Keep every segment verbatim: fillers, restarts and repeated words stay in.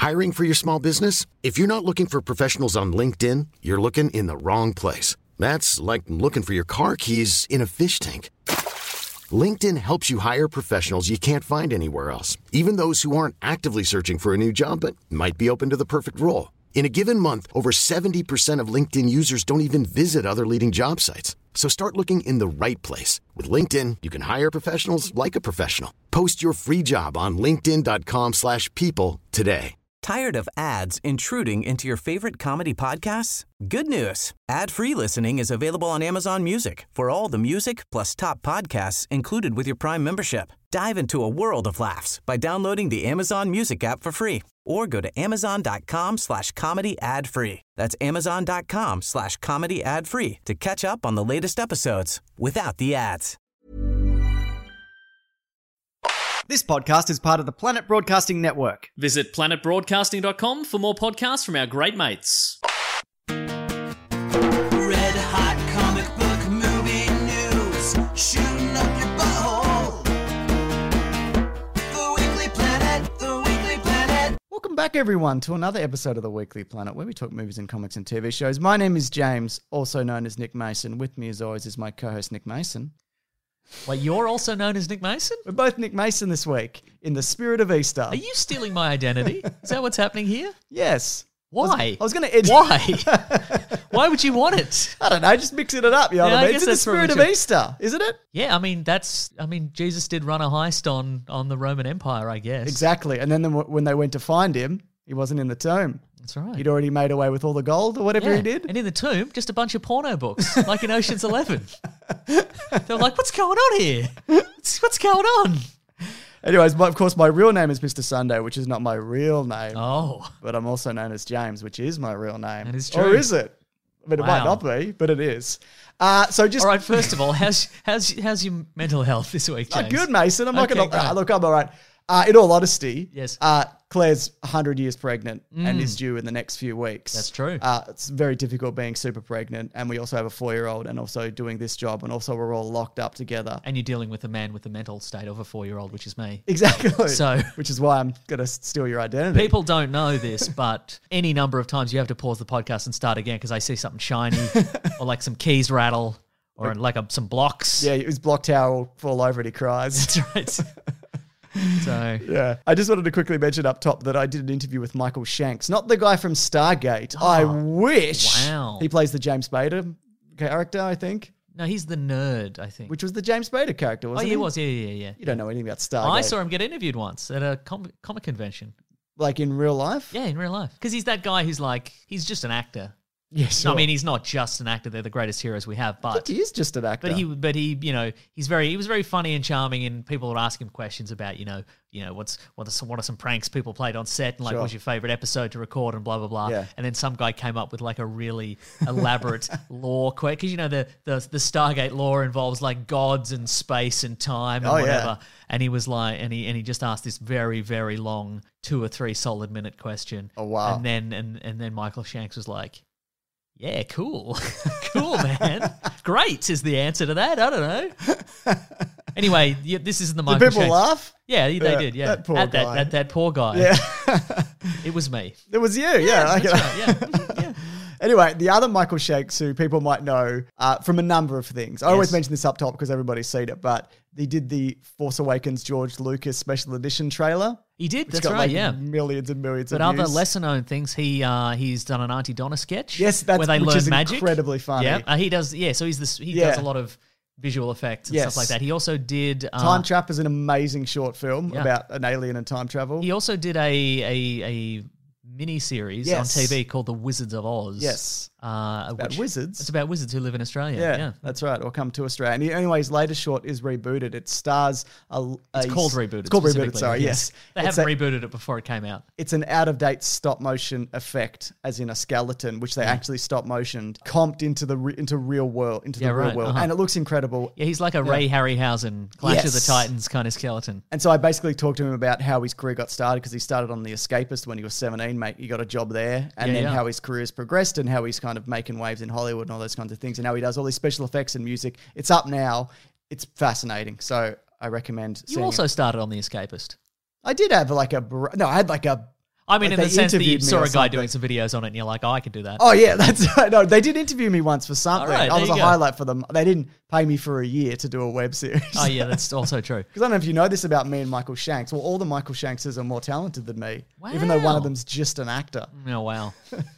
Hiring for your small business? If you're not looking for professionals on LinkedIn, you're looking in the wrong place. That's like looking for your car keys in a fish tank. LinkedIn helps you hire professionals you can't find anywhere else, even those who aren't actively searching for a new job but might be open to the perfect role. In a given month, over seventy percent of LinkedIn users don't even visit other leading job sites. So start looking in the right place. With LinkedIn, you can hire professionals like a professional. Post your free job on linkedin.com slash people today. Tired of ads intruding into your favorite comedy podcasts? Good news. Ad-free listening is available on Amazon Music for all the music plus top podcasts included with your Prime membership. Dive into a world of laughs by downloading the Amazon Music app for free or go to amazon.com slash comedy ad free. That's amazon.com slash comedy ad free to catch up on the latest episodes without the ads. This podcast is part of the Planet Broadcasting Network. Visit planet broadcasting dot com for more podcasts from our great mates. Red hot comic book movie news, shooting up your butthole. The Weekly Planet, the Weekly Planet. Welcome back, everyone, to another episode of the Weekly Planet, where we talk movies and comics and T V shows. My name is James, also known as Nick Mason. With me, as always, is my co-host, Nick Mason. Wait, you're also known as Nick Mason? We're both Nick Mason this week, in the spirit of Easter. Are you stealing my identity? Is that what's happening here? Yes. Why? I was, was going to edge. Why? Why would you want it? I don't know, just mixing it up, you know Yeah, what I I mean? guess It's in the that's spirit of probably true. Easter, isn't it? Yeah, I mean, that's, I mean, Jesus did run a heist on, on the Roman Empire, I guess. Exactly. And then the, when they went to find him, he wasn't in the tomb. That's right. He'd already made away with all the gold or whatever Yeah, he did. and in the tomb, just a bunch of porno books, like in Ocean's Eleven. They're like, what's going on here? What's, what's going on? Anyways, my, of course, my real name is Mister Sunday, which is not my real name. Oh. But I'm also known as James, which is my real name. That is Or true. is it? I mean, it might Wow. not be, but it is. Uh, so just All right, first of all, how's how's how's your mental health this week, Oh, James? good, Mason. I'm not Okay, going to great. look. I'm all right. Uh, in all honesty, Yes. Uh, Claire's one hundred years pregnant and is due in the next few weeks. That's true. Uh, it's very difficult being super pregnant, and we also have a four-year-old, and also doing this job, and also we're all locked up together. And you're dealing with a man with the mental state of a four-year-old, which is me. Exactly. So- which is why I'm going to steal your identity. People don't know this, but any number of times you have to pause the podcast and start again because I see something shiny or like some keys rattle or like a, some blocks. Yeah, his block tower will fall over and he cries. That's right. So, Yeah. I just wanted to quickly mention up top that I did an interview with Michael Shanks, not the guy from Stargate. I wish wow. he plays the James Spader character, I think, no, he's the nerd, I think. which was the James Spader character, oh, wasn't yeah, he? he was. Yeah, yeah, yeah. You don't know anything about Stargate. I saw him get interviewed once at a com- comic convention. Like in real life? Yeah, in real life. Because he's that guy who's like, he's just an actor. Yeah, No, sure. I mean, he's not just an actor. They're the greatest heroes we have, I but... think he is just an actor. But he, but he, you know, he's very, he was very funny and charming, and people would ask him questions about, you know, you know, what's what are some, what are some pranks people played on set, and like, Sure. what's your favorite episode to record, and blah blah blah. Yeah. And then some guy came up with like a really elaborate lore question, because you know the, the the Stargate lore involves like gods and space and time and Oh, yeah. whatever. And he was like, and he and he just asked this very very long two or three solid minute question. Oh, wow. And then and and then Michael Shanks was like, yeah, cool. Cool, man. Great is the answer to that. I don't know. Anyway, yeah, this isn't the Did Michael people Shanks. laugh? Yeah, they Yeah, did, yeah. that poor at, guy. That, at that poor guy. Yeah. It was me. It was you, yeah. I That's can- right, yeah. Mhm, yeah. Anyway, the other Michael Shanks who people might know uh, from a number of things. I always Yes. mention this up top because everybody's seen it, but he did the Force Awakens George Lucas special edition trailer. He did, It's that's got right, like yeah. millions and millions But of other views. lesser known things, he uh, he's done an Auntie Donna sketch. Yes, that's- where they which learn is magic. incredibly funny. Yeah, uh, he does. Yeah, so he's this. He Yeah. does a lot of visual effects and Yes. stuff like that. He also did. Uh, Time Trap is an amazing short film Yeah. about an alien and time travel. He also did a a, a mini series Yes. on T V called The Wizards of Oz. Yes. uh, About which- wizards. It's about wizards who live in Australia. Yeah, Yeah, that's right. Or come to Australia. And he, anyway, his latest short is rebooted. It stars a. a It's called Rebooted. It's called Rebooted. specifically, Sorry, yes. They It's haven't a- rebooted it before it came out. It's an out of date stop motion effect, as in a skeleton, which they actually stop motioned, comped into the re- into real world, into Yeah, the real right, world, uh-huh. and it looks incredible. Yeah, he's like a Ray Harryhausen Clash of the Yes. Titans kind of skeleton. And so I basically talked to him about how his career got started because he started on The Escapist when he was seventeen, mate. He got a job there, and Yeah, then yeah. how his career's progressed and how he's kind of making waves in Hollywood and all those kinds of things, and how he does all these special effects and music. It's up now. It's fascinating. So I recommend. You seeing also it. started on The Escapist. I did have like a br- no. I had like a I mean, Like, in they the sense that you interviewed me saw or a guy something. doing some videos on it and you're like, oh, I can do that. Oh yeah, that's no. They did interview me once for something. All right, I there was you a go. highlight for them. They didn't pay me for a year to do a web series. Oh, yeah, that's also true. Because I don't know if you know this about me and Michael Shanks. Well, all the Michael Shankses are more talented than me, even though one Wow. of them's just an actor. Oh, wow.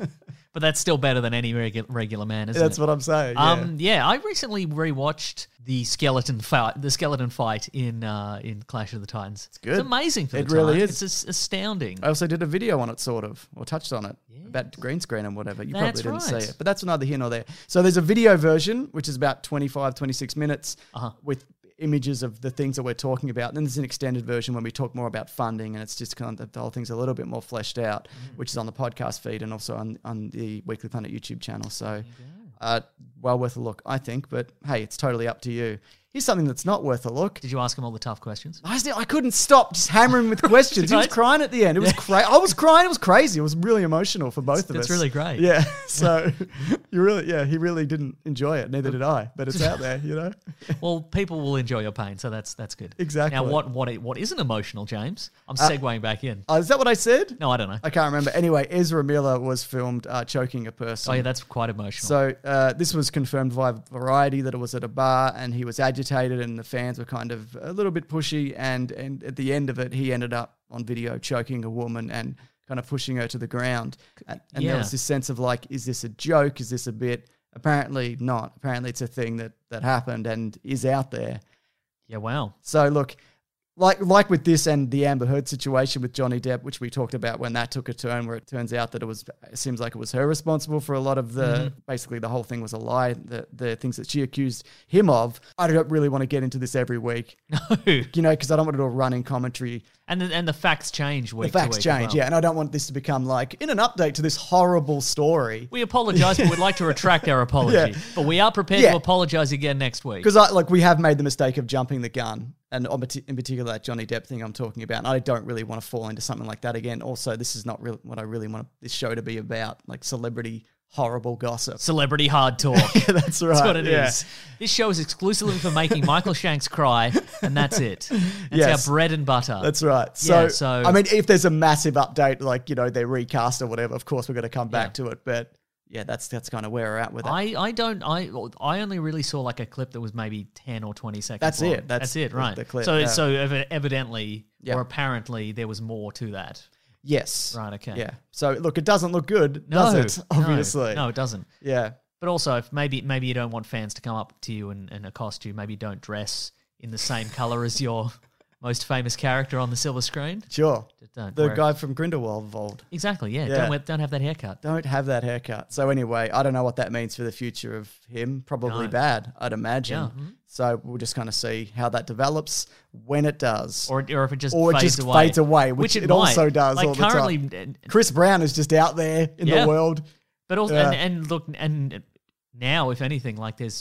But that's still better than any regu- regular man, isn't That's it? what I'm saying. Yeah. Um, yeah, I recently rewatched the skeleton fight. The skeleton fight in uh, in Clash of the Titans. It's good. It's amazing for the It really time. is. It's as- astounding. I also did a video on it, sort of, or touched on it about green screen and whatever. You That's probably didn't right. see it, but that's neither here nor there. So there's a video version, which is about twenty-five, twenty-six minutes Uh-huh. with images of the things that we're talking about. Then there's an extended version when we talk more about funding, and it's just kind of the whole thing's a little bit more fleshed out, Mm. which is on the podcast feed and also on, on the Weekly Planet YouTube channel. So uh, well worth a look, I think. But hey, it's totally up to you. Here's something that's not worth a look. Did you ask him all the tough questions? I, still, I couldn't stop just hammering with questions. He was Right? crying at the end. It was crazy. I was crying. It was crazy. It was really emotional for both of us. that's really great. Yeah. So you really, yeah, he really didn't enjoy it. Neither did I. But it's out there, you know. Well, people will enjoy your pain, so that's that's good. Exactly. Now, what what i- what isn't emotional, James? I'm segueing back in. Uh, is that what I said? No, I don't know. I can't remember. Anyway, Ezra Miller was filmed uh, choking a person. Oh, yeah, that's quite emotional. So uh, this was confirmed via Variety that it was at a bar and he was agitated and the fans were kind of a little bit pushy, and, and at the end of it he ended up on video choking a woman and kind of pushing her to the ground. And, and there Yeah. was this sense of like, is this a joke? Is this a bit? Apparently not. Apparently it's a thing that, that happened and is out there. yeah, wow. So look, like like with this and the Amber Heard situation with Johnny Depp, which we talked about when that took a turn, where it turns out that it was, it seems like it was her responsible for a lot of the, Mm-hmm. basically the whole thing was a lie, the the things that she accused him of. I don't really want to get into this every week, No. you know, because I don't want it all running commentary. And the, and the facts change week The to facts week as change, well. yeah, and I don't want this to become like, in an update to this horrible story. We apologise, but we'd like to retract our apology. Yeah. But we are prepared Yeah. to apologise again next week. Because I like we have made the mistake of jumping the gun, and on parti- in particular that Johnny Depp thing I'm talking about. And I don't really want to fall into something like that again. Also, this is not really what I really want this show to be about, like celebrity horrible gossip. Celebrity hard talk. That's right. That's what it is. yeah. This show is exclusively for making Michael Shanks cry, and that's it. That's Yes. our bread and butter. That's right. So, Yeah, so- I mean, if there's a massive update, like you know they recast or whatever, of course we're going to come back Yeah. to it. But yeah, that's that's kind of where we're at with it. I, I don't I I only really saw like a clip that was maybe ten or twenty seconds. That's long. it. That's it, the- right? the clip, so yeah. so ev- evidently Yeah. or apparently there was more to that. yes. Right. Okay. Yeah. So look, it doesn't look good, No, does it? no, Obviously. no, it doesn't. Yeah. But also, if maybe maybe you don't want fans to come up to you and, and accost you, maybe don't dress in the same color as your most famous character on the silver screen. Sure. Just don't The wear it. guy from Grindelwald Vault. Exactly. Yeah. Yeah. Don't wear, don't have that haircut. Don't have that haircut. So anyway, I don't know what that means for the future of him. Probably No. bad, I'd imagine. Yeah. Mhm. So we'll just kind of see how that develops when it does. Or, or if it just Or it fades just away. fades away, which it also might. does Like all the time. currently, Chris Brown is just out there in Yeah. the world. but also, Yeah. and, and look, and now, if anything, like there's,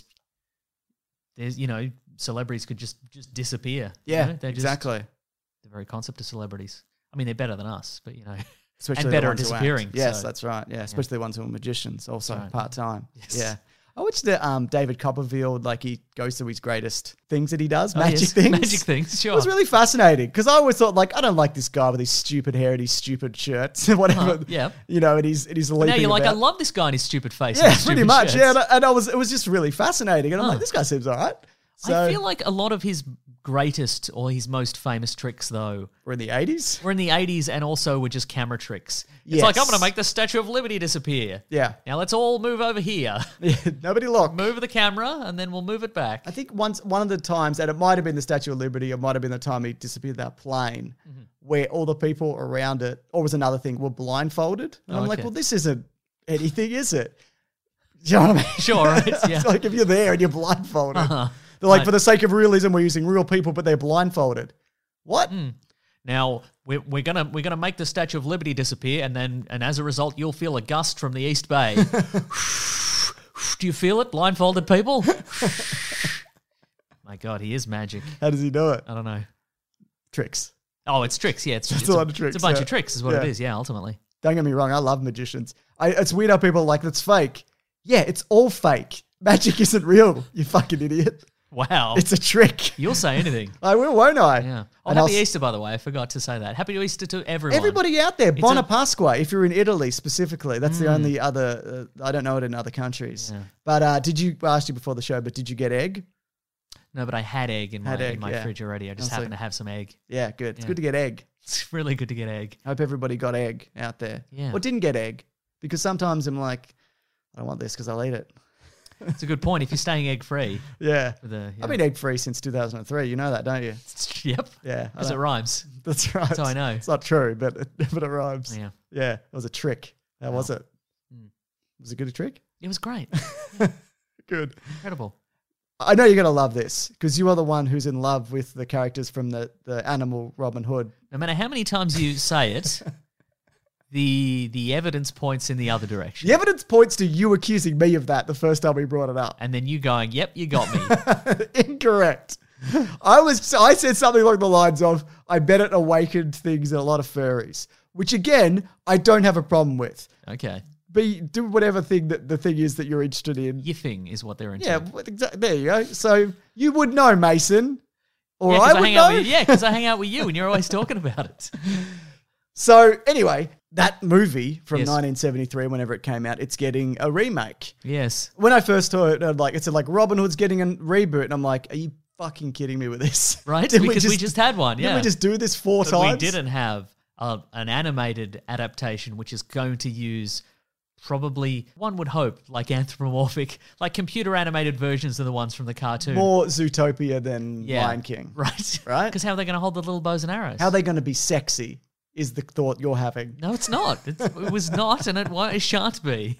there's, you know, celebrities could just just disappear. you Yeah, know? They're just- exactly. the very concept of celebrities. I mean, they're better than us, but you know, Especially and the better at ones who act. disappearing. Yes, so. that's right. Yeah, especially the ones who are magicians, also That's right. part time. Yes. Yeah. I watched the um, David Copperfield, like he goes through his greatest things that he does, Oh, magic yes. things. Magic things, sure. It was really fascinating because I always thought, like, I don't like this guy with his stupid hair and his stupid shirts and whatever. Uh-huh, yeah. You know, and he's, and he's leaping now you're like, about. I love this guy and his stupid face. and Yeah, his pretty stupid much. shirts. Yeah, and I, and I was, it was just really fascinating. And I'm Huh. like, this guy seems all right. So I feel like a lot of his greatest or his most famous tricks, though, we're in the eighties. were in the eighties and also were just camera tricks. It's Yes. like, I'm going to make the Statue of Liberty disappear. Yeah. Now let's all move over here. Yeah, nobody look. Move the camera and then we'll move it back. I think once one of the times, and it might have been the Statue of Liberty, it might have been the time he disappeared that plane, Mm-hmm. where all the people around it, or was another thing, were blindfolded. And Oh, I'm like, okay. well, this isn't anything, is it? Do you know what I mean? Sure, right, It's yeah. like if you're there and you're blindfolded, Uh-huh. they're like, Right. for the sake of realism, we're using real people, but they're blindfolded. What? Now we're, we're gonna we're gonna make the Statue of Liberty disappear, and then and as a result, you'll feel a gust from the East Bay. Do you feel it, blindfolded people? My God, he is magic. How does he do it? I don't know. Tricks. Oh, it's tricks. Yeah, it's, It's it's a lot of tricks, It's a bunch yeah. of tricks, is what it Yeah. is. Yeah, ultimately. Don't get me wrong, I love magicians. I, it's weird how people are like, that's fake. Yeah, it's all fake. Magic isn't real, you fucking idiot. Wow. It's a trick. You'll say anything. I will, won't I? Yeah. Oh, And I'll happy s- Easter, by the way. I forgot to say that. Happy Easter to everyone. Everybody out there, It's Buona a- Mm. Pasqua, if you're in Italy specifically. That's the only other, uh, I don't know it in other countries. Yeah. But uh, did you, I asked you before the show, but did you get egg? No, but I had egg in my, Had egg, in my yeah. fridge already. I just Also- happened to have some egg. Yeah, good. It's Yeah. good to get egg. It's really good to get egg. I hope everybody got egg out there. Yeah. Or didn't get egg. Because sometimes I'm like, I don't want this because I'll eat it. It's a good point. If you're staying egg free. Yeah. With a, yeah. I've been egg free since two thousand three. You know that, don't you? Yep. Yeah. I As it don't- rhymes. That's right. That's how I know. It's not true, but it, but it rhymes. Yeah. Yeah. It was a trick. How was it? Mm. Was it good a trick? It was great. Good. Incredible. I know you're going to love this because you are the one who's in love with the characters from the, the animal Robin Hood. No matter how many times you say it, the the evidence points in the other direction. The evidence points to you accusing me of that the first time we brought it up. And then you going, yep, you got me. Incorrect. I was I said something along the lines of, I bet it awakened things in a lot of furries, which again, I don't have a problem with. Okay. Be do whatever thing that the thing is that you're interested in. Your thing is what they're into. Yeah, what exa- there you go. So you would know, Mason, or Yeah, 'cause I would hang know. out with you. Yeah, because I hang out with you and you're always talking about it. So anyway, that movie from Yes. nineteen seventy-three, whenever it came out, it's getting a remake. Yes. When I first heard it, like it said, like Robin Hood's getting a reboot, and I'm like, are you fucking kidding me with this? Right? Didn't Because we just had one, Didn't yeah. we just do this four But times? we didn't have uh, an animated adaptation, which is going to use probably, one would hope, like anthropomorphic, like computer animated versions of the ones from the cartoon. More Zootopia than Yeah. Lion King. Right. Right? Because how are they going to hold the little bows and arrows? How are they going to be sexy is the thought you're having. No, it's not. It's, it was not, and it, won't, it shan't be.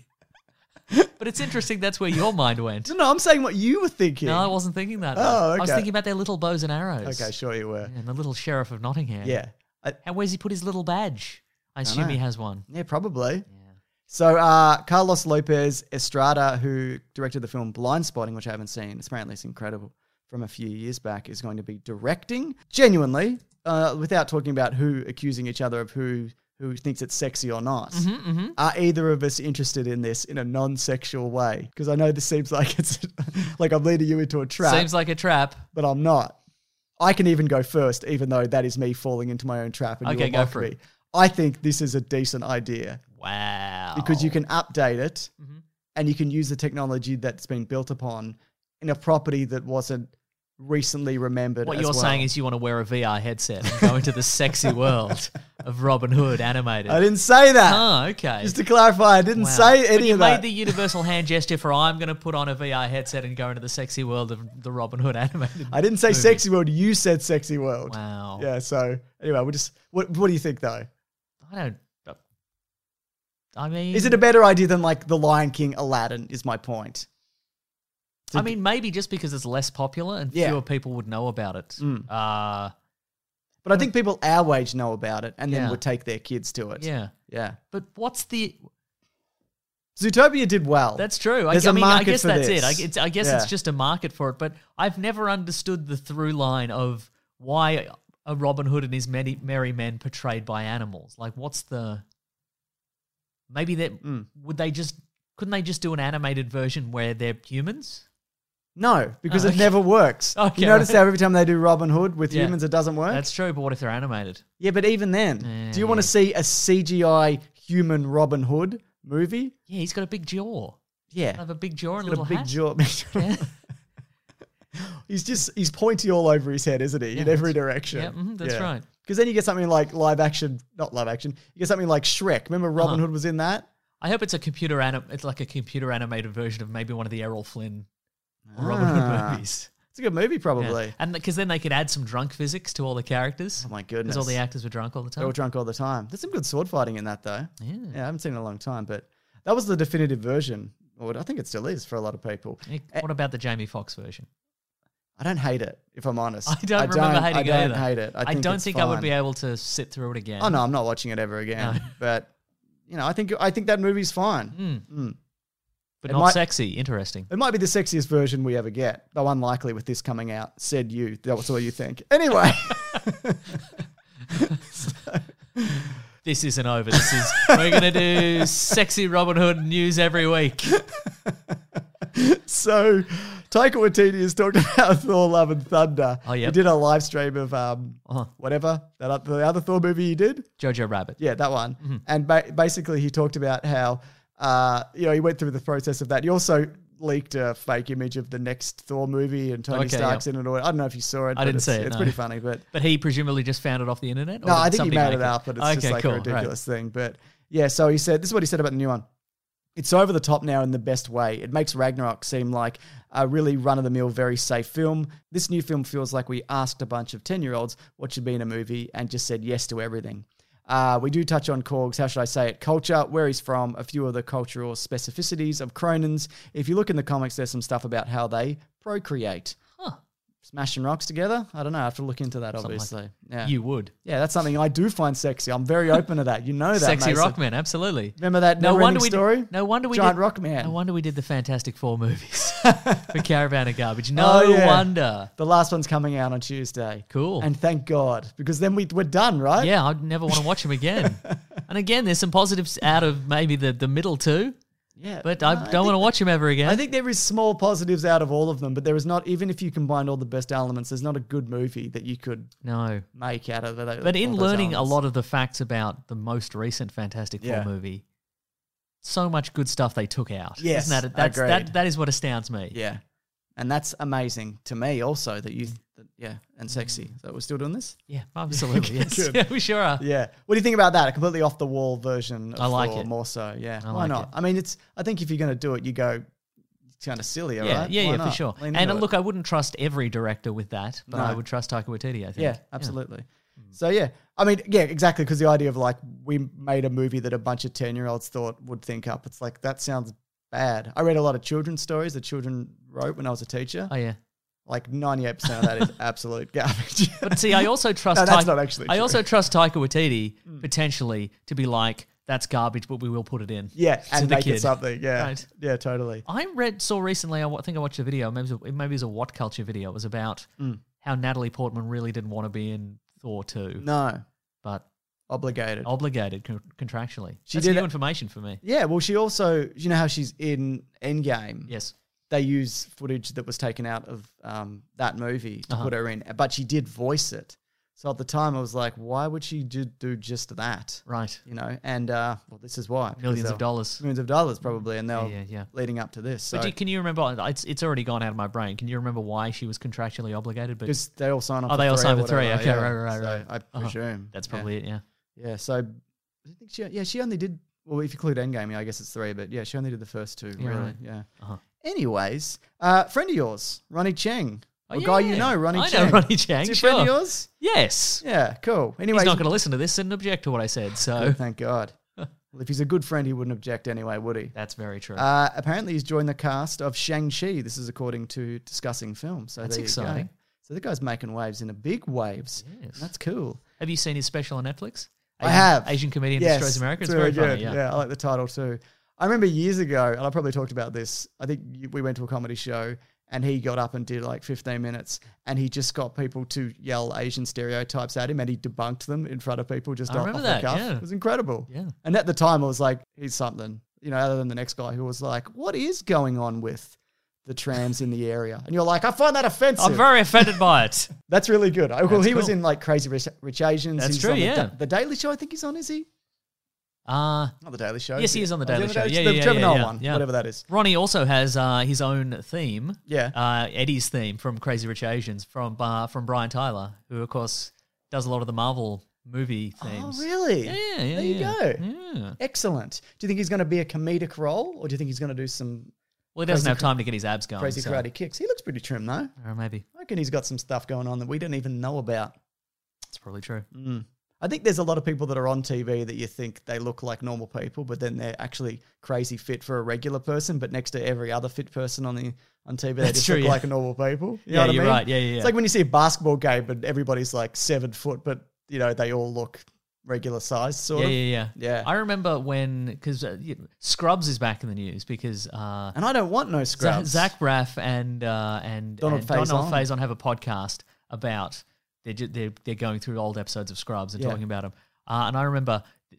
But it's interesting that's where your mind went. No, no, I'm saying what you were thinking. No, I wasn't thinking that. Oh, I was okay. thinking about their little bows and arrows. Okay, sure you were. And the little sheriff of Nottingham. Yeah. I, And where's he put his little badge? I assume know. he has one. yeah, probably. So uh, Carlos Lopez Estrada, who directed the film Blind Spotting, which I haven't seen, apparently it's incredible, from a few years back, is going to be directing. Genuinely, uh, without talking about who accusing each other of who who thinks it's sexy or not, Mm-hmm, are either of us interested in this in a non-sexual way? Because I know this seems like it's like I'm leading you into a trap, Seems like a trap. but I'm not. I can even go first, even though that is me falling into my own trap. And you Okay, will go mock for me. it. I think this is a decent idea. Wow. Because you can update it Mhm. and you can use the technology that's been built upon in a property that wasn't recently remembered. What as you're well. saying is you want to wear a V R headset and go into the sexy world of Robin Hood animated. I didn't say that. Oh, okay. Just to clarify, I didn't Wow. say But any you of made that. the universal hand gesture for I'm going to put on a V R headset and go into the sexy world of the Robin Hood animated. I didn't say movie. sexy world. You said sexy world. Wow. Yeah. So anyway, we just. What What do you think though? I don't. I mean, Is it a better idea than like the Lion King, Aladdin? Is my point. I mean, maybe just because it's less popular and Yeah. fewer people would know about it. Mm. Uh, But I think people our age know about it and then Yeah. would take their kids to it. yeah. Yeah. But what's the? Zootopia did well. That's true. I, There's I a mean, I market guess for that's this. it. I, it's, I guess Yeah. it's just a market for it. But I've never understood the through line of why a Robin Hood and his many merry men portrayed by animals. Like, what's the? Maybe that Mm. would they just couldn't they just do an animated version where they're humans? No, because Oh, it okay. never works. Okay, you notice right. how every time they do Robin Hood with Yeah. humans, it doesn't work? That's true. But what if they're animated? Yeah, but even then, Yeah, do you want yeah. to see a C G I human Robin Hood movie? Yeah, he's got a big jaw. Yeah. Have a big jaw and He's a got little a big hat. jaw. Yeah. He's just, he's pointy all over his head, isn't he? In Yeah, every that's- direction. yeah, mhm, that's right. Because then you get something like live action, not live action, you get something like Shrek. Remember Robin Uh-huh. Hood was in that? I hope it's a computer anim- It's like a computer animated version of maybe one of the Errol Flynn Robin Hood Ah. movies. It's a good movie, Yeah. probably. And because then they could add some drunk physics to all the characters. Oh my goodness. Because all the actors were drunk all the They time. were drunk all the time. There's some good sword fighting in that, though. Yeah. Yeah, I haven't seen it in a long time, but that was the definitive version. Or I think it still is for a lot of people. Hey, What about the Jamie Foxx version? I don't hate it, if I'm honest. I don't remember hating I it don't either. hate it. I, I, think don't it's think I would fine. be able to sit through it again. Oh no, I'm not watching it ever again. No. But you know, I think I think that movie's fine. Mm. Mm. But It not might- sexy. Interesting. It might be the sexiest version we ever get, though unlikely with this coming out. Said you. That's all you think. Anyway. This isn't over. This is we're gonna do sexy Robin Hood news every week. So, Taika Waititi has talked about Thor: Love and Thunder. Oh, yep. He did a live stream of um, Uh-huh. whatever that o- the other Thor movie he did. Jojo Rabbit. Yeah, that one. And ba- basically, he talked about how uh, you know he went through the process of that. He also leaked a fake image of the next Thor movie and Tony Okay, Stark's yeah. in it. Or I don't know if you saw it. I but didn't it's, see it, It's no. pretty funny, but But he presumably just found it off the internet? Or no, did I think he somebody made make it up, but it's Okay, just like cool, a right. ridiculous thing. But yeah, so he said, this is what he said about the new one. It's over the top now in the best way. It makes Ragnarok seem like a really run-of-the-mill, very safe film. This new film feels like we asked a bunch of ten-year-olds what should be in a movie and just said yes to everything. Uh, we do touch on Korg's, how should I say it, culture, where he's from, a few of the cultural specificities of Cronins. If you look in the comics, there's some stuff about how they procreate. Huh. Smashing rocks together? I don't know. I have to look into that, Something like obviously. yeah. You would. Yeah, that's something I do find sexy. I'm very open to that. You know that, Sexy Mason. Rockman, absolutely. Remember that No Never wonder Ending we Story? Did, no wonder we Giant did, Rock Man. No wonder we did the Fantastic Four movies for Caravan of Garbage. No Oh, yeah. wonder. The last one's coming out on Tuesday. Cool. And thank God, because then we, we're done, right? Yeah, I'd never want to watch him again. And again, there's some positives out of maybe the, the middle two, Yeah. but No, I don't want to watch him ever again. I think there is small positives out of all of them, but there is not, even if you combined all the best elements, there's not a good movie that you could no. make out of it. But in learning a lot of the facts about the most recent Fantastic Four Yeah. movie, so much good stuff they took out. Yes, Isn't that, that's, agreed. that, that is what astounds me. Yeah. And that's amazing to me also that you, that, yeah, and sexy. So we're still doing this? Yeah, absolutely. yes. Good. Yeah, we sure are. Yeah. What do you think about that? A completely off the wall version of I like Thor, it. more so. Yeah. I Why like not? it. I mean, it's, I think if you're going to do it, you go, it's kind of silly, Yeah, right? yeah, Why yeah, not? for sure. Lean And into it. look, I wouldn't trust every director with that, but No. I would trust Taika Waititi, I think. Yeah, absolutely. So yeah, I mean, yeah, exactly. Because the idea of like we made a movie that a bunch of ten-year-olds thought would think up. It's like that sounds bad. I read a lot of children's stories that children wrote when I was a teacher. Oh, yeah. Like ninety-eight percent of that is absolute garbage. But see, I also trust. No, that's Taika- not actually I true. also trust Taika Waititi potentially to be like, "That's garbage, but we will put it in." yeah, to and the make kid. it something. Yeah, Right. yeah, totally. I read saw recently. I wa- think I watched a video. Maybe it was a, maybe it was a What Culture video. It was about Mm. how Natalie Portman really didn't want to be in Thor two, No, but obligated. obligated con- contractually. She That's did new it- information for me. yeah, well, she also, you know how she's in Endgame. Yes. They use footage that was taken out of um, that movie to Uh-huh. put her in, but she did voice it. So at the time, I was like, why would she do, do just that? Right. You know, and uh, well, this is why. because Millions of they'll- dollars. Millions of dollars, probably, and they're Yeah, yeah, yeah. leading up to this. So But do, can you remember? It's it's already gone out of my brain. Can you remember why she was contractually obligated? But because they all sign off. Oh, for they all three sign or for three. whatever, Okay, yeah. right, right, So right. I Uh-huh. presume that's yeah. probably it. Yeah. Yeah. So I think she, yeah, she only did. Well, if you include Endgame, yeah, I guess it's three. But yeah, she only did the first two. Yeah, really. right. Yeah. Uh-huh. Anyways, uh, friend of yours, Ronnie Cheng, Oh, a guy you yeah. know, Ronnie I Cheng. know Ronnie Cheng. Is he a Sure. friend of yours? Yes. Yeah. Cool. Anyways, He's not going to listen to this and object to what I said. So Good, thank God. Well, if he's a good friend, he wouldn't object anyway, would he? that's very true. Uh, apparently, he's joined the cast of Shang-Chi. This is according to Discussing Film. So That's there you go. exciting. So the guy's making waves in a big waves. Yes. That's cool. Have you seen his special on Netflix? I have. Asian Comedian Yes, Destroys America. It's, it's really very good. funny. Yeah. I like the title too. I remember years ago, and I probably talked about this. I think you- we went to a comedy show, and he got up and did like fifteen minutes, and he just got people to yell Asian stereotypes at him, and he debunked them in front of people just I off, remember off the that, cuff. yeah. It was incredible. Yeah. And at the time, I was like, he's something, you know, other than the next guy who was like, what is going on with the trams in the area? And you're like, I find that offensive. I'm very offended by it. That's really good. Oh, well, That's he was cool. in like Crazy Rich, Rich Asians. That's He's true, on the, yeah. Da- the Daily Show, I think he's on, is he? Uh, Not the Daily Show. Yes, he is on The Oh, Daily Show. Yeah, the yeah, Trevor yeah, Noah yeah, one, yeah. whatever that is. Ronnie also has uh, his own theme. Yeah. Uh, Eddie's theme from Crazy Rich Asians from uh, from Brian Tyler, who of course does a lot of the Marvel movie themes. Oh, really? Yeah, yeah, yeah. There you yeah. go. Yeah. Excellent. Do you think he's going to be a comedic role, or do you think he's going to do some Well, he doesn't Crazy have cra- time to get his abs going. crazy so- karate kicks? He looks pretty trim, though. Or maybe I reckon he's got some stuff going on that we don't even know about. that's probably true. I think there's a lot of people that are on T V that you think they look like normal people, but then they're actually crazy fit for a regular person. But next to every other fit person on the on T V, they That's just true, look yeah. like normal people. You Yeah, know what I you're mean? right. Yeah, yeah, yeah. It's like when you see a basketball game, but everybody's like seven foot, but you know they all look regular size, sort Yeah, of. yeah, yeah. Yeah. I remember when because uh, you know, Scrubs is back in the news because uh, And I don't want no Zach, scrubs. Zach Braff and uh, and Donald and Donald Faison. Faison have a podcast about they're, ju- they're they're going through old episodes of Scrubs and Yeah. talking about them. Uh, and I remember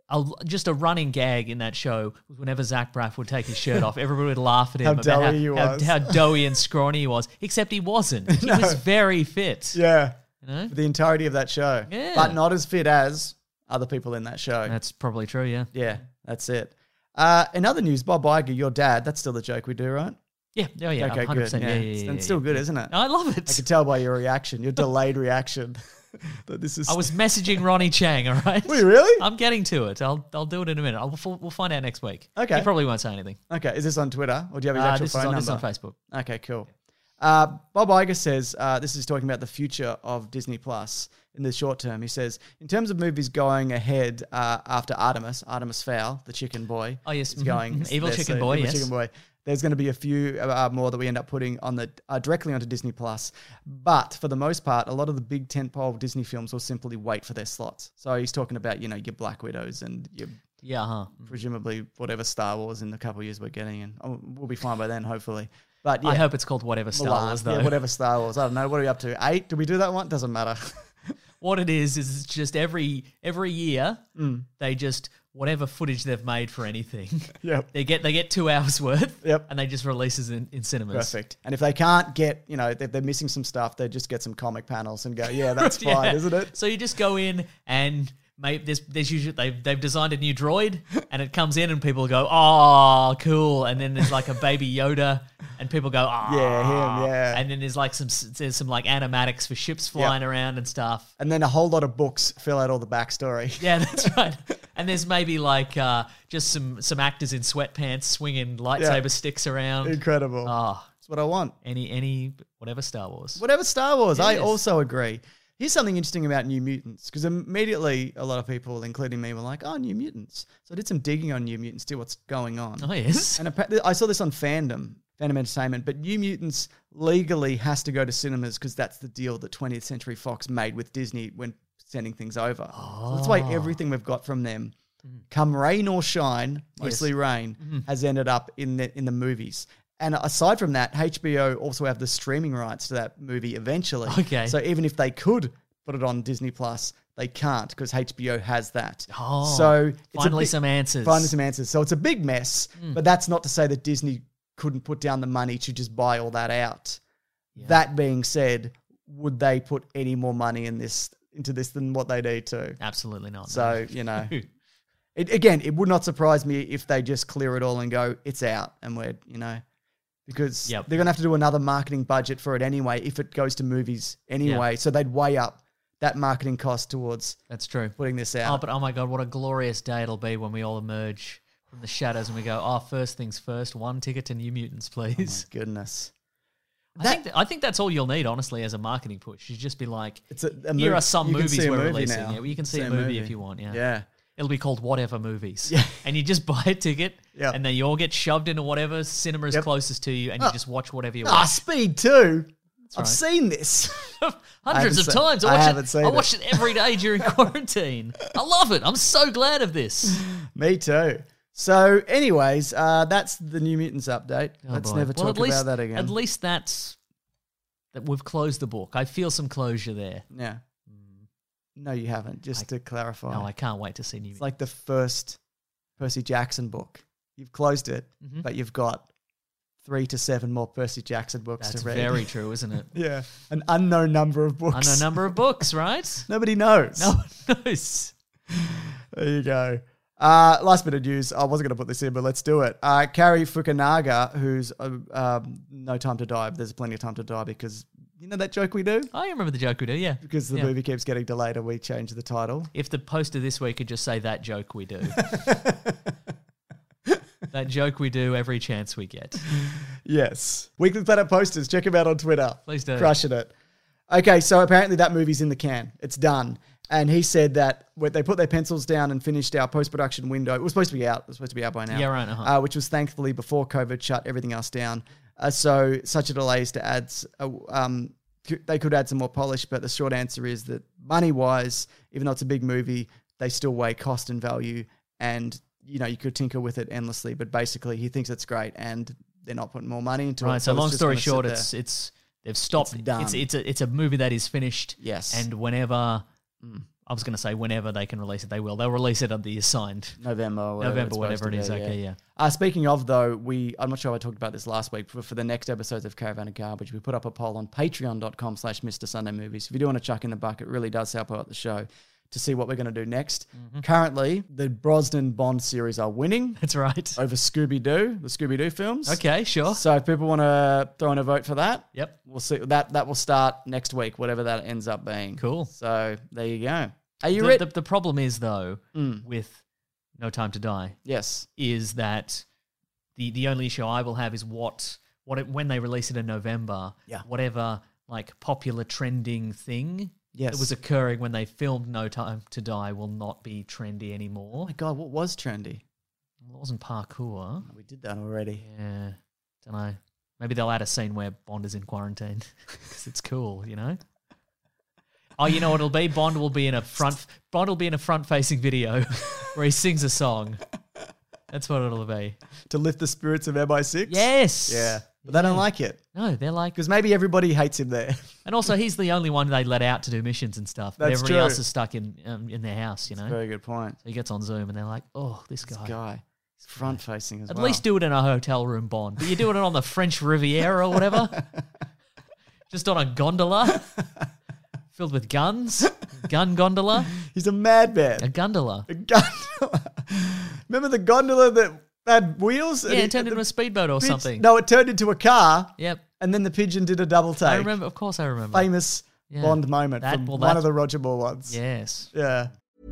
a, just a running gag in that show was whenever Zach Braff would take his shirt off, everybody would laugh at him How about doughy how, he how, was. how doughy and scrawny he was, except he wasn't. He No. was very fit. Yeah. You know? For the entirety of that show. Yeah. But not as fit as other people in that show. That's probably true, yeah. yeah, that's it. Uh, in other news, Bob Iger, your dad, that's still the joke we do, right? Yeah, oh yeah, Okay, one hundred percent. good. Yeah, Yeah, yeah, yeah, it's, yeah, it's still yeah. good, isn't it? I love I it. can tell by your reaction, your delayed reaction. that this is. I was messaging Ronnie Chang, all right? Were you really? I'm getting to it. I'll I'll do it in a minute. I'll, we'll, we'll find out next week. Okay. He probably won't say anything. Okay, is this on Twitter or do you have his Uh, actual this, phone is on, number? this is on Facebook. Okay, cool. Uh, Bob Iger says, uh, this is talking about the future of Disney Plus in the short term. He says, in terms of movies going ahead uh, after Artemis, Artemis Fowl, the chicken boy. Oh, yes. is going. Mhm. Evil there's Chicken a- Boy, Evil yes. Chicken Boy. There's going to be a few uh, more that we end up putting on the uh, directly onto Disney Plus. But for the most part, a lot of the big tentpole Disney films will simply wait for their slots. So he's talking about, you know, your Black Widows and your Yeah, huh. presumably whatever Star Wars in the couple of years we're getting. And oh, we'll be fine by then, hopefully. But yeah, I hope it's called whatever Star Mulan, Wars, though. yeah, whatever Star Wars. I don't know. What are we up to? Eight? Did we do that one? Doesn't matter. What it is is it's just every every year Mm. they just whatever footage they've made for anything. Yep. They get they get two hours worth. Yep. And they just release it in, in cinemas. Perfect. And if they can't get, you know, if they're missing some stuff, they just get some comic panels and go, yeah, that's fine, Yeah. isn't it? So you just go in and maybe there's there's usually they've they've designed a new droid and it comes in and people go, oh, cool. And then there's like a baby Yoda and people go, oh, Yeah, him, yeah. And then there's like some there's some like animatics for ships flying Yep. around and stuff. And then a whole lot of books fill out all the backstory. Yeah, that's right. And there's maybe like uh, just some some actors in sweatpants swinging lightsaber Yeah. sticks around. Incredible. Oh, That's what I want. any any whatever Star Wars. Whatever Star Wars, I Yes. also agree. Here's something interesting about New Mutants, because immediately a lot of people, including me, were like, oh, New Mutants. So I did some digging on New Mutants, see what's going on. Oh yes. And appa- I saw this on Fandom, Fandom Entertainment, but New Mutants legally has to go to cinemas because that's the deal that twentieth Century Fox made with Disney when sending things over. So that's why everything we've got from them, come rain or shine, mostly rain, has ended up in the in the movies. And aside from that, H B O also have the streaming rights to that movie eventually. Okay. So even if they could put it on Disney Plus, they can't because H B O has that. Oh, so it's a finally big- some answers. Finally some answers. So it's a big mess, but that's not to say that Disney couldn't put down the money to just buy all that out. That being said, would they put any more money in this into this than what they need to? Absolutely not. So, you know, it, again, it would not surprise me if they just clear it all and go, it's out, and we're, you know, because Yep. they're going to have to do another marketing budget for it anyway if it goes to movies anyway. So they'd weigh up that marketing cost towards that's true. putting this Oh, out. but oh my god, what a glorious day it'll be when we all emerge from the shadows and we go, oh, first things first, one ticket to New Mutants, please. Goodness. I think th- I think that's all you'll need, honestly, as a marketing push. You just be like, It's a, a here mov- are some you can movies see a we're movie releasing. now. Yeah, well, you can see, a movie, if you want. Yeah. Yeah. It'll be called Whatever Movies. Yeah. And you just buy a ticket, Yep. and then you all get shoved into whatever cinema is Yep. closest to you, and you just watch whatever you Ah, want. Speed two. I've right. seen this. Hundreds haven't of se- times. I, I watch haven't it, seen I it. watched it every day during quarantine. I love it. I'm so glad of this. Me too. So, anyways, uh, that's the New Mutants update. Oh, Let's boy. never Well, talk at least, about that again. At least that's that we've closed the book. I feel some closure there. Yeah. No, you haven't. Just to clarify, No, I can't wait to see New it's like the first Percy Jackson book. You've closed it, Mhm. but you've got three to seven more Percy Jackson books That's to read. very true, isn't it? yeah, an unknown number of books. I know number of books, right? Nobody knows. No one knows. There you go. Uh, last bit of news. I wasn't going to put this in, but let's do it. Uh, Carrie Fukunaga, who's uh, um, No Time to Die. But there's plenty of time to die because you know that joke we do? I remember the joke we do, yeah. Because the Yeah. movie keeps getting delayed and we change the title. If the poster this week could just say that joke we do. That joke we do every chance we get. Yes. Weekly Planet posters. Check them out on Twitter. Please do. Crushing it. Okay, so apparently that movie's in the can. It's done. And he said that when they put their pencils down and finished our post-production window. It was supposed to be out. It was supposed to be out by now. Yeah, right, uh-huh. Uh, which was thankfully before COVID shut everything else down. Uh, so such a delay is to add... Uh, um, c- they could add some more polish, but the short answer is that money-wise, even though it's a big movie, they still weigh cost and value. And, you know, you could tinker with it endlessly. But basically, he thinks it's great and they're not putting more money into it. Right, so it's long just story gonna sit short, there. it's it's they've stopped. It's done. It's it's a it's a movie that is finished. Yes. And whenever I was going to say whenever they can release it, they will. They'll release it on the assigned November, or whatever November, it's whatever supposed it to is. be, Okay, yeah. Uh, speaking of, though, we I'm not sure if I talked about this last week, but for the next episodes of Caravan of Garbage, we put up a poll on patreon.com slash Mr. Sunday Movies. If you do want to chuck in the bucket, it really does help out the show to see what we're going to do next. Mm-hmm. Currently, the Brosnan Bond series are winning That's right. over Scooby-Doo, the Scooby-Doo films. Okay, sure. So if people want to throw in a vote for that, Yep. we'll see. That that will start next week, whatever that ends up being. Cool. So there you go. Are you The, ready? the, the problem is, though, Mm. with No Time to Die, Yes. is that the the only issue I will have is what what it, when they release it in November, Yeah. whatever like popular trending thing Yes. that was occurring when they filmed No Time to Die will not be trendy anymore. Oh my God, what was trendy? It wasn't parkour. We did that already. Yeah, don't know. Maybe they'll add a scene where Bond is in quarantine because it's cool, you know. Oh, you know what it'll be? Bond will be in a front. Bond will be in a front-facing video where he sings a song. That's what it'll be. To lift the spirits of M I six? Yes. Yeah. But they don't like it. No, they're like, Because maybe everybody hates him there. and also he's the only one they let out to do missions and stuff. But That's everybody true. else is stuck in um, in their house, you know. Very good point. So he gets on Zoom and they're like, oh, this guy. This guy. He's front facing as At well. least do it in a hotel room, Bond. But you're doing it on the French Riviera or whatever. Just on a gondola filled with guns. Gun gondola. He's a madman. A gondola. A gondola. Remember the gondola that had wheels? And Yeah, he- it turned and into the a speedboat or pitch- something. No, it turned into a car, Yep. and then the pigeon did a double take. I remember. Of course I remember. Famous Yeah. Bond moment That- from well, one that's- of the Roger Moore ones. Yes. Yeah.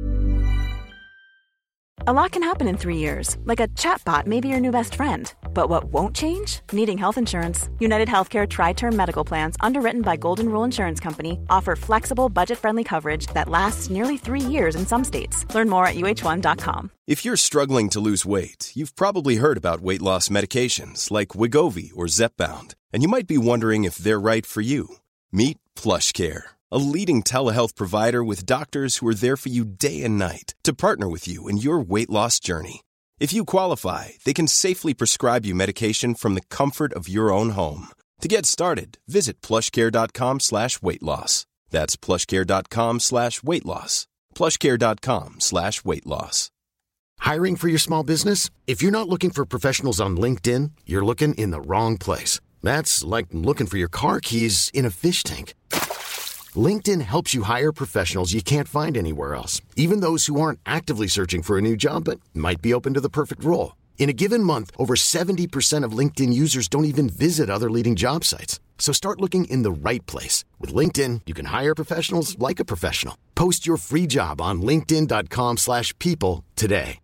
A lot can happen in three years, like a chatbot may be your new best friend. But what won't change? Needing health insurance. United Healthcare Tri-Term Medical Plans, underwritten by Golden Rule Insurance Company, offer flexible, budget-friendly coverage that lasts nearly three years in some states. Learn more at U H one dot com. If you're struggling to lose weight, you've probably heard about weight loss medications like Wegovy or Zepbound, and you might be wondering if they're right for you. Meet PlushCare, a leading telehealth provider with doctors who are there for you day and night to partner with you in your weight loss journey. If you qualify, they can safely prescribe you medication from the comfort of your own home. To get started, visit plushcare.com slash weight loss. That's plushcare.com slash weight loss. plushcare.com slash weight loss. Hiring for your small business? If you're not looking for professionals on LinkedIn, you're looking in the wrong place. That's like looking for your car keys in a fish tank. LinkedIn helps you hire professionals you can't find anywhere else, even those who aren't actively searching for a new job but might be open to the perfect role. In a given month, over seventy percent of LinkedIn users don't even visit other leading job sites. So start looking in the right place. With LinkedIn, you can hire professionals like a professional. Post your free job on linkedin.com slash people today.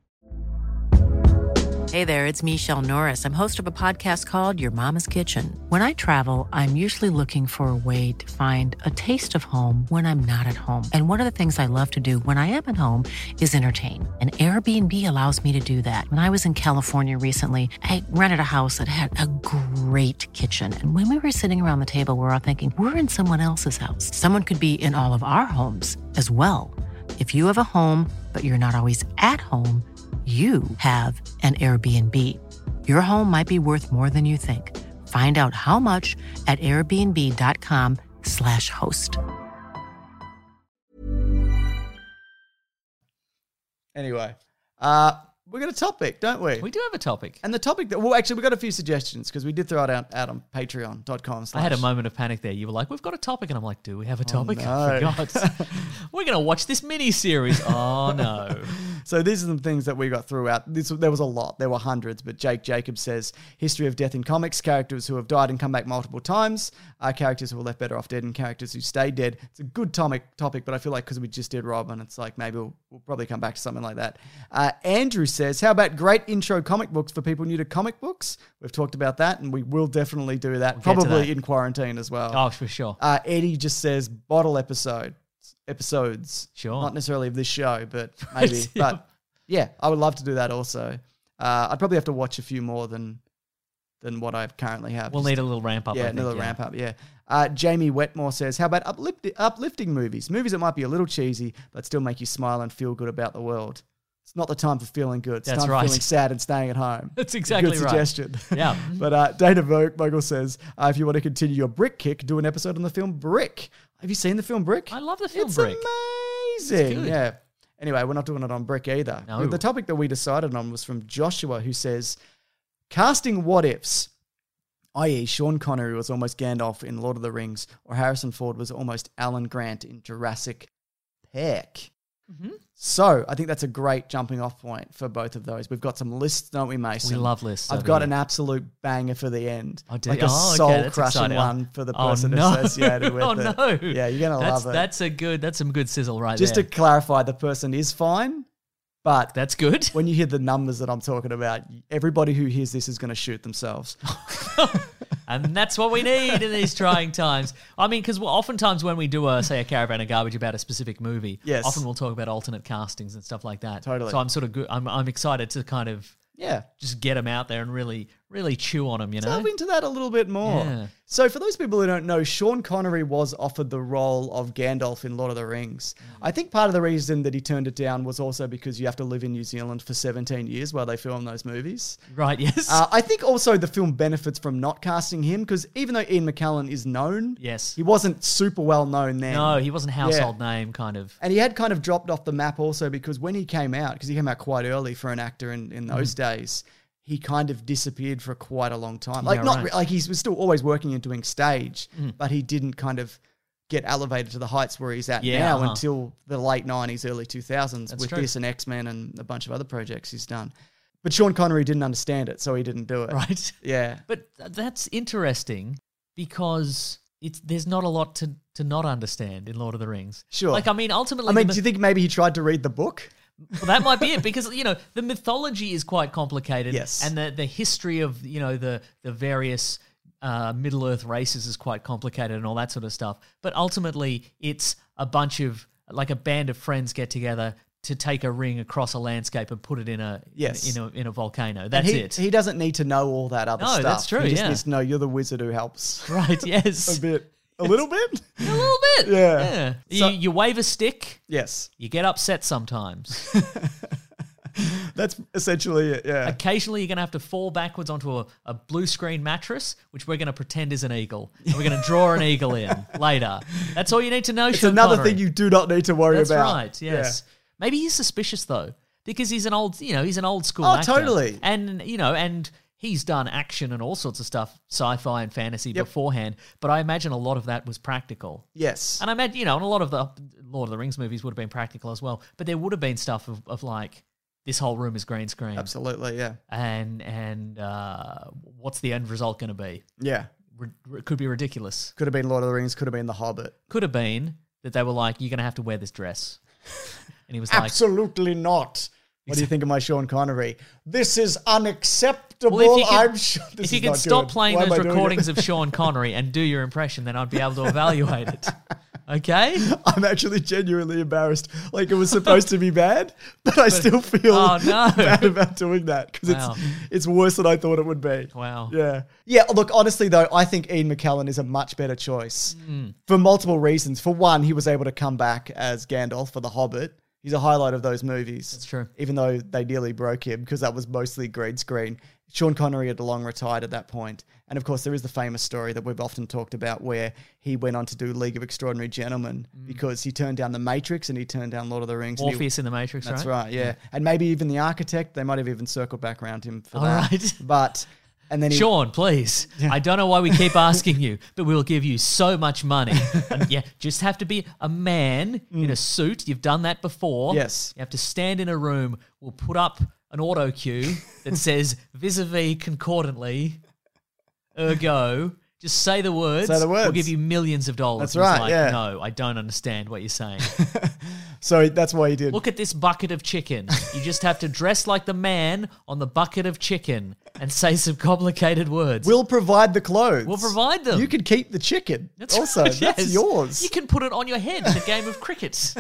Hey there, it's Michelle Norris. I'm host of a podcast called Your Mama's Kitchen. When I travel, I'm usually looking for a way to find a taste of home when I'm not at home. And one of the things I love to do when I am at home is entertain. And Airbnb allows me to do that. When I was in California recently, I rented a house that had a great kitchen. And when we were sitting around the table, we were all thinking, we're in someone else's house. Someone could be in all of our homes as well. If you have a home, but you're not always at home, you have an Airbnb. Your home might be worth more than you think. Find out how much at airbnb.com slash host. Anyway, uh, we got a topic, don't we? We do have a topic. And the topic that, well, actually, we got a few suggestions because we did throw it out, out on patreon.com. I had a moment of panic there. You were like, we've got a topic. And I'm like, do we have a topic? no. I forgot. We're going to watch this mini-series. Oh, no. So these are some things that we got throughout. This, there was a lot. There were hundreds, but Jake Jacobs says, history of death in comics, characters who have died and come back multiple times, uh, characters who were left better off dead, and characters who stayed dead. It's a good topic, topic but I feel like because we just did Robin, it's like maybe we'll, we'll probably come back to something like that. Uh, Andrew says, how about great intro comic books for people new to comic books? We've talked about that, and we will definitely do that, We'll get to probably that. in quarantine as well. Oh, for sure. Uh, Eddie just says bottle episode episodes. Sure. Not necessarily of this show, but maybe. But yeah, I would love to do that also. Uh, I'd probably have to watch a few more than than what I currently have. We'll Just- need a little ramp up. yeah, I think, another yeah. ramp up, yeah. Uh, Jamie Wetmore says, how about uplift- uplifting movies? Movies that might be a little cheesy, but still make you smile and feel good about the world. It's not the time for feeling good. It's That's time right. for feeling sad and staying at home. That's exactly Good right. suggestion. Yeah. But uh, Dana Vogt, Muggle says, uh, if you want to continue your Brick kick, do an episode on the film Brick. Have you seen the film Brick? I love the film it's Brick. amazing. good. Yeah. Anyway, we're not doing it on Brick either. No. The topic that we decided on was from Joshua, who says, casting what ifs, that is. Sean Connery was almost Gandalf in Lord of the Rings, or Harrison Ford was almost Alan Grant in Jurassic Park. Mm-hmm. So I think that's a great jumping off point for both of those. We've got some lists, don't we, Mason? We love lists. I've over got here. an absolute banger for the end. Oh, do like you? a Oh, okay, that's soul-crushing exciting. one for the Oh, person no. associated with oh, it. no. Yeah, you're going to That's, love it. that's a good, that's some good sizzle right Just there. to clarify, the person is fine, but That's good. when you hear the numbers that I'm talking about, everybody who hears this is going to shoot themselves. And that's what we need in these trying times. I mean, because oftentimes when we do, a, say, a Caravan of Garbage about a specific movie, Yes. often we'll talk about alternate castings and stuff like that. Totally. So I'm sort of good. I'm, I'm excited to kind of Yeah. just get them out there and really, really chew on them, you know? Delve into that a little bit more. Yeah. So for those people who don't know, Sean Connery was offered the role of Gandalf in Lord of the Rings. Mm. I think part of the reason that he turned it down was also because you have to live in New Zealand for seventeen years while they film those movies. Right, yes. Uh, I think also the film benefits from not casting him because even though Ian McKellen is known, yes. he wasn't super well known then. No, he wasn't household Yeah. name kind of. And he had kind of dropped off the map also because when he came out, because he came out quite early for an actor in, in those days, he kind of disappeared for quite a long time. Like Yeah, not right. re- like he was still always working and doing stage, Mm. but he didn't kind of get elevated to the heights where he's at Yeah, now uh-huh. until the late nineties, early two thousands That's with true. this and X-Men and a bunch of other projects he's done. But Sean Connery didn't understand it, so he didn't do it. Right. Yeah. But th- that's interesting because it's there's not a lot to, to not understand in Lord of the Rings. Sure. Like, I mean, ultimately... I mean, the do you think maybe he tried to read the book? Well, that might be it because, you know, the mythology is quite complicated. Yes. And the, the history of, you know, the, the various uh, Middle-earth races is quite complicated and all that sort of stuff. But ultimately, it's a bunch of, like a band of friends get together to take a ring across a landscape and put it in a Yes. in, in a in a volcano. And That's he, it. He doesn't need to know all that other No, stuff. that's true, He just yeah. needs to know you're the wizard who helps. Right, yes. a bit. A little bit? A little bit. Yeah. Yeah. So- you, you wave a stick. Yes. You get upset sometimes. That's essentially it, yeah. Occasionally, you're going to have to fall backwards onto a, a blue screen mattress, which we're going to pretend is an eagle. And we're going to draw an eagle in later. That's all you need to know, It's Sean another Connery. thing you do not need to worry That's about. right, yes. Maybe he's suspicious, though, because he's an old, you know, he's an old school Oh, actor. totally. And, you know, and he's done action and all sorts of stuff, sci-fi and fantasy Yep. beforehand, but I imagine a lot of that was practical. Yes. And I imagine, you know, and a lot of the Lord of the Rings movies would have been practical as well, but there would have been stuff of, of like, this whole room is green screen. Absolutely, yeah. And and uh, what's the end result going to be? Yeah. Ri- It could be ridiculous. Could have been Lord of the Rings, could have been The Hobbit. Could have been that they were like, you're going to have to wear this dress. And he was like, Absolutely not. What do you think of my Sean Connery? This is unacceptable. well, if you could, I'm sure this if you is could not stop good. playing Why am those I doing recordings it? of Sean Connery and do your impression, then I'd be able to evaluate it. Okay? I'm actually genuinely embarrassed. Like it was supposed to be bad, but I still feel Oh, no. bad about doing that because Wow. it's it's worse than I thought it would be. Wow. Yeah. Yeah, look, honestly though, I think Ian McKellen is a much better choice Mm. for multiple reasons. For one, he was able to come back as Gandalf for The Hobbit. He's a highlight of those movies. That's true. Even though they nearly broke him because that was mostly green screen. Sean Connery had long retired at that point. And of course, there is the famous story that we've often talked about where he went on to do League of Extraordinary Gentlemen because he turned down The Matrix and he turned down Lord of the Rings. and he- Morpheus in the Matrix, That's right? right, yeah. And maybe even The Architect. They might have even circled back around him for All that. right. But, and then he... Sean, please. I don't know why we keep asking you, but we'll give you so much money. And yeah, just have to be a man in a suit. You've done that before. Yes. You have to stand in a room. We'll put up an auto cue that says vis-a-vis concordantly, ergo. Just say the words. Say the words. We'll give you millions of dollars. That's And it's right, like, yeah. No, I don't understand what you're saying. So that's why he did. Look at this bucket of chicken. You just have to dress like the man on the bucket of chicken and say some complicated words. We'll provide the clothes. We'll provide them. You can keep the chicken. That's also, right, that's yes. yours. You can put it on your head in a game of cricket.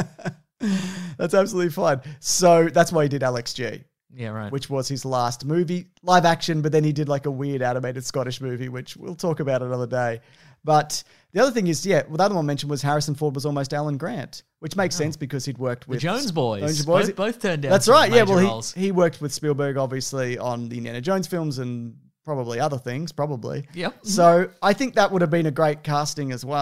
That's absolutely fine. So that's why he did Alex G, Yeah, right. which was his last movie, live action, but then he did like a weird animated Scottish movie, which we'll talk about another day. But the other thing is, yeah, well, the other one I mentioned was Harrison Ford was almost Alan Grant, which makes sense because he'd worked the with Jones boys. Jones boys. Both, both turned down That's some right. Yeah, major well, roles. he, he worked with Spielberg, obviously, on the Indiana Jones films and probably other things, probably. Yep. So I think that would have been a great casting as well.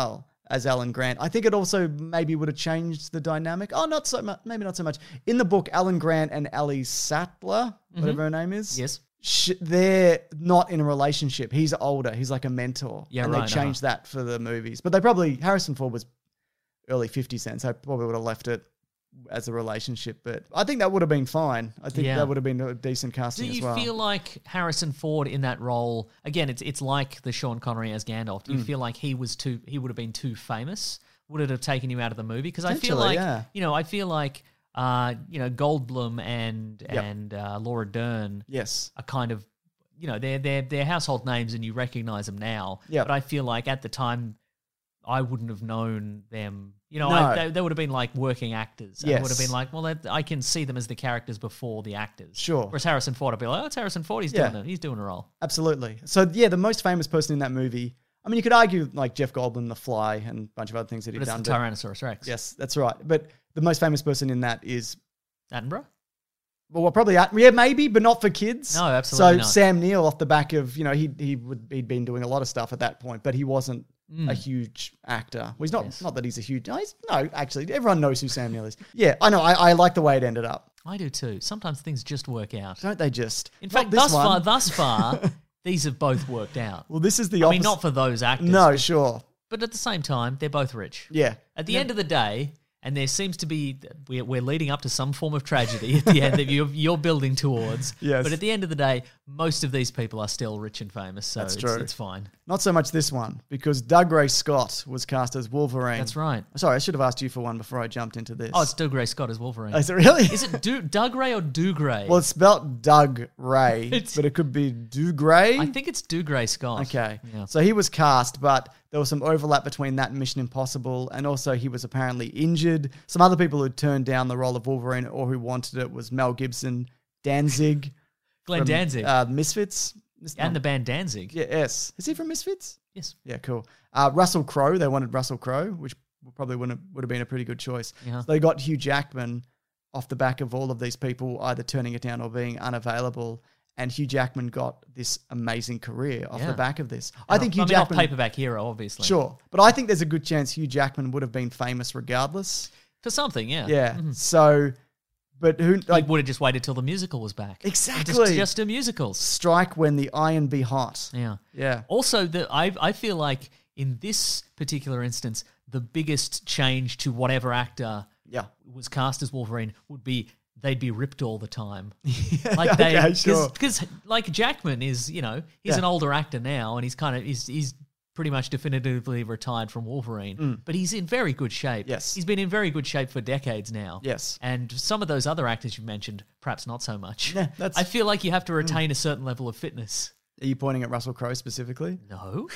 as Alan Grant. I think it also maybe would have changed the dynamic. Oh, not so much. Maybe not so much. In the book, Alan Grant and Ellie Sattler, whatever Mm-hmm. her name is. Yes. Sh- they're not in a relationship. He's older. He's like a mentor. Yeah, and right, they changed that for the movies. But they probably, Harrison Ford was early fifties then, so probably would have left it as a relationship. But I think that would have been fine. I think Yeah. that would have been a decent Do casting as you well. feel like Harrison Ford in that role again? It's it's like the Sean Connery as Gandalf. Do you Mm. feel like he was too? He would have been too famous? Would it have taken you out of the movie? Because I feel Potentially, like yeah. you know, I feel like uh, you know Goldblum and Yep. and uh, Laura Dern Yes. are kind of you know they're they're they're household names and you recognize them now. Yep. But I feel like at the time I wouldn't have known them. You know, No. I, they, they would have been like working actors. I would have Yes. been like, well, that- I can see them as the characters before the actors. Sure. Whereas Harrison Ford, I'd be like, oh, it's Harrison Ford. He's Yeah. doing it. He's doing a role. Absolutely. So, yeah, the most famous person in that movie, I mean, you could argue like Jeff Goldblum, The Fly, and a bunch of other things that he'd But it's done. the but- Tyrannosaurus Rex. yes, that's right. But the most famous person in that is, Attenborough? well, well, probably, yeah, maybe, but not for kids. No, absolutely So not. Sam Neill off the back of, you know, he he would he'd been doing a lot of stuff at that point, but he wasn't a huge actor. Well, he's not, Yes. not that he's a huge, no, he's, no, actually, everyone knows who Sam Neill is. Yeah, I know, I, I like the way it ended up. I do too. Sometimes things just work out. Don't they just? In Not fact, this thus one. far, thus far, these have both worked out. Well, this is the I opposite. mean, not for those actors. No, but, sure. but at the same time, they're both rich. Yeah. At the end of the day, and there seems to be, we're, we're leading up to some form of tragedy at the end that you're, you're building towards. Yes. But at the end of the day, most of these people are still rich and famous, so That's it's, true. it's fine. Not so much this one, because Doug Ray Scott was cast as Wolverine. That's right. Sorry, I should have asked you for one before I jumped into this. Oh, it's Doug Ray Scott as Wolverine. Is it really? Is it du- Doug Ray or Doug Ray? Well, it's spelled Doug Ray, It's- but it could be Doug Ray. I think it's Doug Ray Scott. Okay. Yeah. So he was cast, but there was some overlap between that and Mission Impossible, and also he was apparently injured. Some other people who turned down the role of Wolverine or who wanted it was Mel Gibson, Danzig. Glenn from, Danzig. Uh, Misfits. Mis- and no. the band Danzig. Yeah, yes. Is he from Misfits? Yes. Yeah, cool. Uh, Russell Crowe, they wanted Russell Crowe, which probably wouldn't would have been a pretty good choice. Yeah. So they got Hugh Jackman off the back of all of these people either turning it down or being unavailable. And Hugh Jackman got this amazing career off Yeah. the back of this. I think Hugh I mean, off Jackman... paperback hero, obviously. Sure. But I think there's a good chance Hugh Jackman would have been famous regardless. For something, yeah. Yeah. So, but who... Like, Like, would have just waited till the musical was back. Exactly. Just, just do musicals. strike when the iron be hot. Yeah. Yeah. Also, the I I feel like in this particular instance, the biggest change to whatever actor Yeah. was cast as Wolverine would be they'd be ripped all the time. Like they, Okay, because sure. like Jackman is, you know, he's Yeah. an older actor now, and he's kind of he's he's pretty much definitively retired from Wolverine, but he's in very good shape. Mm. Yes. he's been in very good shape for decades now. Yes. and some of those other actors you mentioned, perhaps not so much. Yeah, that's- I feel like you have to retain a certain level of fitness. Are you pointing at Russell Crowe specifically? No.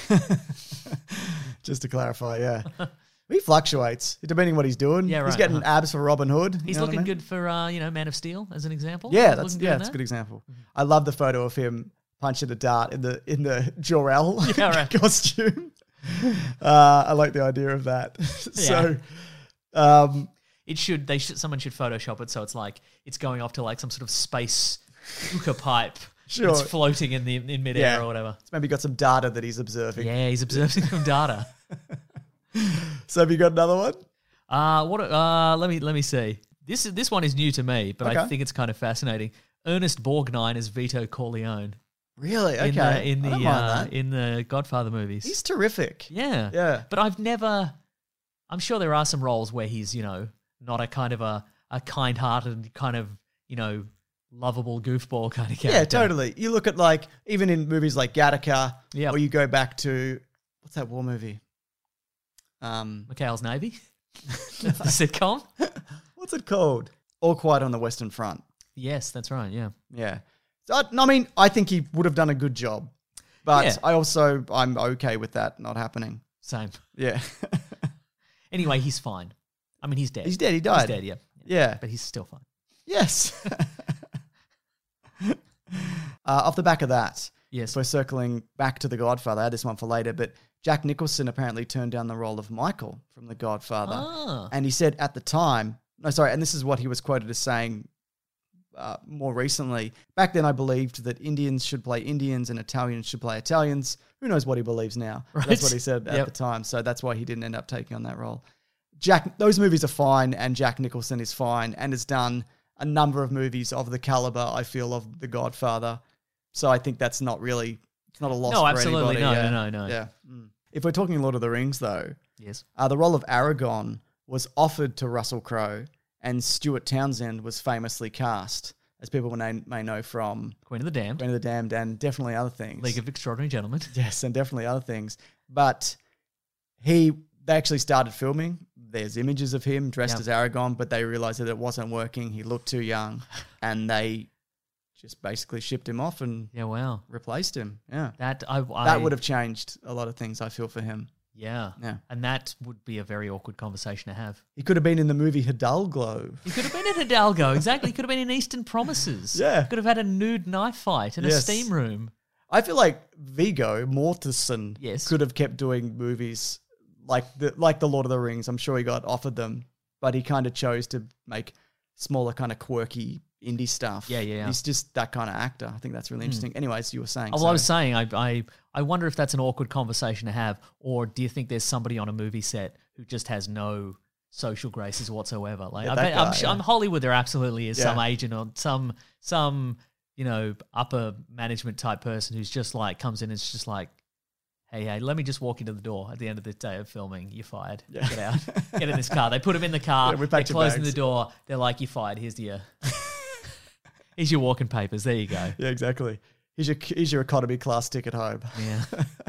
Just to clarify, yeah. He fluctuates, depending what he's doing. Yeah, He's right, getting uh-huh. abs for Robin Hood. you He's know what I looking mean? good for, uh, you know, Man of Steel as an example. Yeah, He's that's looking yeah, in that's a that. good example. I love the photo of him punching a dart in the in the Jor-El Yeah, right. costume. Uh, I like the idea of that. so, um, It should. They should. Someone should Photoshop it so it's like it's going off to like some sort of space hookah pipe. Sure. It's floating in the in midair Yeah. or whatever. it's maybe got some data that he's observing. Yeah, he's observing some data. So have you got another one? Uh what? Uh, let me let me see. This is this one is new to me, but I Okay. think it's kind of fascinating. Ernest Borgnine as Vito Corleone Really? Okay. in the in I the don't mind uh, that. in the Godfather movies. He's terrific. Yeah. Yeah. But I've never I'm sure there are some roles where he's, you know, not a kind of a, a kind hearted kind of, you know, lovable goofball kind of character. Yeah, totally. You look at like even in movies like Gattaca, Yep. or you go back to what's that war movie? Um, McHale's Navy. That's the sitcom. what's it called? All Quiet on the Western Front. Yes, that's right, yeah. Yeah. So I, I mean, I think he would have done a good job, but Yeah. I also I'm okay with that not happening. Same. Yeah. Anyway, he's fine. I mean, he's dead. He's dead. He died. He's dead, yeah. Yeah. But he's still fine. Yes. uh, off the back of that, Yes. if we're circling back to The Godfather, I had this one for later, but Jack Nicholson apparently turned down the role of Michael from The Godfather. Ah. And he said at the time, no, sorry, and this is what he was quoted as saying uh, more recently. Back then, I believed that Indians should play Indians and Italians should play Italians. Who knows what he believes now? Right. That's what he said at Yep. the time. So that's why he didn't end up taking on that role. Jack, those movies are fine, and Jack Nicholson is fine, and has done a number of movies of the caliber, I feel, of The Godfather. So I think that's not really, it's not a loss No, for absolutely. anybody. No, yeah. no, no, no. Yeah. Mm. If we're talking Lord of the Rings, though, Yes. uh, the role of Aragorn was offered to Russell Crowe, and Stuart Townsend was famously cast, as people may, may know from Queen of the Damned. Queen of the Damned and definitely other things. League of Extraordinary Gentlemen. Yes, and definitely other things. But he, they actually started filming. There's images of him dressed Yep. as Aragorn, but they realized that it wasn't working. He looked too young, and they just basically shipped him off and Yeah, wow. replaced him. Yeah, That I, I that would have changed a lot of things, I feel, for him. Yeah. Yeah. And that would be a very awkward conversation to have. He could have been in the movie Hidalgo. He could have been in Hidalgo, exactly. He could have been in Eastern Promises. Yeah. Could have had a nude knife fight in Yes. a steam room. I feel like Viggo Mortensen Yes. could have kept doing movies like the like the Lord of the Rings. I'm sure he got offered them, but he kind of chose to make smaller, kind of quirky indie stuff. Yeah, yeah, yeah. He's just that kind of actor. I think that's really interesting. Anyways, you were saying. Oh, well, so- I was saying, I, I, I wonder if that's an awkward conversation to have, or do you think there's somebody on a movie set who just has no social graces whatsoever? Like, Yeah, I that bet, guy, I'm, sure, yeah. I'm Hollywood. There absolutely is Yeah. some agent or some some you know upper management type person who's just like comes in and it's just like, hey, hey, let me just walk into the door at the end of the day of filming. You're fired. Yeah. Get out. Get in this car. They put him in the car. Yeah, we they're packed your closing bags. the door. They're like, you're fired. Here's your here's your walking papers. There you go. Yeah, exactly. Here's your here's your economy class ticket home. Yeah.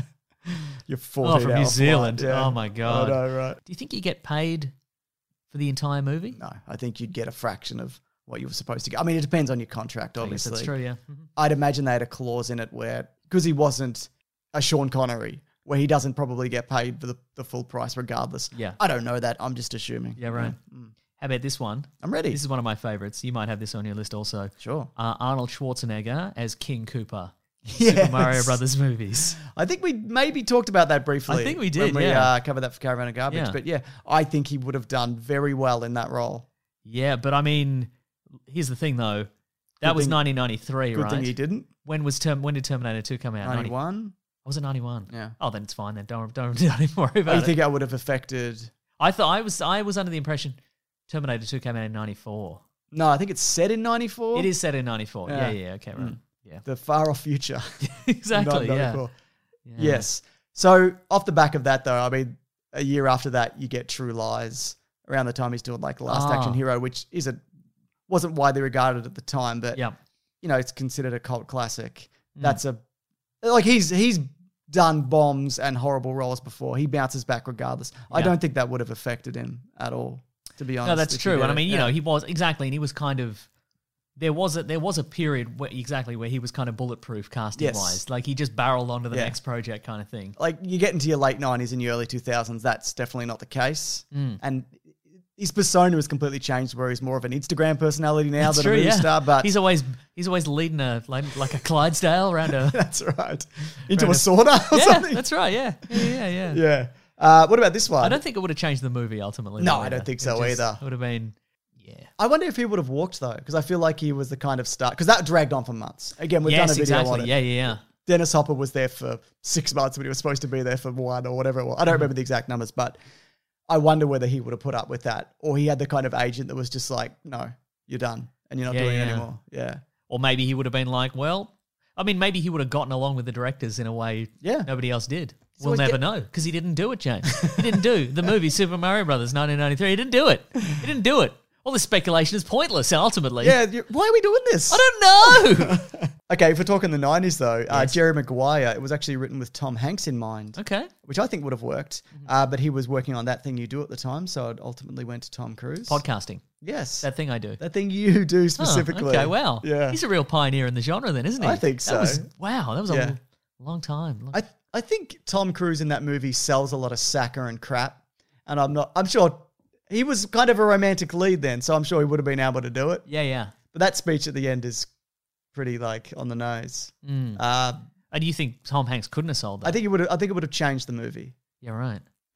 Your Oh, fourteen from hour New flight. Zealand. Yeah. Oh my god. I know, right? Do you think you get paid for the entire movie? No, I think you'd get a fraction of what you were supposed to get. I mean, it depends on your contract, I guess obviously. that's true, yeah. Mhm. I'd imagine they had a clause in it where, because he wasn't a Sean Connery, where he doesn't probably get paid for the, the full price regardless. Yeah. I don't know that. I'm just assuming. Yeah, right. Mm. How about this one? I'm ready. This is one of my favorites. You might have this on your list also. Sure. Uh, Arnold Schwarzenegger as King Cooper. in Yes. Super Mario Brothers movies. I think we maybe talked about that briefly. I think we did, when we yeah. uh, covered that for Caravan of Garbage. Yeah. But yeah, I think he would have done very well in that role. Yeah, but I mean, here's the thing though. That Good was thing- nineteen ninety-three, Good right? thing he didn't. When was term? When did Terminator two come out? ninety ninety-one. Was it ninety-one? Yeah. Oh, then it's fine. Then don't don't, don't even worry Oh, about you it. think that would have affected? I thought I was I was under the impression Terminator two came out in ninety-four. No, I think it's set in ninety-four. It is set in ninety-four. Yeah, Yeah. yeah, okay, right. Mm. Yeah. The far off future. Exactly, Not yeah. ninety-four. Yeah. Yes. So off the back of that, though, I mean, a year after that, you get True Lies. Around the time he's doing like Last Ah. Action Hero, which isn't wasn't widely regarded at the time, but Yep. you know, it's considered a cult classic. Mm. That's a like he's he's done bombs and horrible roles before. He bounces back regardless. I Yeah. don't think that would have affected him at all, to be honest. No, that's if you true. get And I it. mean, you Yeah. know, he was exactly, and he was kind of there was a there was a period where exactly where he was kind of bulletproof casting Yes. wise. Like he just barreled onto the Yeah. next project kind of thing. like you get into your late nineties and your early two thousands, that's definitely not the case. Mm. And his persona has completely changed, where he's more of an Instagram personality now That's than true, a movie yeah. star. But he's always he's always leading a like, like a Clydesdale around a that's right, into a Right. sauna or yeah, something. that's right. Yeah, yeah, yeah. yeah. Yeah. Uh, what about this one? I don't think it would have changed the movie ultimately. No, though, I don't either. think It so just either. Would have been yeah. I wonder if he would have walked though, because I feel like he was the kind of star. Because that dragged on for months. Again, we've yes, done a video exactly. on it. Yeah, yeah, yeah. Dennis Hopper was there for six months, but he was supposed to be there for one or whatever it was. I don't remember the exact numbers, but I wonder whether he would have put up with that, or he had the kind of agent that was just like, "No, you're done, and you're not Yeah, doing yeah. it anymore." Yeah, Or maybe he would have been like, well, I mean, maybe he would have gotten along with the directors in a way Yeah. nobody else did. So We'll I never get- know because he didn't do it, James. He didn't do the movie Super Mario Brothers nineteen ninety-three. He didn't do it. He didn't do it. All this speculation is pointless ultimately. yeah. you- Why are we doing this? I don't know. Okay, if we're talking the nineties though, uh, Yes. Jerry Maguire, it was actually written with Tom Hanks in mind, okay. which I think would have worked. Uh, but he was working on That Thing You Do at the time, so it ultimately went to Tom Cruise. Podcasting. Yes, That thing I do. that thing you do Oh, specifically. okay, wow. Yeah. He's a real pioneer in the genre then, isn't he? I think That so. was, wow, that was Yeah. a long time. I I think Tom Cruise in that movie sells a lot of sacker and crap, and I'm not. I'm sure he was kind of a romantic lead then, so I'm sure he would have been able to do it. yeah, yeah. But that speech at the end is pretty like on the nose. Mm. Uh, And you think Tom Hanks couldn't have sold that? I think it would. I think it would have changed the movie. yeah, right. Yeah,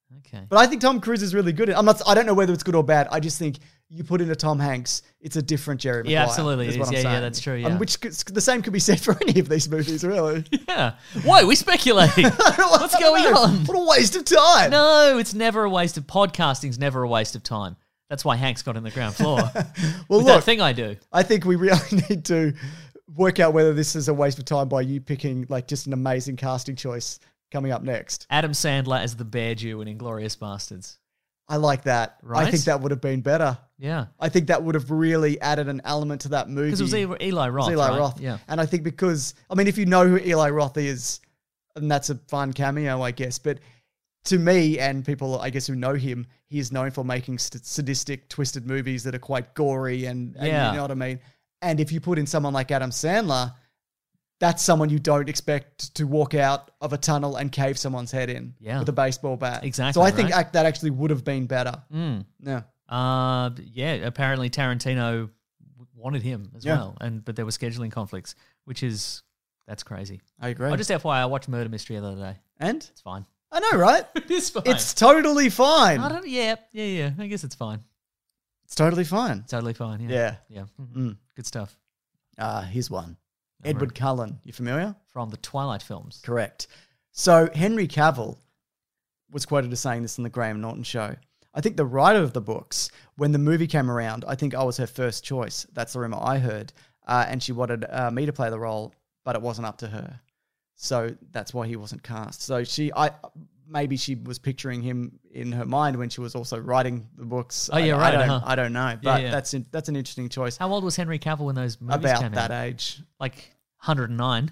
Okay. But I think Tom Cruise is really good. I'm not. I don't know whether it's good or bad. I just think you put in a Tom Hanks, it's a different Jerry Maguire. Yeah, absolutely. is It what is. I'm Yeah, yeah, saying. that's true, yeah. Um, which could- the same could be said for any of these movies, really. Yeah. Why are we speculating? What's I don't going know. on? What a waste of time. No, it's never a waste of podcasting's never a waste of time. That's why Hanks got in the ground floor. Well, With look, that thing I do. I think we really need to work out whether this is a waste of time by you picking like just an amazing casting choice coming up next. Adam Sandler as the Bear Jew in Inglourious Bastards. I like that. I Right? think that would have been better. Yeah. I think that would have really added an element to that movie. Because it was Eli, Eli It Roth. was Eli right? Roth. Yeah. And I think because, I mean, if you know who Eli Roth is, and that's a fun cameo, I guess. But to me, and people, I guess, who know him, he is known for making st- sadistic, twisted movies that are quite gory and, and Yeah. you know what I mean? And if you put in someone like Adam Sandler, that's someone you don't expect to walk out of a tunnel and cave someone's head in Yeah. with a baseball bat. Exactly, So I think right? ac- that actually would have been better. Mm. Yeah. Uh, yeah, apparently Tarantino wanted him as Yeah. well, and but there were scheduling conflicts, which is, that's crazy. I agree. I just F Y I, I watched Murder Mystery the other day. and? It's fine. I know, right? It is fine. It's totally fine. I don't, yeah, yeah, yeah. I guess it's fine. It's totally fine. Totally fine. Yeah. Yeah. Yeah. Mhm. Mm. Good stuff. Uh, here's one. All Edward right. Cullen. You familiar? From the Twilight films. Correct. So Henry Cavill was quoted as saying this in the Graham Norton show. I think the writer of the books, when the movie came around, I think I was her first choice. That's the rumor I heard. Uh, and she wanted uh, me to play the role, but it wasn't up to her. So that's why he wasn't cast. So she, I maybe she was picturing him in her mind when she was also writing the books. Oh, yeah, I, right, I don't, uh-huh. I don't know, Yeah, but yeah. that's in, that's an interesting choice. How old was Henry Cavill when those movies About came that out? age. Like one hundred nine.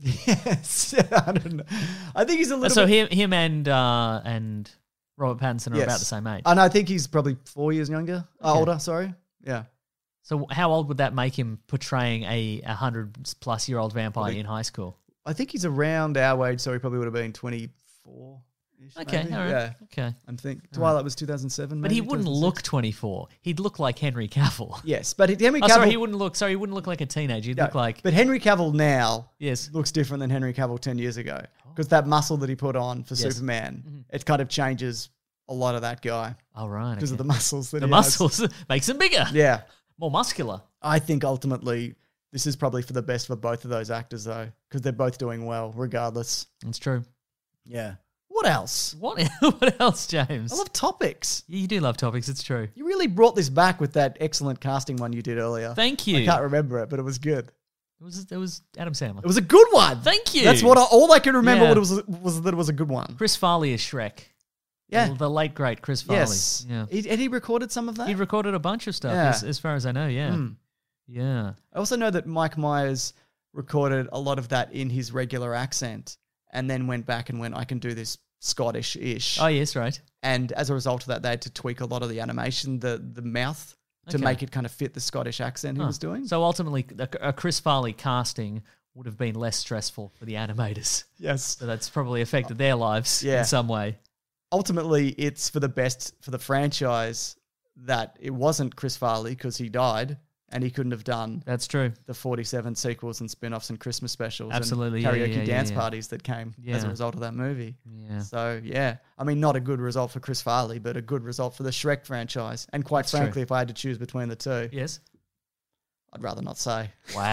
Yes, I don't know. I think he's a little. So bit, him, him and uh, and Robert Pattinson are Yes. about the same age. and I think he's probably four years younger, uh, Okay. older. Sorry, yeah. So how old would that make him portraying a a hundred plus year old vampire Probably- in high school? I think he's around our age, so he probably would have been twenty-four. Okay, all right. Yeah, Okay. I think Twilight was two thousand seven. But he wouldn't look twenty-four. He'd look like Henry Cavill. Yes, but Henry Oh, Cavill. sorry, he wouldn't look. Sorry, he wouldn't look like a teenager. He'd no, look like But Henry Cavill now yes. looks different than Henry Cavill ten years ago because that muscle that he put on for Yes. Mm-hmm. Superman, it kind of changes a lot of that guy All right. because okay. of the muscles that the he has. muscles makes him bigger. Yeah, More muscular. I think ultimately this is probably for the best for both of those actors, though, because they're both doing well, regardless. That's true. Yeah. What else? What? What else, James? I love topics. You do love topics. It's true. You really brought this back with that excellent casting one you did earlier. Thank you. I can't remember it, but it was good. It was it was Adam Sandler. It was a good one. Thank you. That's what I, all I can remember. Yeah. What it was was that it was a good one. Chris Farley is Shrek. Yeah. The, the late great Chris Farley. Yes. Yeah. He, had he recorded some of that? He recorded a bunch of stuff, Yeah. as, as far as I know. Yeah. Hmm. Yeah. I also know that Mike Myers recorded a lot of that in his regular accent, and then went back and went, "I can do this Scottish-ish." Oh yes, right. And as a result of that, they had to tweak a lot of the animation, the the mouth, to Okay. make it kind of fit the Scottish accent he Huh. was doing. So ultimately, a, a Chris Farley casting would have been less stressful for the animators. yes. So that's probably affected their lives Yeah. in some way. Ultimately, it's for the best for the franchise that it wasn't Chris Farley because he died and he couldn't have done That's true. the forty-seven sequels and spin-offs and Christmas specials Absolutely, and yeah, karaoke yeah, yeah, dance yeah. parties that came as a Yeah. result of that movie. Yeah. So, yeah. I mean, not a good result for Chris Farley, but a good result for the Shrek franchise. And quite That's true. frankly, if I had to choose between the two, Yes. I'd rather not say.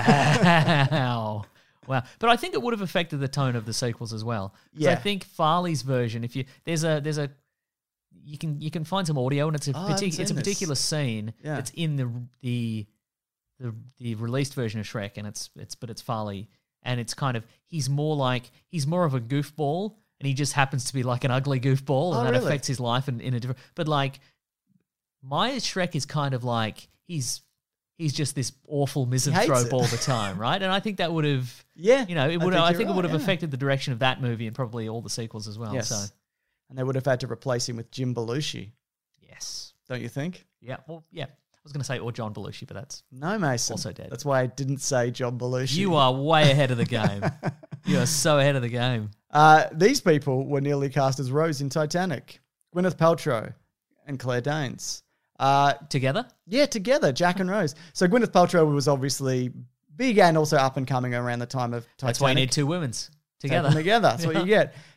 Wow. Wow. But I think it would have affected the tone of the sequels as well. 'Cause I Yeah. think Farley's version, if you there's a there's a you can you can find some audio and it's a Oh, I haven't partic- it's a seen this. particular scene Yeah. that's in the the the the released version of Shrek and it's it's but it's Farley and it's kind of he's more like he's more of a goofball and he just happens to be like an ugly goofball and Oh, that really? affects his life in, in a different but like my Shrek is kind of like he's he's just this awful misanthrope it. all the time, right? And I think that would have, Yeah. you know, it I would. think I you're think it would right, have yeah. affected the direction of that movie and probably all the sequels as well. Yes. So And they would have had to replace him with Jim Belushi, yes, don't you think? yeah, well, yeah. I was going to say or John Belushi, but that's No, Mason. Also dead. That's why I didn't say John Belushi. you are way ahead of the game. You are so ahead of the game. Uh, these people were nearly cast as Rose in Titanic. Gwyneth Paltrow and Claire Danes. Uh, Together, yeah, together, Jack and Rose. So Gwyneth Paltrow was obviously big and also up and coming around the time of Titanic. that's why you need two women's Take together. them together. That's what Yeah. you get.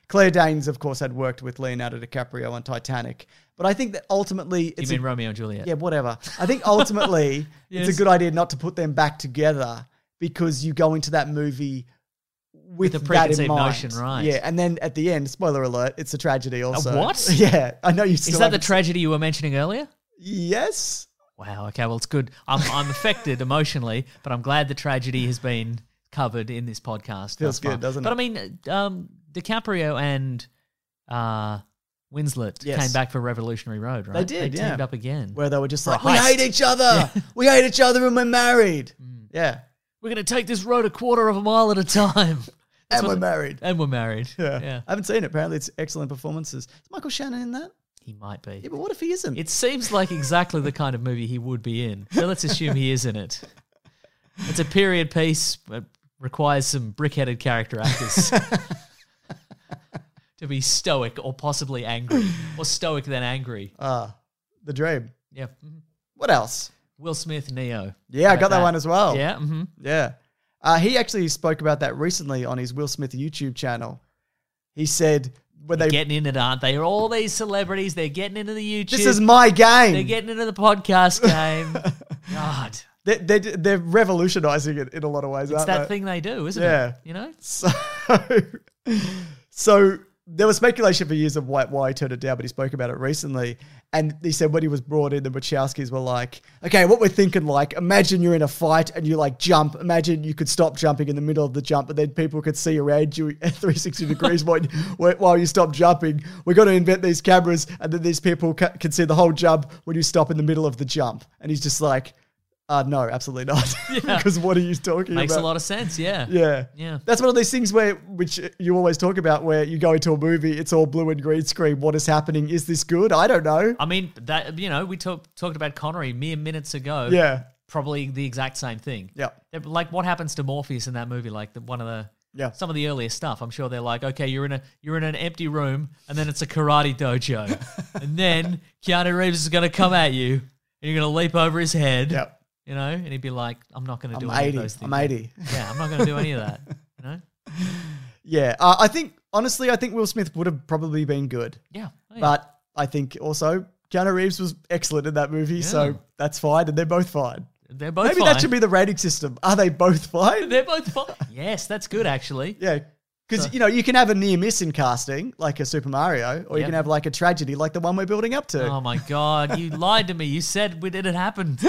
Claire Danes, of course, had worked with Leonardo DiCaprio on Titanic. But I think that ultimately... You it's mean a, Romeo and Juliet? Yeah, whatever. I think ultimately Yes. it's a good idea not to put them back together because you go into that movie with, With a that in preconceived mind. notion, right. Yeah, and then at the end, spoiler alert, it's a tragedy also. what? Yeah, I know you still Is that the haven't- tragedy you were mentioning earlier? Yes. Wow. Okay. Well, it's good. I'm I'm affected emotionally, but I'm glad the tragedy has been covered in this podcast. Feels thus far. good, doesn't but it? I mean, um, DiCaprio and uh, Winslet Yes. came back for Revolutionary Road, right? They did, They yeah. teamed up again. Where they were just For a like, we heist. hate each other. We hate each other and we're married. Yeah. We're going to take this road a quarter of a mile at a time. That's And what we're the- married. And we're married. Yeah. yeah. I haven't seen it. Apparently it's excellent performances. Is Michael Shannon in that? He might be. Yeah, but what if he isn't? It seems like exactly the kind of movie he would be in. So let's assume he is in it. It's a period piece. It requires some brick-headed character actors to be stoic or possibly angry, or stoic then angry. Ah, the dream. Yeah. mhm. What else? Will Smith, Neo. Yeah, I How got about that one as well. Yeah. Mm-hmm. Yeah. Uh, he actually spoke about that recently on his Will Smith YouTube channel. He said when they Getting in it, aren't they? All these celebrities, they're getting into the YouTube. this is my game. They're getting into the podcast game. God. They, they, they're revolutionizing it in a lot of ways, It's aren't that they? thing they do, isn't Yeah. it? You know? So, so there was speculation for years of why, why he turned it down, but he spoke about it recently. And he said when he was brought in, the Wachowskis were like, okay, what we're thinking, like, imagine you're in a fight and you like jump. Imagine you could stop jumping in the middle of the jump, but then people could see around you at three hundred sixty degrees while, while you stop jumping. We're going to invent these cameras and then these people ca- can see the whole jump when you stop in the middle of the jump. And he's just like, uh, no, absolutely not. Yeah. Because what are you talking Makes about? a lot of sense, yeah. Yeah. Yeah. That's one of those things where, which you always talk about, where you go into a movie, it's all blue and green screen. What is happening? Is this good? I don't know. I mean, that you know, we talk, talked about Connery mere minutes ago. Yeah. Probably the exact same thing. Yeah. They're- Like what happens to Morpheus in that movie? Like the, one of the Yeah. some of the earlier stuff. I'm sure they're like, okay, you're in a you're in an empty room, and then it's a karate dojo, and then Keanu Reeves is going to come at you, and you're going to leap over his head. Yep. You know, and he'd be like, I'm not going to do I'm any eighty. of those things. I'm eighty. Yeah, I'm not going to do any of that. You know? Yeah. Uh, I think, honestly, I think Will Smith would have probably been good. Yeah. Oh, yeah. But I think also Keanu Reeves was excellent in that movie. Yeah. So that's fine. And they're both fine. They're both Maybe fine. that should be the rating system. Are they both fine? They're both fine. Yes, that's good actually. Yeah. Because, So- you know, you can have a near miss in casting, like a Super Mario, or you Yep. can have like a tragedy like the one we're building up to. Oh my god, you lied to me. You said it had happened.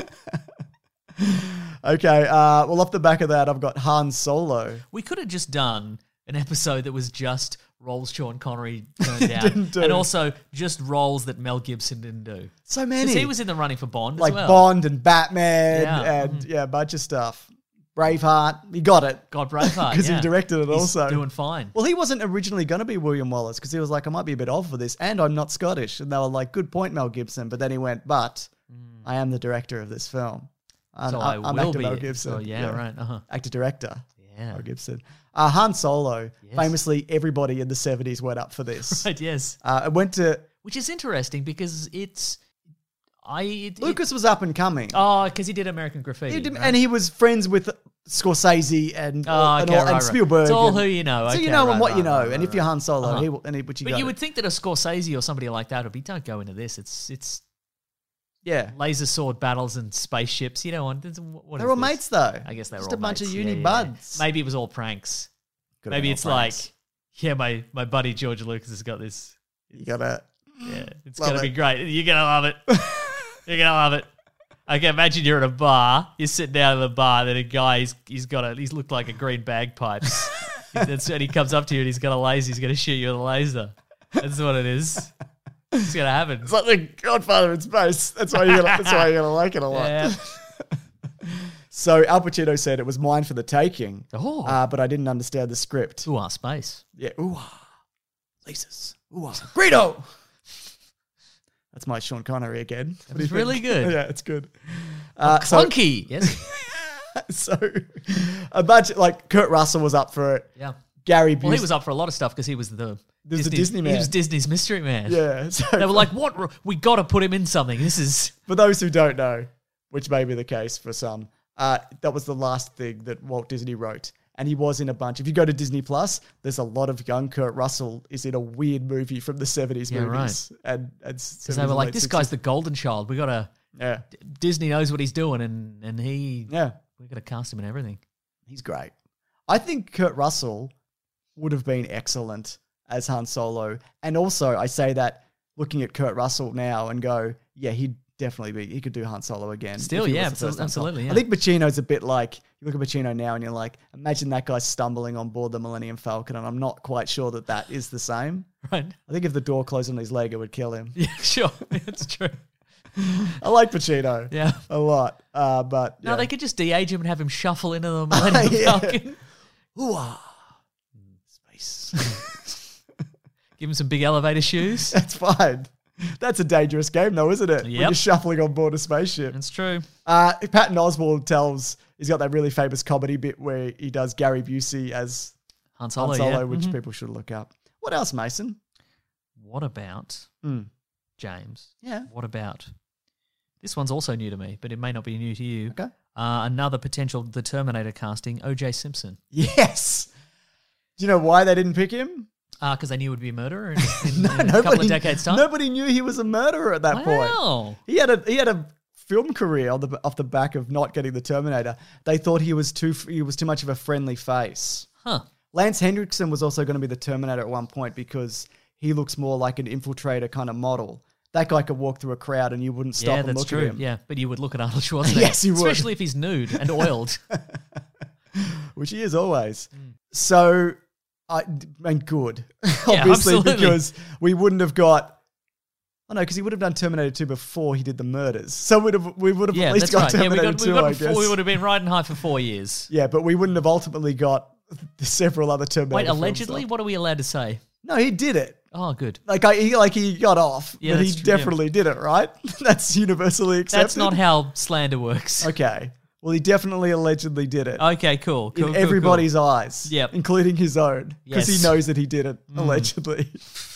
Okay, uh, well, off the back of that, I've got Han Solo. We could have just done an episode that was just roles Sean Connery turned down, Didn't do. and also just roles that Mel Gibson didn't do. So Because many. he was in the running for Bond like as well. Bond and Batman Yeah. and, yeah, a bunch of stuff. Braveheart, he got it. God, Braveheart, Because yeah. he directed it He's also. doing fine. Well, he wasn't originally going to be William Wallace because he was like, I might be a bit old for this, and I'm not Scottish. And they were like, good point, Mel Gibson. But then he went, but I am the director of this film. And So I I'm will actor be Mel it. Gibson. So, yeah, right, uh-huh. Actor-director. Yeah. Mel Gibson. Uh, Han Solo, Yes. famously, everybody in the seventies went up for this. Right, yes. Uh, it went to... Which is interesting because it's... I it, Lucas it, was up and coming. Oh, because he did American Graffiti. He did- right? And he was friends with Scorsese and, Oh, all- and, okay, all- right, and right. Spielberg. It's all and- who you know. So Okay, you know right, and what right, you know. right, and right, if you're Han Solo, Uh-huh. he will, and he, which you But go, you would think that a Scorsese or somebody like that would be, don't go into this. It's it's yeah. laser sword battles and spaceships. You know, what is They're all this? mates though. I guess they're Just all a bunch mates. of uni Yeah, yeah, yeah. buds. Maybe it was all pranks. Could've Maybe been it's all pranks. like, yeah, my, my buddy George Lucas has got this. You gotta. Yeah, it's Love gonna it. be great. You're gonna love it. You're gonna love it. Okay, imagine you're at a bar. You sit down at the bar, then a guy he's, he's got a he's looked like a green bagpipes. That's when he comes up to you and he's got a laser. He's gonna shoot you with a laser. That's what it is. It's gonna happen. It's like the Godfather in space. That's why you're gonna. That's why you're gonna like it a lot. Yeah. So Al Pacino said it was mine for the taking. Oh. Uh, but I didn't understand the script. Ooh, our space. Yeah. Ooh. Lasers. Ooh. Greedo. That's my Sean Connery again. What do was you really think? good. Yeah, it's good. Uh, so, Clunky. Yes. so a bunch like Kurt Russell was up for it. Yeah. Gary Busey. Well, he was up for a lot of stuff because he was the There's the Disney's- Disney man. He was Disney's mystery man. Yeah. So They were like, "What? We got to put him in something. This is." for those who don't know, which may be the case for some, uh, that was the last thing that Walt Disney wrote. And he was in a bunch. If you go to Disney Plus, there's a lot of young Kurt Russell is in a weird movie from the seventies Yeah, movies. right. And, and Because they were like, this guy's the golden child. We got to, Yeah. Disney knows what he's doing, and, and he, Yeah. we got to cast him in everything. He's great. I think Kurt Russell would have been excellent as Han Solo. And also, I say that looking at Kurt Russell now and go, yeah, he'd definitely be, he could do Han Solo again. Still, if he yeah, was the first absolutely, Han Solo. yeah. I think Pacino's a bit like, you look at Pacino now and you're like, imagine that guy stumbling on board the Millennium Falcon, and I'm not quite sure that that is the same. Right. I think if the door closed on his leg, it would kill him. Yeah, sure. That's true. I like Pacino. Yeah. A lot. Uh, but No, yeah. they could just de-age him and have him shuffle into the Millennium Yeah. Falcon. Ooh-ah. Space. Give him some big elevator shoes. That's fine. That's a dangerous game, though, isn't it? When Yep. you're shuffling on board a spaceship. That's true. Uh, Patton Oswalt tells, he's got that really famous comedy bit where he does Gary Busey as Han Solo, Han Solo, yeah. which Mhm. people should look up. What else, Mason? What about, Mm. James? Yeah. What about, this one's also new to me, but it may not be new to you. Okay. Uh, another potential The Terminator casting, O J Simpson. Yes. Do you know why they didn't pick him? Because they knew he would be a murderer in, in, No, in a nobody, couple of decades' time. Nobody knew he was a murderer at that point. Wow. He had a he had a film career on the off the back of not getting the Terminator. They thought he was too he was too much of a friendly face. Huh. Lance Hendrickson was also going to be the Terminator at one point because he looks more like an infiltrator kind of model. That guy could walk through a crowd and you wouldn't stop Yeah, and that's look true. at him. Yeah, but you would look at Arnold Schwarzenegger. Yes, you would. Especially if he's nude and oiled. Which he is always. So, I and good, Yeah, obviously, absolutely. because we wouldn't have got. Oh no, because he would have done Terminator two before he did the murders. So we'd have we would have Yeah, at least that's got right. Yeah, we Terminator got, we two, got I four, guess. we would have been riding high for four years. Yeah, but we wouldn't have ultimately got several other Terminator. Wait, films allegedly? done. What are we allowed to say? No, he did it. Oh, good. Like I, he, like he got off, Yeah, but he that's true, yeah. definitely did it. Right? That's universally accepted. That's not how slander works. Okay. Well, he definitely allegedly did it. Okay, cool. cool in cool, everybody's cool. eyes, Yep. including his own, because Yes. he knows that he did it allegedly.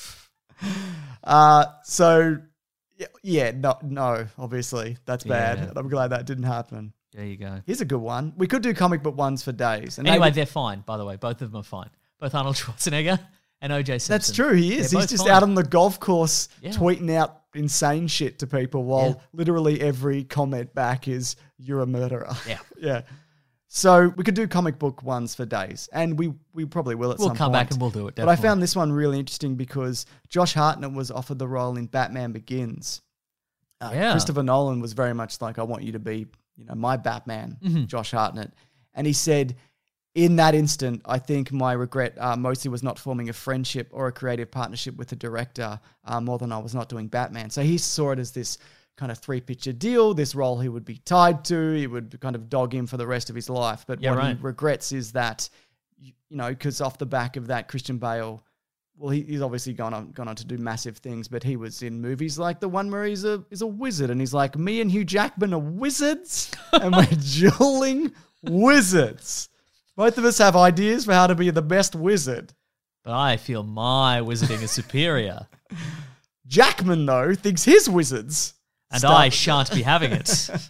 uh, so, yeah, yeah, no, no, obviously that's bad, Yeah. and I'm glad that didn't happen. There you go. Here's a good one. We could do comic book ones for days. And Anyway, maybe- they're fine, by the way. Both of them are fine. Both Arnold Schwarzenegger and O J Simpson. that's true. He is. They're He's both just fine. out on the golf course Yeah. tweeting out insane shit to people while Yeah. literally every comment back is "You're a murderer." Yeah. yeah. So we could do comic book ones for days, and we we probably will at We'll some come point. back and we'll do it, But I definitely. found this one really interesting because Josh Hartnett was offered the role in Batman Begins. Uh, Yeah. Christopher Nolan was very much like, I want you to be, you know, my Batman, Mhm. Josh Hartnett. And he said, in that instant, I think my regret uh, mostly was not forming a friendship or a creative partnership with the director uh, more than I was not doing Batman. So he saw it as this kind of three-picture deal, this role he would be tied to, he would kind of dog him for the rest of his life. But Yeah, what right. he regrets is that, you you know, because off the back of that, Christian Bale, well, he, he's obviously gone on gone on to do massive things, but he was in movies like the one where he's a is a wizard, and he's like, me and Hugh Jackman are wizards, and we're dueling wizards. Both of us have ideas for how to be the best wizard. But I feel my wizarding is superior. Jackman, though, thinks his wizards. And stuff- I shan't be having it. It's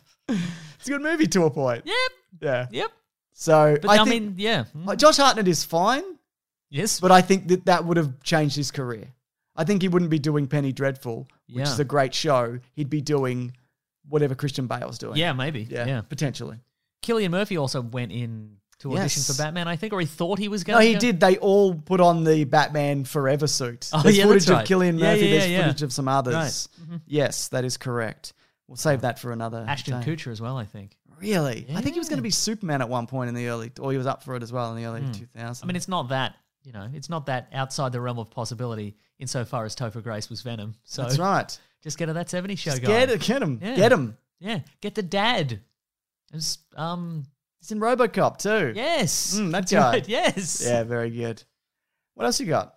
a good movie to a point. Yep. Yeah. Yep. So But I, I, think mean, yeah. Mm. like, Josh Hartnett is fine, Yes. but I think that that would have changed his career. I think he wouldn't be doing Penny Dreadful, which Yeah. is a great show. He'd be doing whatever Christian Bale's doing. Yeah, maybe. Yeah, Yeah. potentially. Cillian Murphy also went in to audition Yes. for Batman, I think, or he thought he was No, going he to. did. They all put on the Batman Forever suit. Oh, There's yeah, footage that's right. of Cillian Yeah, Murphy. yeah, There's yeah, footage yeah. of some others. Right. Mhm. Yes, that is correct. We'll save that for another Ashton day. Kutcher as well, I think. Really? I think he was going to Yeah. be Superman at one point in the early, or he was up for it as well in the early Hmm. two thousands. I mean, it's not that, you know, it's not that outside the realm of possibility insofar as Topher Grace was Venom. So That's right. just get to that seventies show Just guy. get it, get him, Yeah. get him. Yeah, get the dad. It's, um, He's in RoboCop too. yes. Mm, that That's guy. right, yes. Yeah, very good. What else you got? Uh,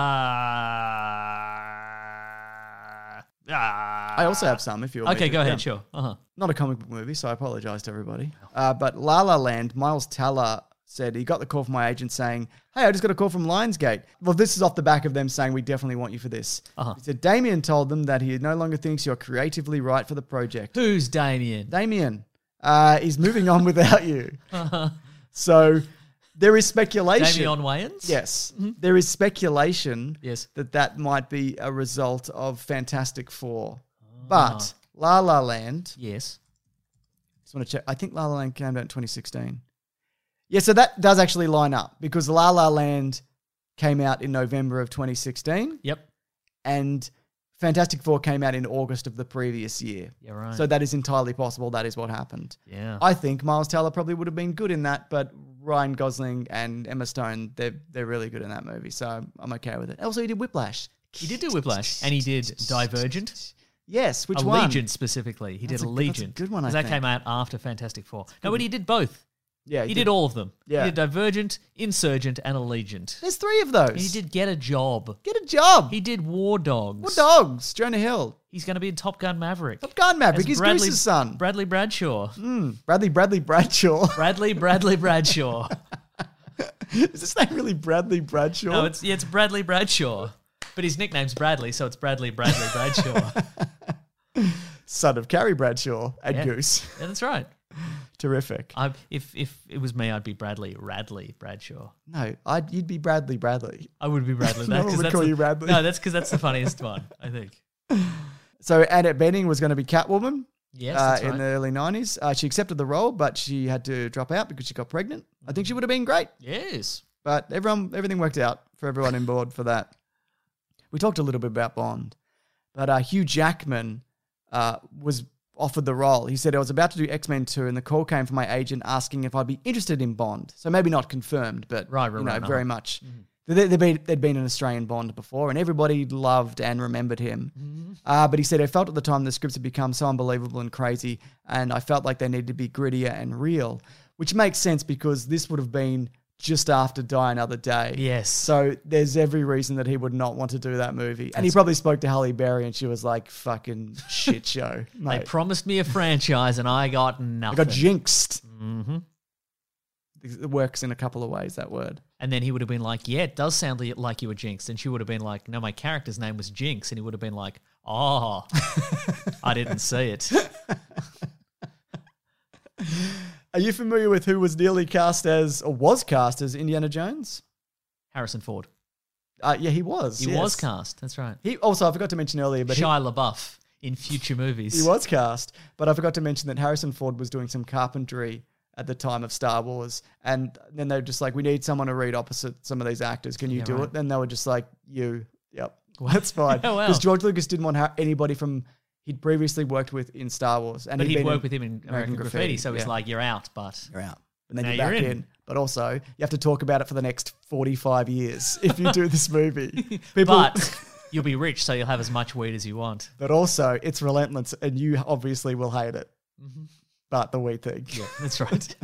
ah. I also have some. If you want me Okay, to. go ahead, Yeah. sure. Uh-huh. Not a comic book movie, so I apologize to everybody. Uh, but La La Land, Miles Teller said he got the call from my agent saying, hey, I just got a call from Lionsgate. Well, this is off the back of them saying, we definitely want you for this. Uh-huh. He said, Damien told them that he no longer thinks you're creatively right for the project. Who's Damien? Damien, uh, he's moving on without you. Uh-huh. So there is speculation. Damian Wayans? Yes. There is speculation Yes. that that might be a result of Fantastic Four. But La La Land, Yes. just want to check. I think La La Land came out in twenty sixteen. Yeah, so that does actually line up because La La Land came out in November of twenty sixteen Yep. and Fantastic Four came out in August of the previous year. Yeah, right. So that is entirely possible. That is what happened. Yeah. I think Miles Teller probably would have been good in that, but Ryan Gosling and Emma Stone, they're, they're really good in that movie. So I'm okay with it. Also, he did Whiplash. He did do Whiplash, and he did Divergent. Yes, which one? Allegiant specifically. He That's did a- that's a Allegiant. good one, I 'Cause that think. came out after Fantastic Four. No, but he did both. Yeah, He did all of them. Yeah. He did Divergent, Insurgent, and Allegiant. There's three of those. And he did Get a Job. Get a job. He did War Dogs. What dogs? Jonah Hill. He's going to be in Top Gun Maverick. Top Gun Maverick. As He's Bradley- Goose's son. Bradley Bradshaw. Bradley Bradley Bradshaw. Bradley Bradley Bradshaw. Is his name really Bradley Bradshaw? No, it's yeah, it's Bradley Bradshaw. But his nickname's Bradley, so it's Bradley Bradley Bradshaw. son of Carrie Bradshaw and Yeah. Goose. Yeah, that's right. Terrific. I, if if it was me, I'd be Bradley Radley Bradshaw. No, I'd, you'd be Bradley Bradley. I would be Bradley. No That- one 'cause would that's call the- you Bradley. No, that's because that's the funniest one, I think. So Annette Bening was going to be Catwoman. Yes, uh, that's in right. the early nineties. Uh, she accepted the role, but she had to drop out because she got pregnant. I think she would have been great, Yes. but everyone, everything worked out for everyone on board for that. We talked a little bit about Bond, but uh, Hugh Jackman uh, was offered the role. He said, I was about to do X-Men two, and the call came from my agent asking if I'd be interested in Bond. So maybe not confirmed, but Right, right, you know, right, very uh-huh. much. There, there'd, been, there'd been an Australian Bond before, and everybody loved and remembered him. Mm-hmm. Uh, but he said, I felt at the time the scripts had become so unbelievable and crazy, and I felt like they needed to be grittier and real, which makes sense because this would have been just after Die Another Day. Yes. So there's every reason that he would not want to do that movie. And he probably spoke to Halle Berry, and she was like, fucking shit show. They Mate, promised me a franchise and I got I nothing. got jinxed. hmm It works in a couple of ways, that word. And then he would have been like, yeah, it does sound li- like you were Jinx. And she would have been like, no, my character's name was Jinx. And he would have been like, oh, I didn't see it. Are you familiar with who was nearly cast as, or was cast as Indiana Jones? Harrison Ford. Uh, yeah, he was. He yes. was cast. That's right. He also, I forgot to mention earlier, but he, Shia LaBeouf in future movies. he was cast. But I forgot to mention that Harrison Ford was doing some carpentry at the time of Star Wars. And then they were just like, we need someone to read opposite some of these actors. Can you Yeah, do right. it? Then they were just like, you. Yep. That's fine. Yeah, wow. Because George Lucas didn't want ha- anybody from he'd previously worked with in Star Wars. And But he'd been worked with him in American, Graffiti, Graffiti, so he's yeah. like, you're out, but You're out. And then Now you're back you're in. in. But also, you have to talk about it for the next forty-five years if you do this movie. People, but you'll be rich, so you'll have as much weed as you want. but also, it's relentless, and you obviously will hate it. But the weed thing. Yeah, that's right.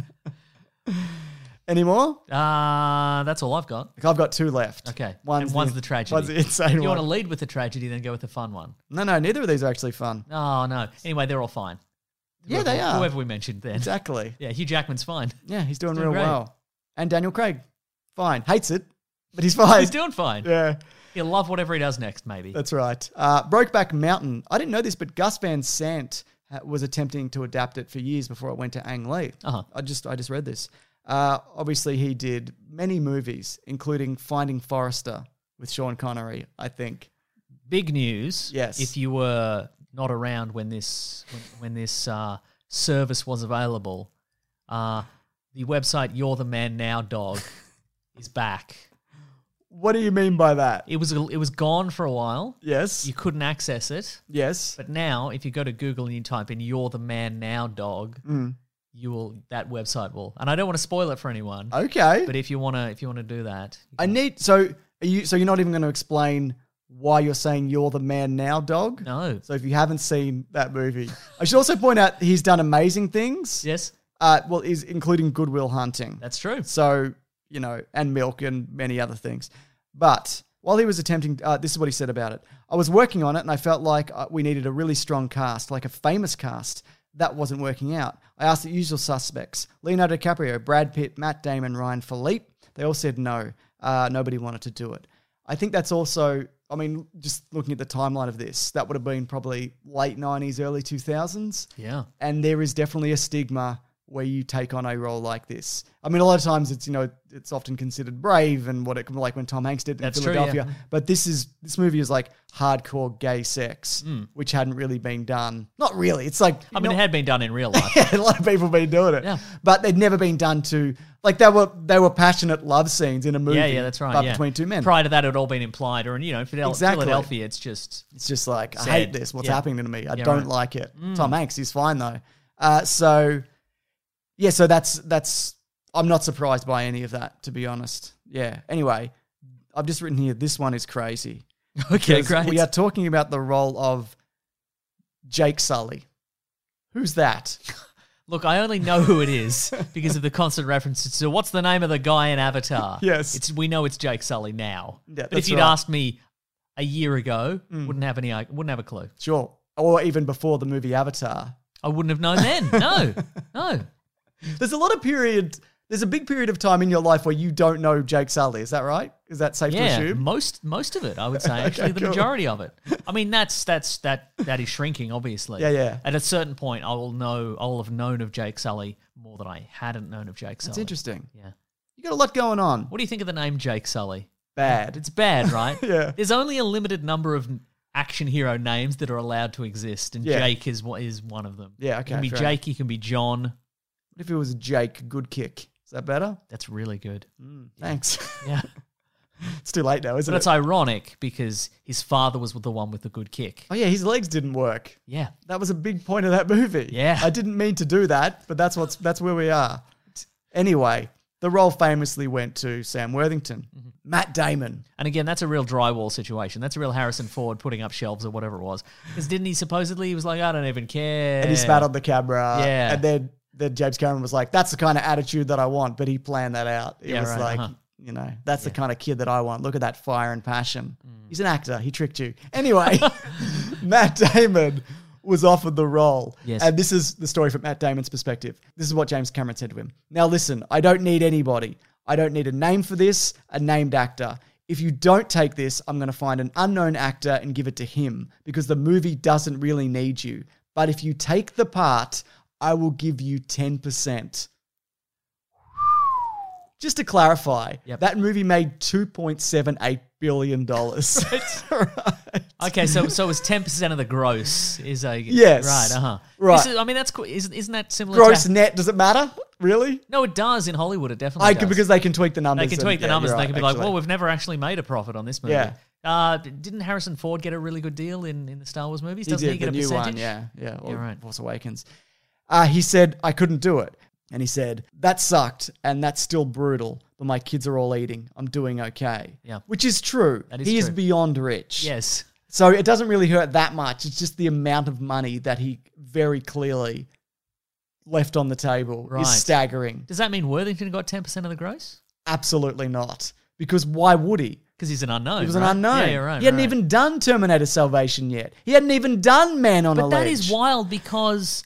Any more? Uh, that's all I've got. I've got two left. Okay. And one's the tragedy. One's the insane You one. want to lead with the tragedy, then go with the fun one. No, no, neither of these are actually fun. Oh, no. Anyway, they're all fine. Yeah, Whoever- they are. Whoever we mentioned then. Exactly. Yeah, Hugh Jackman's fine. Yeah, he's doing, He's doing real great. well. And Daniel Craig, fine. Hates it, but he's fine. He's doing fine. Yeah, He'll love whatever he does next, maybe. that's right. Uh, Brokeback Mountain. I didn't know this, but Gus Van Sant ha- was attempting to adapt it for years before it went to Ang Lee. Uh-huh. I just I just read this. Uh, obviously, he did many movies, including Finding Forrester with Sean Connery, I think. Big news. Yes. If you were not around when this when, when this uh, service was available, uh, the website You're the Man Now Dog is back. What do you mean by that? It was it was gone for a while. Yes. You couldn't access it. yes. But now, if you go to Google and you type in "You're the Man Now Dog," Mm. you will that website will. And I don't want to spoil it for anyone. Okay. But if you wanna if you wanna do that, you I can- need so are you so you're not even going to explain why you're saying you're the man now, dog? no. So if you haven't seen that movie, I should also point out he's done amazing things. Yes, Uh, well, is including Good Will Hunting. that's true. So you know, and Milk and many other things. But while he was attempting, uh, this is what he said about it. I was working on it, and I felt like uh, we needed a really strong cast, like a famous cast. That wasn't working out. I asked the usual suspects: Leonardo DiCaprio, Brad Pitt, Matt Damon, Ryan Philippe. They all said no. Uh, nobody wanted to do it. I think that's also, I mean, just looking at the timeline of this, that would have been probably late nineties, early two thousands. Yeah. And there is definitely a stigma where you take on a role like this? I mean, a lot of times it's, you know, it's often considered brave and what it like when Tom Hanks did in That's true, Philadelphia. yeah. But this is this movie is like hardcore gay sex, Mm. which hadn't really been done. Not really. It's like I mean, not- it had been done in real life. yeah, a lot of people have been doing it. Yeah. But they'd never been done to like they were they were passionate love scenes in a movie. Yeah, yeah, that's right. But yeah. between two men. Prior to that, it had all been implied, or you know, Phil- Exactly. Philadelphia, it's just It's just like, I Sad. hate this. What's Yeah. happening to me? I Yeah, don't right. like it. Mm. Tom Hanks, he's fine though. Uh, so, yeah, so that's, that's, I'm not surprised by any of that, to be honest. Yeah. Anyway, I've just written here, this one is crazy. okay, Because great. We are talking about the role of Jake Sully. Who's that? Look, I only know who it is because of the constant references to what's the name of the guy in Avatar. Yes. it's we know it's Jake Sully now. Yeah, but that's if you'd right. asked me a year ago, wouldn't have any, wouldn't have a clue. Sure. Or even before the movie Avatar. I wouldn't have known then. No, no. There's a lot of period, there's a big period of time in your life where you don't know Jake Sully. Is that right? Is that safe Yeah, to assume? most most of it, I would say. Okay, Actually, the cool. majority of it. I mean, that's that's that that is shrinking, obviously. Yeah, yeah. At a certain point, I will know. I will have known of Jake Sully more than I hadn't known of Jake Sully. That's interesting. Yeah. You got a lot going on. What do you think of the name Jake Sully? Bad. It's bad, right? Yeah. There's only a limited number of action hero names that are allowed to exist, and Yeah. Jake is what is one of them. Yeah, It okay. can be fair Jake. He can be John. enough. What if it was Jake Good Kick? Is that better? That's really good. Mm, thanks. Yeah. It's too late now, isn't But it's it? ironic because his father was the one with the good kick. Oh yeah, his legs didn't work. Yeah. That was a big point of that movie. Yeah. I didn't mean to do that, but that's what's that's where we are. Anyway, the role famously went to Sam Worthington, Mm-hmm. Matt Damon. And again, that's a real drywall situation. That's a real Harrison Ford putting up shelves or whatever it was. Because didn't he supposedly, he was like, I don't even care. And he spat on the camera. Yeah. And then, then James Cameron was like, that's the kind of attitude that I want. But he planned that out. It Yeah, was right, like, uh-huh. you know, that's the kind of kid that I want. Look at that fire and passion. Mm. He's an actor. He tricked you. Anyway, Matt Damon was offered the role. Yes. And this is the story from Matt Damon's perspective. This is what James Cameron said to him. Now listen, I don't need anybody. I don't need a name for this, a named actor. If you don't take this, I'm going to find an unknown actor and give it to him because the movie doesn't really need you. But if you take the part, I will give you ten percent. Just to clarify, Yep. that movie made two point seven eight billion dollars. right. Okay, so so it was ten percent of the gross is a Yes. right, uh huh, Right. This is, I mean, that's cool. Isn't isn't that similar? Gross to, net, does it matter? Really? No, it does in Hollywood. It definitely I does. could, because they can tweak the numbers. they can and- tweak the yeah, numbers. you're And they can right, be like, actually. well, we've never actually made a profit on this movie. Yeah. Uh, didn't Harrison Ford get a really good deal in, in the Star Wars movies? He Doesn't did, he get the a new percentage? one, yeah, yeah, or Yeah, right. Force Awakens. Uh, he said, I couldn't do it. And he said, that sucked, and that's still brutal, but my kids are all eating. I'm doing okay. Yeah. Which is true. That is he is true. beyond rich. Yes. So it doesn't really hurt that much. It's just the amount of money that he very clearly left on the table Right. is staggering. Does that mean Worthington got ten percent of the gross? Absolutely not. Because why would he? Because he's an unknown. He was right? an unknown. Yeah, you're right. he hadn't right. even done Terminator Salvation yet. He hadn't even done Man on a But that Ledge. is wild because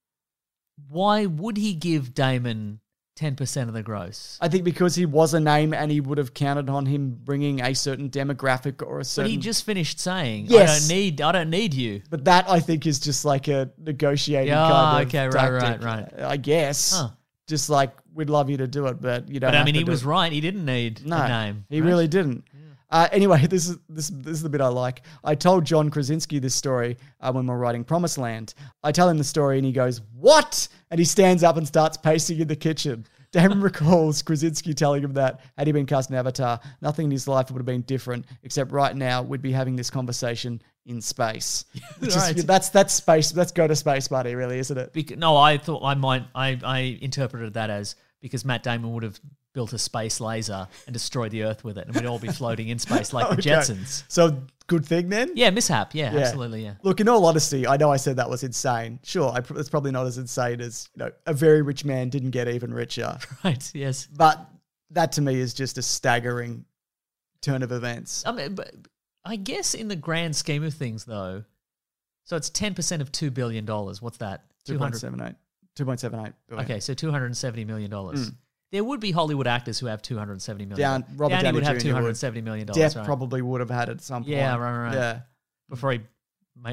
why would he give Damon ten percent of the gross? I think because he was a name and he would have counted on him bringing a certain demographic or a But certain... he just finished saying, Yes. "I don't need, I don't need you." But that, I think, is just like a negotiating Yeah, kind of okay, right, tactic, right, right. I guess. Huh. Just like, we'd love you to do it, but you don't But I have mean, to he do was it. right. He didn't need No, a name. he right? really didn't. Uh, anyway, this is this this is the bit I like. I told John Krasinski this story uh, when we were writing Promised Land. I tell him the story and he goes, "What?" And he stands up and starts pacing in the kitchen. Damon recalls Krasinski telling him that had he been cast in Avatar, nothing in his life would have been different, except right now we'd be having this conversation in space. Which is- Right. that's that's space. Let's go to space, buddy. Really, isn't it? Bec- no, I thought I might. I, I interpreted that as because Matt Damon would have built a space laser and destroyed the Earth with it, and we'd all be floating in space like the Okay. Jetsons. So good thing then. Yeah, mishap. Yeah, Yeah. absolutely. Yeah. Look, in all honesty, I know I said that was insane. Sure, I, pr- it's probably not as insane as, you know, a very rich man didn't get even richer. Right. Yes. But that to me is just a staggering turn of events. I mean, but I guess in the grand scheme of things, though, so it's ten percent of two billion dollars. What's that? two point seven eight. two point seven eight billion. Okay, so two hundred and seventy million dollars. There would be Hollywood actors who have two hundred and seventy million. Down, Robert Downey Downey would have Junior two hundred and seventy million dollars. Depp right? probably would have had at some point. Yeah, right, right, right. Yeah. Before he made,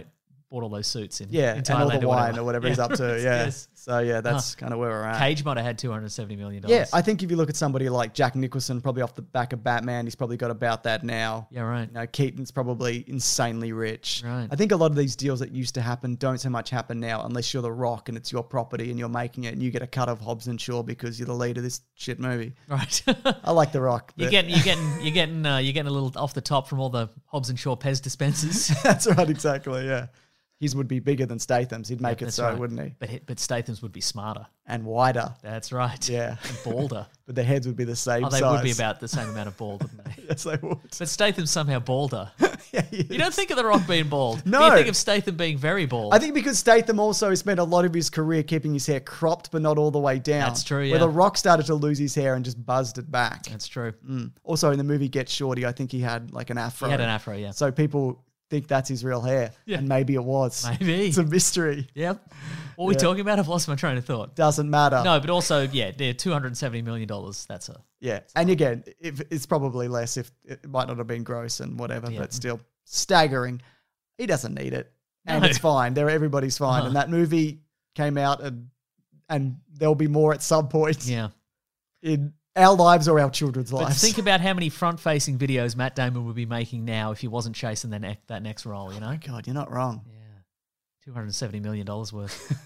bought all those suits in, Yeah, in and Thailand all the or wine whatever. or whatever Yeah. he's up to. Yeah. Yes. So yeah, that's kind of where we're at. Cage might have had two hundred seventy million dollars. Yeah, I think if you look at somebody like Jack Nicholson, probably off the back of Batman, he's probably got about that now. Yeah, right. You know, Keaton's probably insanely rich. Right. I think a lot of these deals that used to happen don't so much happen now unless you're The Rock and it's your property and you're making it and you get a cut of Hobbs and Shaw because you're the lead of this shit movie. Right. I like The Rock. You're but- getting, you're getting, you're getting, uh, you're getting a little off the top from all the Hobbs and Shaw Pez dispensers. That's right, exactly, yeah. His would be bigger than Statham's. He'd make Yeah, it that's so, right. wouldn't he? But he- but Statham's would be smarter. And wider. That's right. Yeah. And balder. But the heads would be the same Oh, they size. would be about the same amount of bald, wouldn't they? Yes, they would. But Statham's somehow balder. Yeah, he You don't think of The Rock being bald. No. You think of Statham being very bald. I think because Statham also spent a lot of his career keeping his hair cropped, but not all the way down. That's true, Where yeah. The Rock started to lose his hair and just buzzed it back. That's true. Mm. Also, in the movie Get Shorty, I think he had like an afro. He had an afro, yeah. So people think that's his real hair. Yeah. And maybe it was. Maybe. It's a mystery. Yep. What are we Yeah. talking about? I've lost my train of thought. Doesn't matter. No, but also, yeah, they're two hundred seventy million dollars. That's a... Yeah. And again, if, it's probably less if it might not have been gross and whatever, Yeah. but still staggering. He doesn't need it. And No. it's fine. There, everybody's fine. Uh-huh. And that movie came out and and there'll be more at some point Yeah. in our lives or our children's But lives. think about how many front-facing videos Matt Damon would be making now if he wasn't chasing that, ne- that next role, you know? God, you're not wrong. Yeah. two hundred seventy million dollars worth.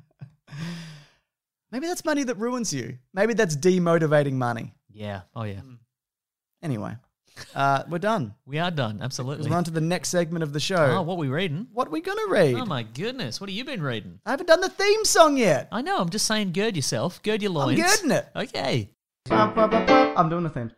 Maybe that's money that ruins you. Maybe that's demotivating money. Yeah. Oh, yeah. Anyway, uh, we're done. We are done. Absolutely. We're on to the next segment of the show. Oh, what are we reading? What are we going to read? Oh, my goodness. What have you been reading? I haven't done the theme song yet. I know. I'm just saying gird yourself. Gird your loins. I'm girding it. Okay. I'm doing the theme.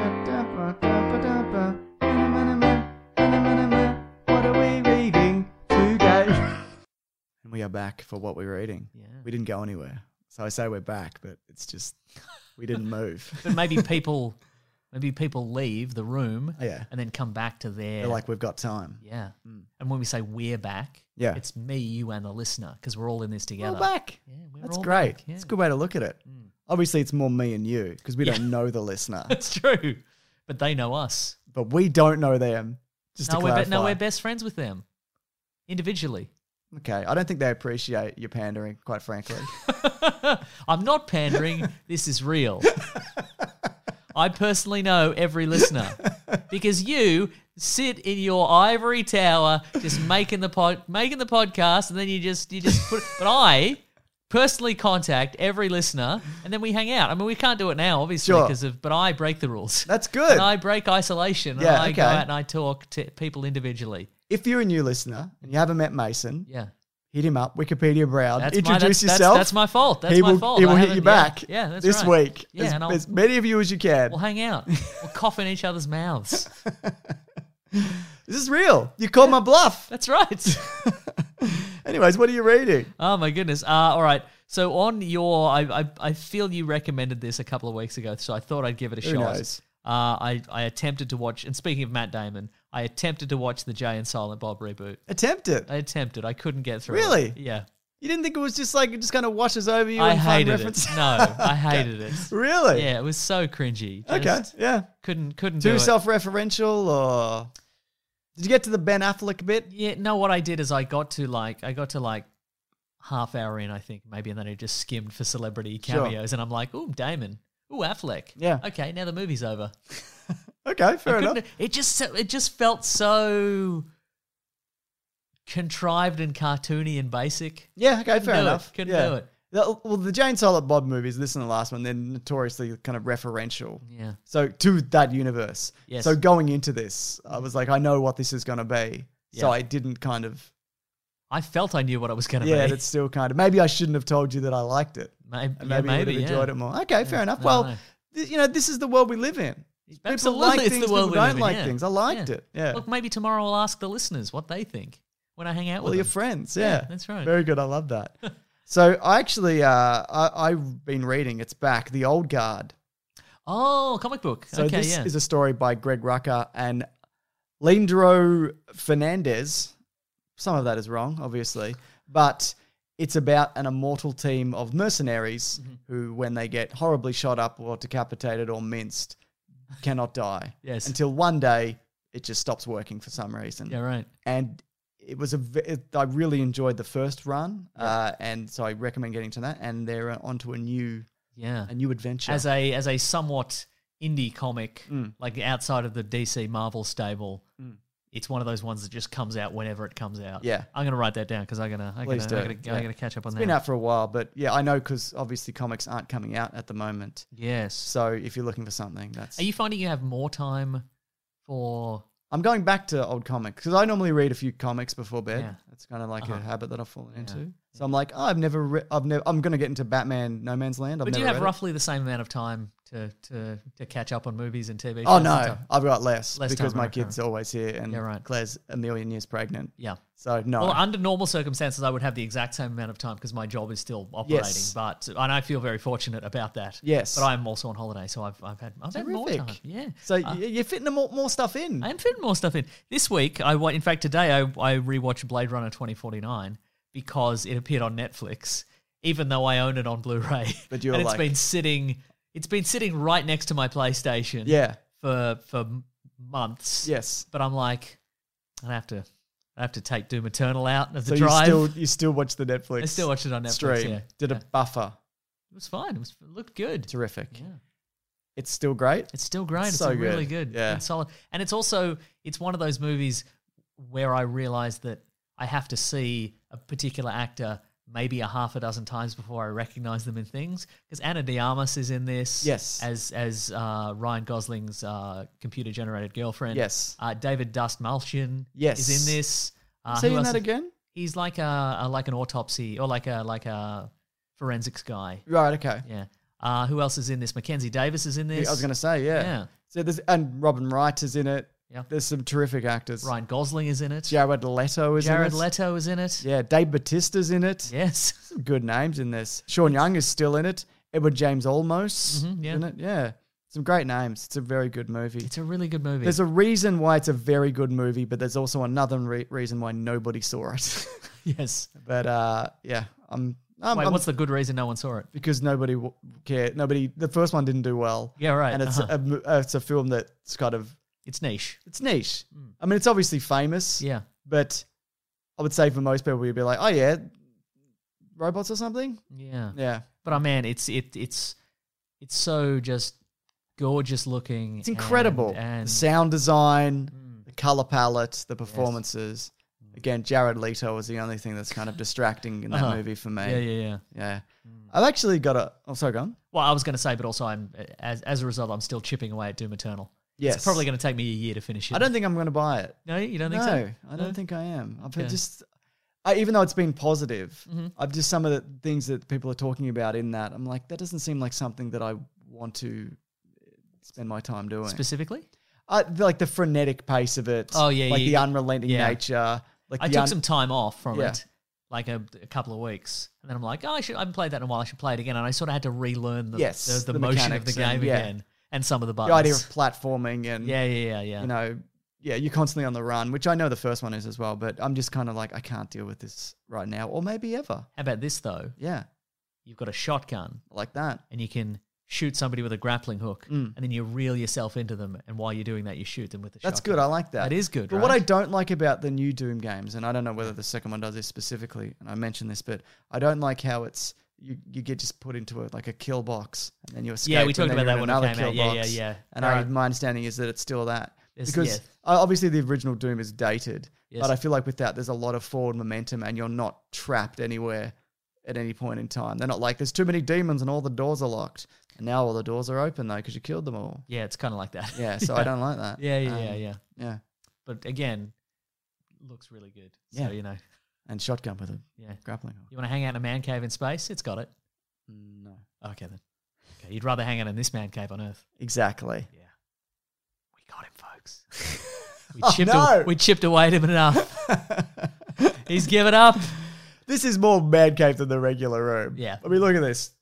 What are we reading today? And we are back for what we're reading. Yeah. We didn't go anywhere. So I say we're back, but it's just, we didn't move. But maybe people... Maybe people leave the room Oh, yeah. and then come back to their... They're like, we've got time. Yeah. And when we say we're back, Yeah. it's me, you, and the listener because we're all in this together. We're back. Yeah, we're That's all great. back, yeah. It's a good way to look at it. Obviously, it's more me and you because we Yeah. don't know the listener, That's true. But they know us. but we don't know them. Just No, to we're, clarify. be- no, we're best friends with them. Individually. Okay, I don't think they appreciate your pandering, quite frankly. I'm not pandering. This is real. I personally know every listener because you sit in your ivory tower just making the pod, making the podcast, and then you just you just put. But I personally contact every listener, and then we hang out. I mean, we can't do it now, obviously, Sure. because of. But I break the rules. That's good. And I break isolation. And Yeah, I go okay. out and I talk to people individually. If you're a new listener and you haven't met Mason, Yeah. hit him up, Wikipedia Brown, That's my, introduce that's, yourself. That's, that's my fault. That's he my will, fault. He will I hit you haven't- back Yeah, yeah that's this right. week. Yeah, as, and I'll, as many of you as you can. we'll hang out. We'll cough in each other's mouths. This is real. You called my bluff. That's right. Anyways, what are you reading? Oh my goodness. Uh, all right. So on your, I, I I feel you recommended this a couple of weeks ago, so I thought I'd give it a Who shot. knows? Uh, I I attempted to watch, and speaking of Matt Damon, I attempted to watch the Jay and Silent Bob reboot. Attempt it. I attempted. I couldn't get through. Really? It. Yeah. You didn't think it was just like, it just kind of washes over you I and fun hated it. references? No, I hated it. Really? Yeah, it was so cringy. Okay, Just yeah. Couldn't couldn't do Too it. self-referential or... Did you get to the Ben Affleck bit? Yeah, no, what I did is I got to like I got to like half hour in, I think, maybe, and then I just skimmed for celebrity Sure. cameos, and I'm like, ooh, Damon. Ooh, Affleck. Yeah. Okay, now the movie's over. Okay, fair I enough. couldn't- It just it just felt so contrived and cartoony and basic. Yeah, okay, Couldn't fair do it. enough. Couldn't yeah. do it. The- Well, the Jane Silent Bob movies, this and the last one, they're notoriously kind of referential. Yeah. So to that universe. Yes. So going into this, I was like, I know what this is going to be. So Yeah. I didn't kind of... I felt I knew what I was going to Yeah, be. that's still kind of... Maybe I shouldn't have told you that I liked it. Maybe, And yeah, maybe, I would maybe have enjoyed yeah. it more. Okay, fair enough. No, well, no. th- you know, this is the world we live in. People Absolutely, like it's things, the world people we don't live in, like yeah. things. I liked Yeah. it. Yeah. Look, maybe tomorrow I'll ask the listeners what they think when I hang out Well, with your them. friends, yeah. Yeah, that's right. Very good. I love that. So I actually, uh, I, I've been reading, it's back, The Old Guard. Oh, comic book. So okay, this yeah. is a story by Greg Rucka and Leandro Fernandez. Some of that is wrong, obviously, but it's about an immortal team of mercenaries Mm-hmm. who, when they get horribly shot up or decapitated or minced, cannot die. Yes. Until one day it just stops working for some reason. yeah, right. And it was a. v- It, I really enjoyed the first run, uh, and so I recommend getting to that. And they're uh, onto a new, Yeah. a new adventure. As a as a somewhat indie comic, like outside of the D C Marvel stable, it's one of those ones that just comes out whenever it comes out. Yeah. I'm gonna write that down because I'm gonna I'm Please gonna, do. I'm gonna, Yeah. I'm gonna catch up on It's that. been out for a while, but yeah, I know because obviously comics aren't coming out at the moment. Yes. So if you're looking for something, that's. Are you finding you have more time for? I'm going back to old comics because I normally read a few comics before bed. Yeah. It's kind of like Uh-huh. a habit that I've fallen into. So I'm like, oh, I've never, re- I've never, I'm going to get into Batman: No Man's Land. I've But do never you have read it. roughly the same amount of time to to to catch up on movies and T V shows? Oh and no, stuff? I've got less, Less because time, my right, kid's right. always here and Yeah, right. Claire's a million years pregnant. Yeah. So no. Well, under normal circumstances, I would have the exact same amount of time because my job is still operating. Yes. But and I feel very fortunate about that. Yes. But I'm also on holiday, so I've I've had I've had more Terrific. time. Yeah. So Uh, y you're fitting more, more stuff in. I am fitting more stuff in. This week, I wa- in fact today I I rewatched Blade Runner twenty forty-nine because it appeared on Netflix, even though I own it on Blu-ray. But you were and it's like- been sitting it's been sitting right next to my PlayStation. Yeah. For for months. Yes. But I'm like, I have to I have to take Doom Eternal out of So the you drive. still you still watch the Netflix. I still watched it on Netflix. stream. Yeah. Did yeah. a buffer. It was fine. It was it looked good. Terrific. Yeah. It's still great. It's still great. It's, So a really good. good. Yeah. It's solid. And it's also it's one of those movies where I realized that I have to see a particular actor maybe a half a dozen times before I recognize them in things. Because Ana de Armas is in this. Yes. As as uh, Ryan Gosling's uh, computer generated girlfriend. Yes. Uh, David Dust Malchian Yes. is in this. Uh, Is he who in else that is- again? He's like a, a like an autopsy or like a like a forensics guy. Right. Okay. Yeah. Uh, who else is in this? Mackenzie Davis is in this. I was going to say, yeah. Yeah. So there's and Robin Wright is in it. Yeah. There's some terrific actors. Ryan Gosling is in it. Jared Leto is Jared in it. Leto is in it. Yeah, Dave Bautista's in it. Yes. Some good names in this. Sean Young is still in it. Edward James Olmos Mhm, yeah. is in it. Yeah. Some great names. It's a very good movie. It's a really good movie. There's a reason why it's a very good movie, but there's also another re- reason why nobody saw it. yes. but uh, yeah, I'm. I'm, Wait, I'm what's the good reason no one saw it? because nobody w- cared. Nobody. The first one didn't do well. Yeah, right. And it's uh-huh. a, mo- uh, it's a film that's kind of It's niche. it's niche. I mean, it's obviously famous. Yeah. But I would say for most people, we'd be like, oh yeah, robots or something. Yeah. Yeah. But I man, it's it it's it's so just gorgeous looking. It's incredible. And, and the sound design, the color palette, the performances. Again, Jared Leto was the only thing that's kind of distracting in that Uh-huh. movie for me. Yeah, yeah, yeah. Yeah. I've actually got a. Oh, sorry, go on. Well, I was going to say, but also I'm as as a result, I'm still chipping away at Doom Eternal. Yes. It's probably going to take me a year to finish it. I don't think I'm going to buy it. No, you don't think no, so? I don't No? think I am. I've Okay. just, I, even though it's been positive, Mm-hmm. I've just some of the things that people are talking about in that. I'm like, that doesn't seem like something that I want to spend my time doing. Specifically? I, like the frenetic pace of it. Oh, yeah, like you- the unrelenting yeah. nature. Like I the took un- some time off from Yeah. it, like a, a couple of weeks, and then I'm like, oh, I should. I haven't played that in a while. I should play it again, and I sort of had to relearn the Yes, the, the, the motion of mechanics the and- game yeah. again, and some of the the buttons. idea of platforming and yeah, yeah, yeah, yeah. you know, yeah, you're constantly on the run, which I know the first one is as well. But I'm just kind of like, I can't deal with this right now, or maybe ever. How about this though? Yeah, You've got a shotgun, I like that. and you can shoot somebody with a grappling hook, Mm. and then you reel yourself into them, and while you're doing that, you shoot them with the That's shotgun. good. I like that. That is good, But what I right? don't like about the new Doom games, and I don't know whether the second one does this specifically, and I mentioned this, but I don't like how it's you, you get just put into a, like a kill box, and then you escape. Yeah, we and talked then about you're that in when it another came out. kill Yeah, yeah, box. yeah. And There I, are- my understanding is that it's still that. It's- Because yeah. uh, obviously the original Doom is dated, Yes. but I feel like with that there's a lot of forward momentum, and you're not trapped anywhere at any point in time. They're not like there's too many demons and all the doors are locked, and now all the doors are open though because you killed them all. Yeah, it's kind of like that. Yeah, so I don't like that. Yeah, yeah, Um, yeah, yeah. yeah. But again, looks really good. So, Yeah. you know, And shotgun with a yeah. grappling hook. You want to hang out in a man cave in space? It's got it. No, Okay, then. Okay, you'd rather hang out in this man cave on Earth. exactly. Yeah. We got him, folks. We Oh, chipped, no. a- we chipped away at him enough. He's given up. This is more man cave than the regular room. Yeah. I mean, look at this.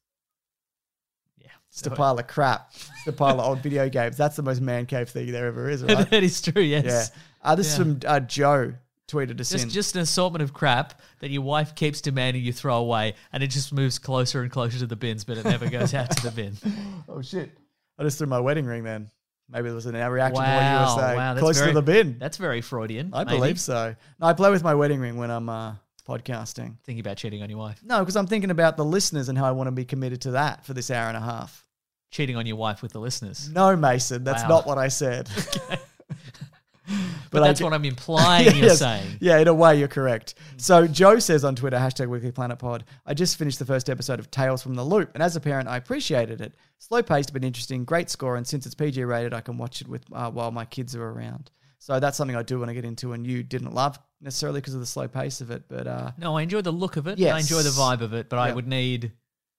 Yeah. Just a pile of crap. Just a pile of old video games. That's the most man cave thing there ever is, right? That is true, yes. Yeah. Uh, this is Yeah. from uh, Joe tweeted us Just, in. just an assortment of crap that your wife keeps demanding you throw away, and it just moves closer and closer to the bins, but it never goes out to the bin. Oh, shit. I just threw my wedding ring then. Maybe it was an reaction wow, to what you were saying. wow, that's Close very, to the bin. That's very Freudian. I maybe. believe so. No, I play with my wedding ring when I'm uh, podcasting. Thinking about cheating on your wife. No, because I'm thinking about the listeners and how I want to be committed to that for this hour and a half. Cheating on your wife with the listeners. No, Mason, that's Wow. not what I said. But, I that's get- what I'm implying you're Yes. saying. Yeah, in a way, you're correct. So Joe says on Twitter, hashtag Weekly Planet Pod, I just finished the first episode of Tales from the Loop, and as a parent, I appreciated it. Slow paced but interesting, great score, and since it's P G rated, I can watch it with uh, while my kids are around. So that's something I do want to get into, and you didn't love necessarily because of the slow pace of it, but uh, No, I enjoy the look of it. Yes. I enjoy the vibe of it, but I Yeah. would need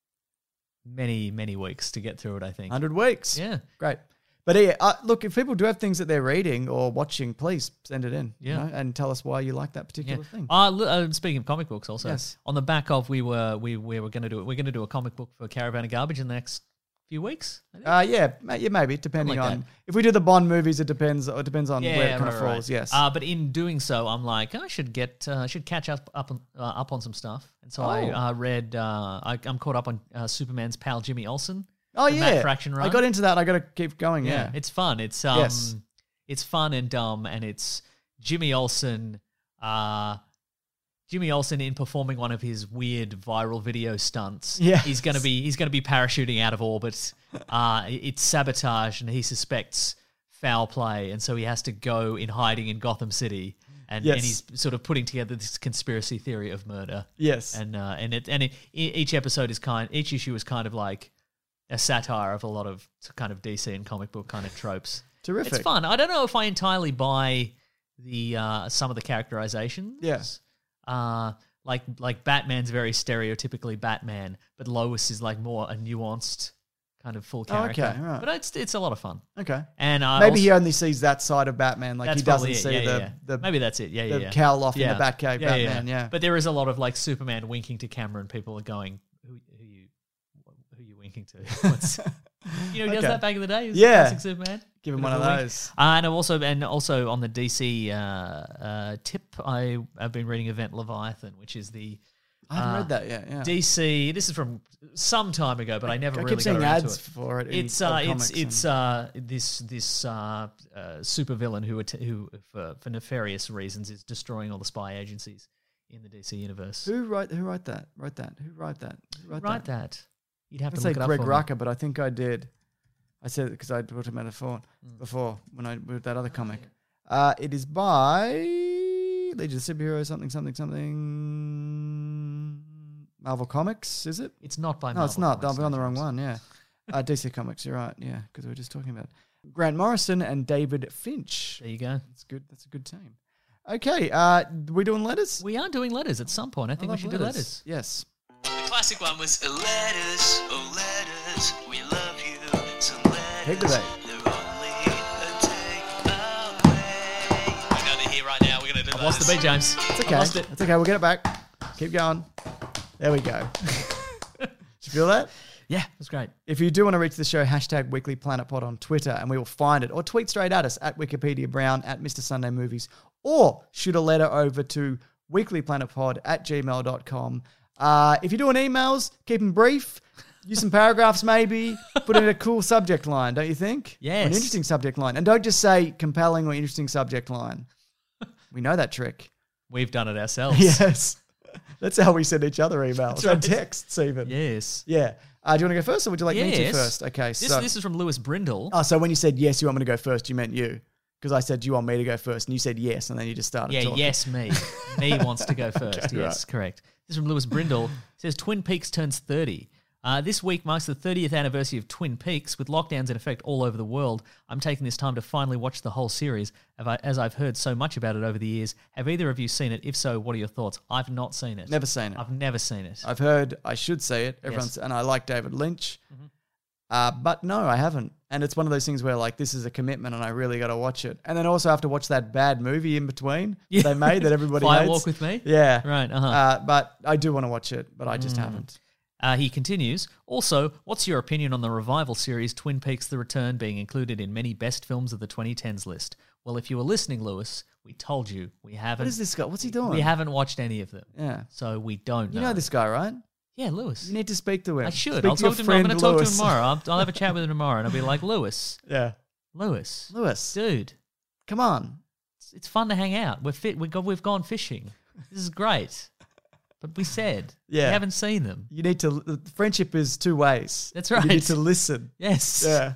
many, many weeks to get through it, I think. one hundred weeks. Yeah. Great. But yeah, uh, look, if people do have things that they're reading or watching, please send it in. you Yeah. know, and tell us why you like that Yeah. particular thing. Uh, li- uh, speaking of comic books, also Yes. on the back of we were we, we were going to do it. We're going to do a comic book for Caravan of Garbage in the next few weeks. I think. Uh, yeah, ma- yeah, maybe depending Something like on that. if we do the Bond movies, it depends. It depends on where it kind of right, right, falls. right. Yes. Uh, but in doing so, I'm like, I should get, uh, I should catch up up on, uh, up on some stuff. And so I Oh. uh, read. Uh, I, I'm caught up on uh, Superman's pal Jimmy Olsen. oh the yeah, Matt Fraction run. I got into that. I got to keep going. Yeah. it's fun. It's um, Yes. it's fun and dumb, and it's Jimmy Olsen. Uh, Jimmy Olsen in performing one of his weird viral video stunts. Yes. he's gonna be he's gonna be parachuting out of orbit. Uh, it's sabotage, and he suspects foul play, and so he has to go in hiding in Gotham City, and, Yes. and he's sort of putting together this conspiracy theory of murder. Yes. And uh, and it and it, e- each episode is kind each issue is kind of like a satire of a lot of kind of D C and comic book kind of tropes. Terrific. It's fun. I don't know if I entirely buy the uh, some of the characterizations. Yes. Uh, like like Batman's very stereotypically Batman, but Lois is like more a nuanced kind of full Oh, okay, character. right. But it's it's a lot of fun. Okay. And uh, Maybe also, he only sees that side of Batman. Like that's he doesn't probably it. see yeah, the, yeah, yeah. the maybe that's it. Yeah, yeah, the yeah. cowl off in Yeah. the Batcave Yeah, yeah, Batman. Yeah. But there is a lot of like Superman winking to camera, and people are going, "Who, who you, who you winking to?" What's, you know, he does Okay. that back in the day. He was Yeah. classic Superman. Give him Bit one of a wink. those. Uh, and I've also and also on the D C uh, uh, tip, I have been reading Event Leviathan, which is the I haven't uh, read that yet. Yeah. D C. This is from some time ago, but I never I really keep got seeing around ads to it. for it. in It's old uh, it's comics it's and- uh, this this uh, uh, super villain who att- who for, for nefarious reasons is destroying all the spy agencies in the D C universe. who wrote who wrote that? Wrote that? Who wrote that? Who wrote Write that? that. You'd have I to say look it up Greg for me. Rucka, but I think I did. I said it because I put him on the phone Mm. before when I with that other comic. Uh, it is by Legion of Superheroes, something, something, something. Marvel Comics, is it? It's not by No, it's Marvel not. Comics, I'm on no the wrong James. one. Yeah, uh, D C Comics. You're right. Yeah, because we were just talking about it. Grant Morrison and David Finch. There you go. That's good. That's a good team. Okay, uh, we doing letters? We are doing letters at some point. I think we love should do letters. Yes. The classic one was Letters, oh letters, we love you. So letters, Take the bait. they're only a take away. we're going to hear right now. We're going to do I've lost the beat, James. It's okay. I lost it. It's okay. We'll get it back. Keep going. There we go. Did you feel that? Yeah, that's great. If you do want to reach the show, hashtag Weekly Planet Pod on Twitter and we will find it. Or tweet straight at us at Wikipedia Brown, at Mister Sunday Movies. Or shoot a letter over to weeklyplanetpod at gmail dot com. Uh, if you're doing emails, keep them brief. Use some paragraphs maybe. Put in a cool subject line, don't you think? Yes. Or an interesting subject line. And don't just say compelling or interesting subject line. We know that trick. We've done it ourselves. Yes. That's how we send each other emails. That's And right. texts even. Yes. Yeah. Uh, do you want to go first or would you like me to Yes. first? Okay. This, so, this is from Lewis Brindle. oh, so when you said yes, you want me to go first, you meant you. Because I said, do you want me to go first? And you said yes, and then you just started Yeah, talking. yes, me. Me wants to go first. Okay, yes, correct. This is from Lewis Brindle. It says Twin Peaks turns thirty. Uh, this week marks the thirtieth anniversary of Twin Peaks. With lockdowns in effect all over the world, I'm taking this time to finally watch the whole series, Have I- as I've heard so much about it over the years. Have either of you seen it? If so, what are your thoughts? I've not seen it. Never seen it. I've never seen it. I've heard I should say it. Everyone's, And I like David Lynch. Mm-hmm. Uh, but no, I haven't. And it's one of those things where, like, this is a commitment and I really got to watch it. And then also have to watch that bad movie in between Yeah. they made that everybody Fire hates. Walk with Me? Yeah. Right, uh-huh. Uh, but I do want to watch it, but I just haven't. Uh, he continues, also, what's your opinion on the revival series Twin Peaks The Return being included in many best films of the twenty tens list? Well, if you were listening, Lewis, we told you we haven't. What is this guy? What's he doing? We haven't watched any of them. Yeah. So we don't know. You know this guy, right? Yeah, Lewis. You need to speak to him. I should. Speak I'll to your talk to him. I'm friend going to talk to him Lewis. tomorrow. I'll, I'll have a chat with him tomorrow and I'll be like, Lewis, Yeah. Lewis. Lewis, Dude, come on. it's, it's fun to hang out. We're fit. We've, got, we've gone fishing. This is great. But we said Yeah. we haven't seen them. You need to. The friendship is two ways. That's You right. need to listen. Yes. Yeah.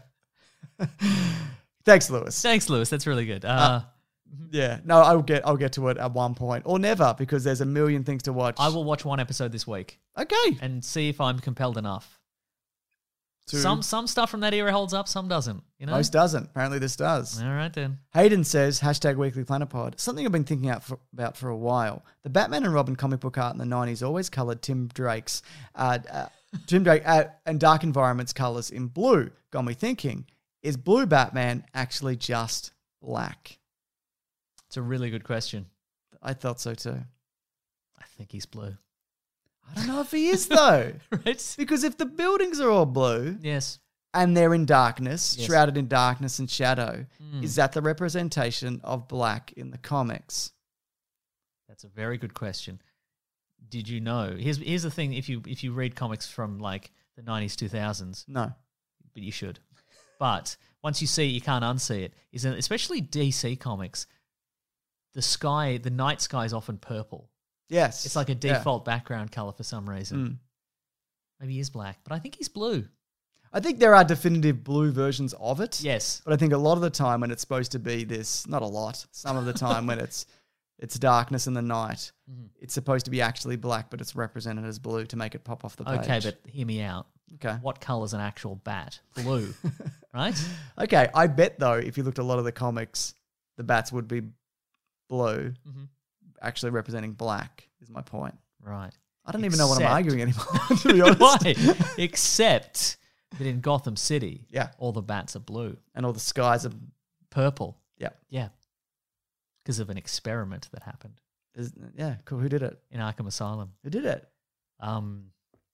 Thanks, Lewis. Thanks, Lewis. That's really good. Uh, Yeah. No, I'll get. I'll get to it at one point, or never, because there's a million things to watch. I will watch one episode this week Okay. and see if I'm compelled enough. To- Some some stuff from that era holds up, some doesn't. You know. Most doesn't. Apparently, this does. All right then. Hayden says, hashtag Weekly Planet Pod. Something I've been thinking out for, about for a while. The Batman and Robin comic book art in the nineties always coloured Tim Drake's uh, uh, Tim Drake uh, and Dark Environments colours in blue. Got me thinking, is blue Batman actually just black? It's a really good question. I thought so too. I think he's blue. I don't know if he is though. Right? Because if the buildings are all blue Yes. and they're in darkness, Yes. shrouded in darkness and shadow, Mm. is that the representation of black in the comics? That's a very good question. Did you know? Here's here's the thing. If you if you read comics from like the nineties, two thousands, No. but you should. But once you see it, you can't unsee it. Is that especially D C comics? The sky, the night sky is often purple. Yes. It's like a Yeah. default background color for some reason. Mm. Maybe he is black, but I think he's blue. I think there are definitive blue versions of it. Yes. But I think a lot of the time when it's supposed to be this, not a lot, some of the time when it's it's darkness in the night, Mhm. it's supposed to be actually black, but it's represented as blue to make it pop off the page. Okay, but hear me out. Okay. What color's an actual bat? Blue, right? Okay, I bet though, if you looked at a lot of the comics, the bats would be blue, Mhm. actually representing black, is my point. Right. I don't even know what I'm Except- arguing anymore, to be honest. Why? Except that in Gotham City, Yeah. all the bats are blue, And all the skies are, purple. yeah. Yeah, because of an experiment that happened Is, yeah, cool. Who did it? in Arkham Asylum. Who did it? Um,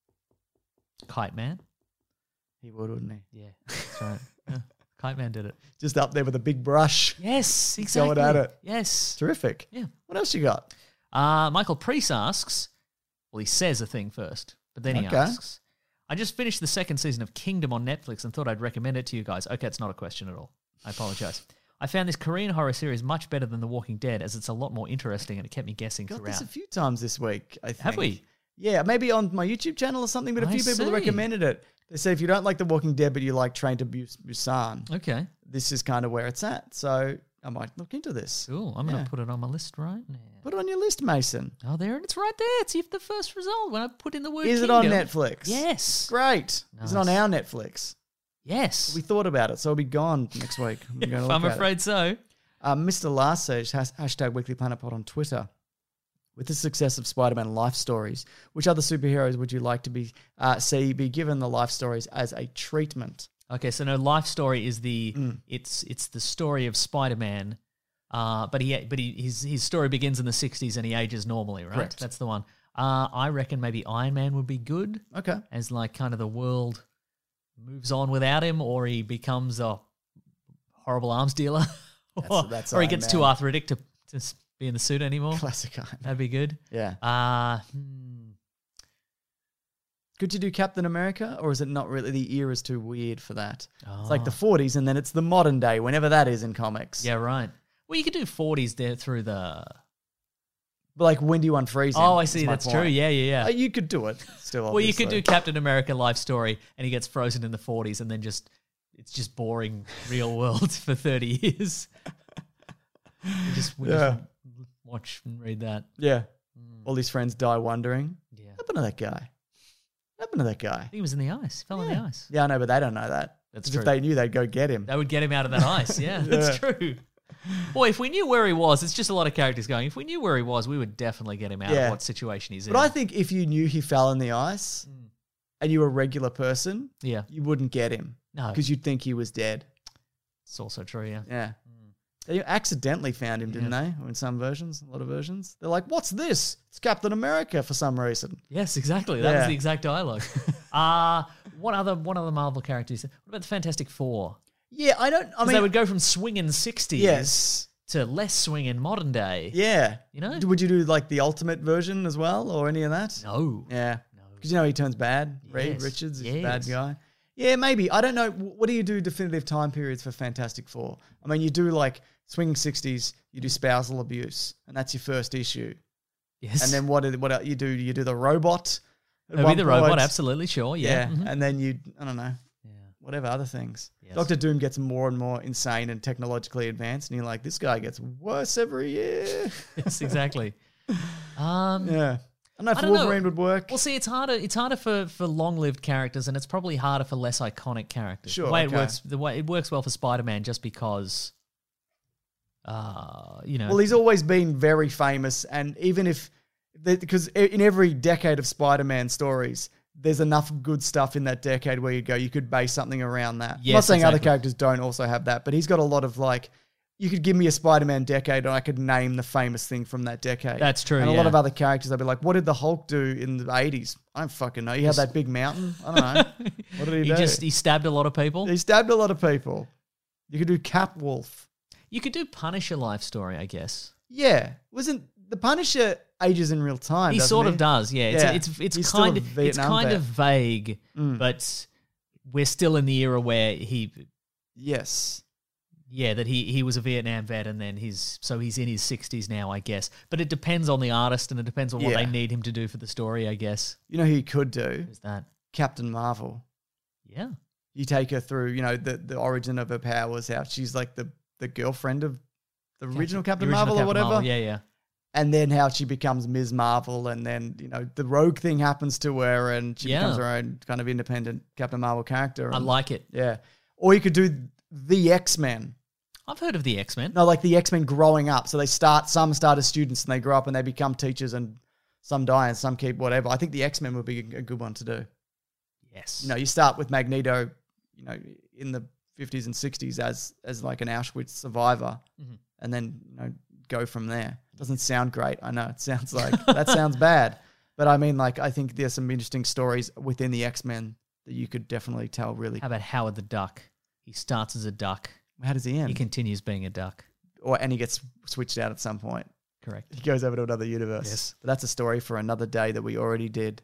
Kite Man. He would, wouldn't he? Yeah, that's right. Yeah. Kite Man did it. Just up there with a big brush. Yes, Going exactly. at it. Yes. Terrific. Yeah. What else you got? Uh, Michael Priest asks, well, he says a thing first, but then he Okay. asks, I just finished the second season of Kingdom on Netflix and thought I'd recommend it to you guys. Okay, it's not a question at all. I apologize. I found this Korean horror series much better than The Walking Dead as it's a lot more interesting and it kept me guessing Got throughout. this a few times this week, I think. Have we? Yeah, maybe on my YouTube channel or something, but a I few people see. recommended it. They say if you don't like The Walking Dead, but you like Train to Bus- Busan, Okay, this is kind of where it's at. So I might look into this. cool. I'm going Yeah. to put it on my list right now. Put it on your list, Mason. Oh, there it's right there. It's the first result when I put in the word Is it on Kingdom. Netflix? Yes. Great. Is it on Nice. our Netflix? Yes. We thought about it, so it'll be gone next week. We're gonna look I'm at it. afraid so. Uh, Mister Last Sage has hashtag Weekly Planet Pod on Twitter. With the success of Spider-Man life stories, which other superheroes would you like to be uh, see be given the life stories as a treatment? Okay, so no, life story is the Mm. it's it's the story of Spider-Man, uh, but he but he, his his story begins in the sixties and he ages normally, right? Correct. That's the one. Uh, I reckon maybe Iron Man would be good Okay. as like kind of the world moves on without him, or he becomes a horrible arms dealer, or, That's- that's or he Iron gets Man. too arthritic to to s- be in the suit anymore. Classic Iron Man. That'd be good. Yeah. Uh, hmm. Could you do Captain America, or is it not really? The era's too weird for that. It's like the Oh. forties, and then it's the modern day, whenever that is in comics. Yeah, right. Well, you could do forties there through the. But like, when do you unfreeze him? Oh, I is see. my That's point. true. Yeah, yeah, Uh, yeah. you could do it still. Well, you could do obviously. Captain America life story, and he gets frozen in the forties, and then just it's just boring real world for thirty years. We just, we Yeah. just watch and read that. Yeah. Mm. All his friends die wondering. Yeah, What happened to that guy? What happened to that guy? he was in the ice. He fell in the ice. Yeah, I know, but they don't know that. That's 'Cause true. If they knew, they'd go get him. That would get him out of that ice. Yeah, that's true. Boy, if we knew where he was, it's just a lot of characters going. If we knew where he was, we would definitely get him out Yeah. of what situation he's in. But I think if you knew he fell in the ice Mm. and you were a regular person, yeah, you wouldn't get him no, because you'd think he was dead. it's also true. Yeah. Yeah. They accidentally found him, didn't Yeah. they? Or in some versions, a lot of versions. They're like, what's this? It's Captain America for some reason. Yes, exactly. That was Yeah. the exact dialogue. uh what other what other Marvel characters? What about the Fantastic Four? Yeah, I don't, I 'Cause mean, they would go from swinging sixties yes. to less swinging modern day. Yeah. You know? Would you do like the ultimate version as well or any of that? No. Yeah. No. Because you know he turns bad. Reed Yes, Richards is a yes. bad guy. Yeah, maybe. I don't know. What do you do definitive time periods for Fantastic Four? I mean, you do like swinging sixties, you do spousal abuse, and that's your first issue. Yes. And then what, what else you do? You do the robot. at Maybe one the point. robot, absolutely, sure. Yeah. Yeah. Mhm. And then you, I don't know, Yeah. whatever other things. Yes. Doctor Doom gets more and more insane and technologically advanced, and you're like, this guy gets worse every year. Yes, exactly. Um, Yeah. I don't know if I don't know. Wolverine would work. Well, see, it's harder. It's harder for, for long-lived characters, and it's probably harder for less iconic characters. Sure, the way okay. it works, the way it works well for Spider-Man, just because, uh, you know, Well, he's always been very famous, and even if, because in every decade of Spider-Man stories, there's enough good stuff in that decade where you go, you could base something around that. I'm not Yes, saying other exactly. characters don't also have that, but he's got a lot of like, you could give me a Spider-Man decade and I could name the famous thing from that decade. That's true, And a lot yeah. of other characters, I'd be like, what did the Hulk do in the eighties? I don't fucking know. He had that big mountain. I don't know. What did he, he do? just he stabbed a lot of people. He stabbed a lot of people. You could do Catwolf. You could do Punisher life story, I guess. Yeah. Wasn't the Punisher ages in real time? He doesn't sort he? of does, yeah. It's Yeah. it's it's He's still kind a of it's Vietnam kind vet. of vague, Mm. but we're still in the era where he, Yes. yeah, that he he was a Vietnam vet, and then he's so he's in his sixties now, I guess. But it depends on the artist, and it depends on what Yeah. they need him to do for the story, I guess. You know who you could do? Is that Captain Marvel. yeah? You take her through, you know, the, the origin of her powers, how she's like the, the girlfriend of the original Captain The original Marvel or Captain whatever. Marvel, yeah, yeah. And then how she becomes Miz Marvel, and then, you know, the rogue thing happens to her and she Yeah. becomes her own kind of independent Captain Marvel character. I and- like it. Yeah. Or you could do the X-Men. I've heard of the X-Men. No, like the X-Men growing up. So they start, some start as students and they grow up and they become teachers, and some die and some keep whatever. I think the X-Men would be a a good one to do. Yes. You know, you start with Magneto, you know, in the fifties and sixties as as like an Auschwitz survivor, Mhm. and then, you know, go from there. Doesn't sound great. I know it sounds like that sounds bad, but I mean, like, I think there's some interesting stories within the X-Men that you could definitely tell. Really, How about Howard the Duck? He starts as a duck. how does he end? He continues being a duck. or and he gets switched out at some point. Correct. He goes over to another universe. Yes. But that's a story for another day that we already did.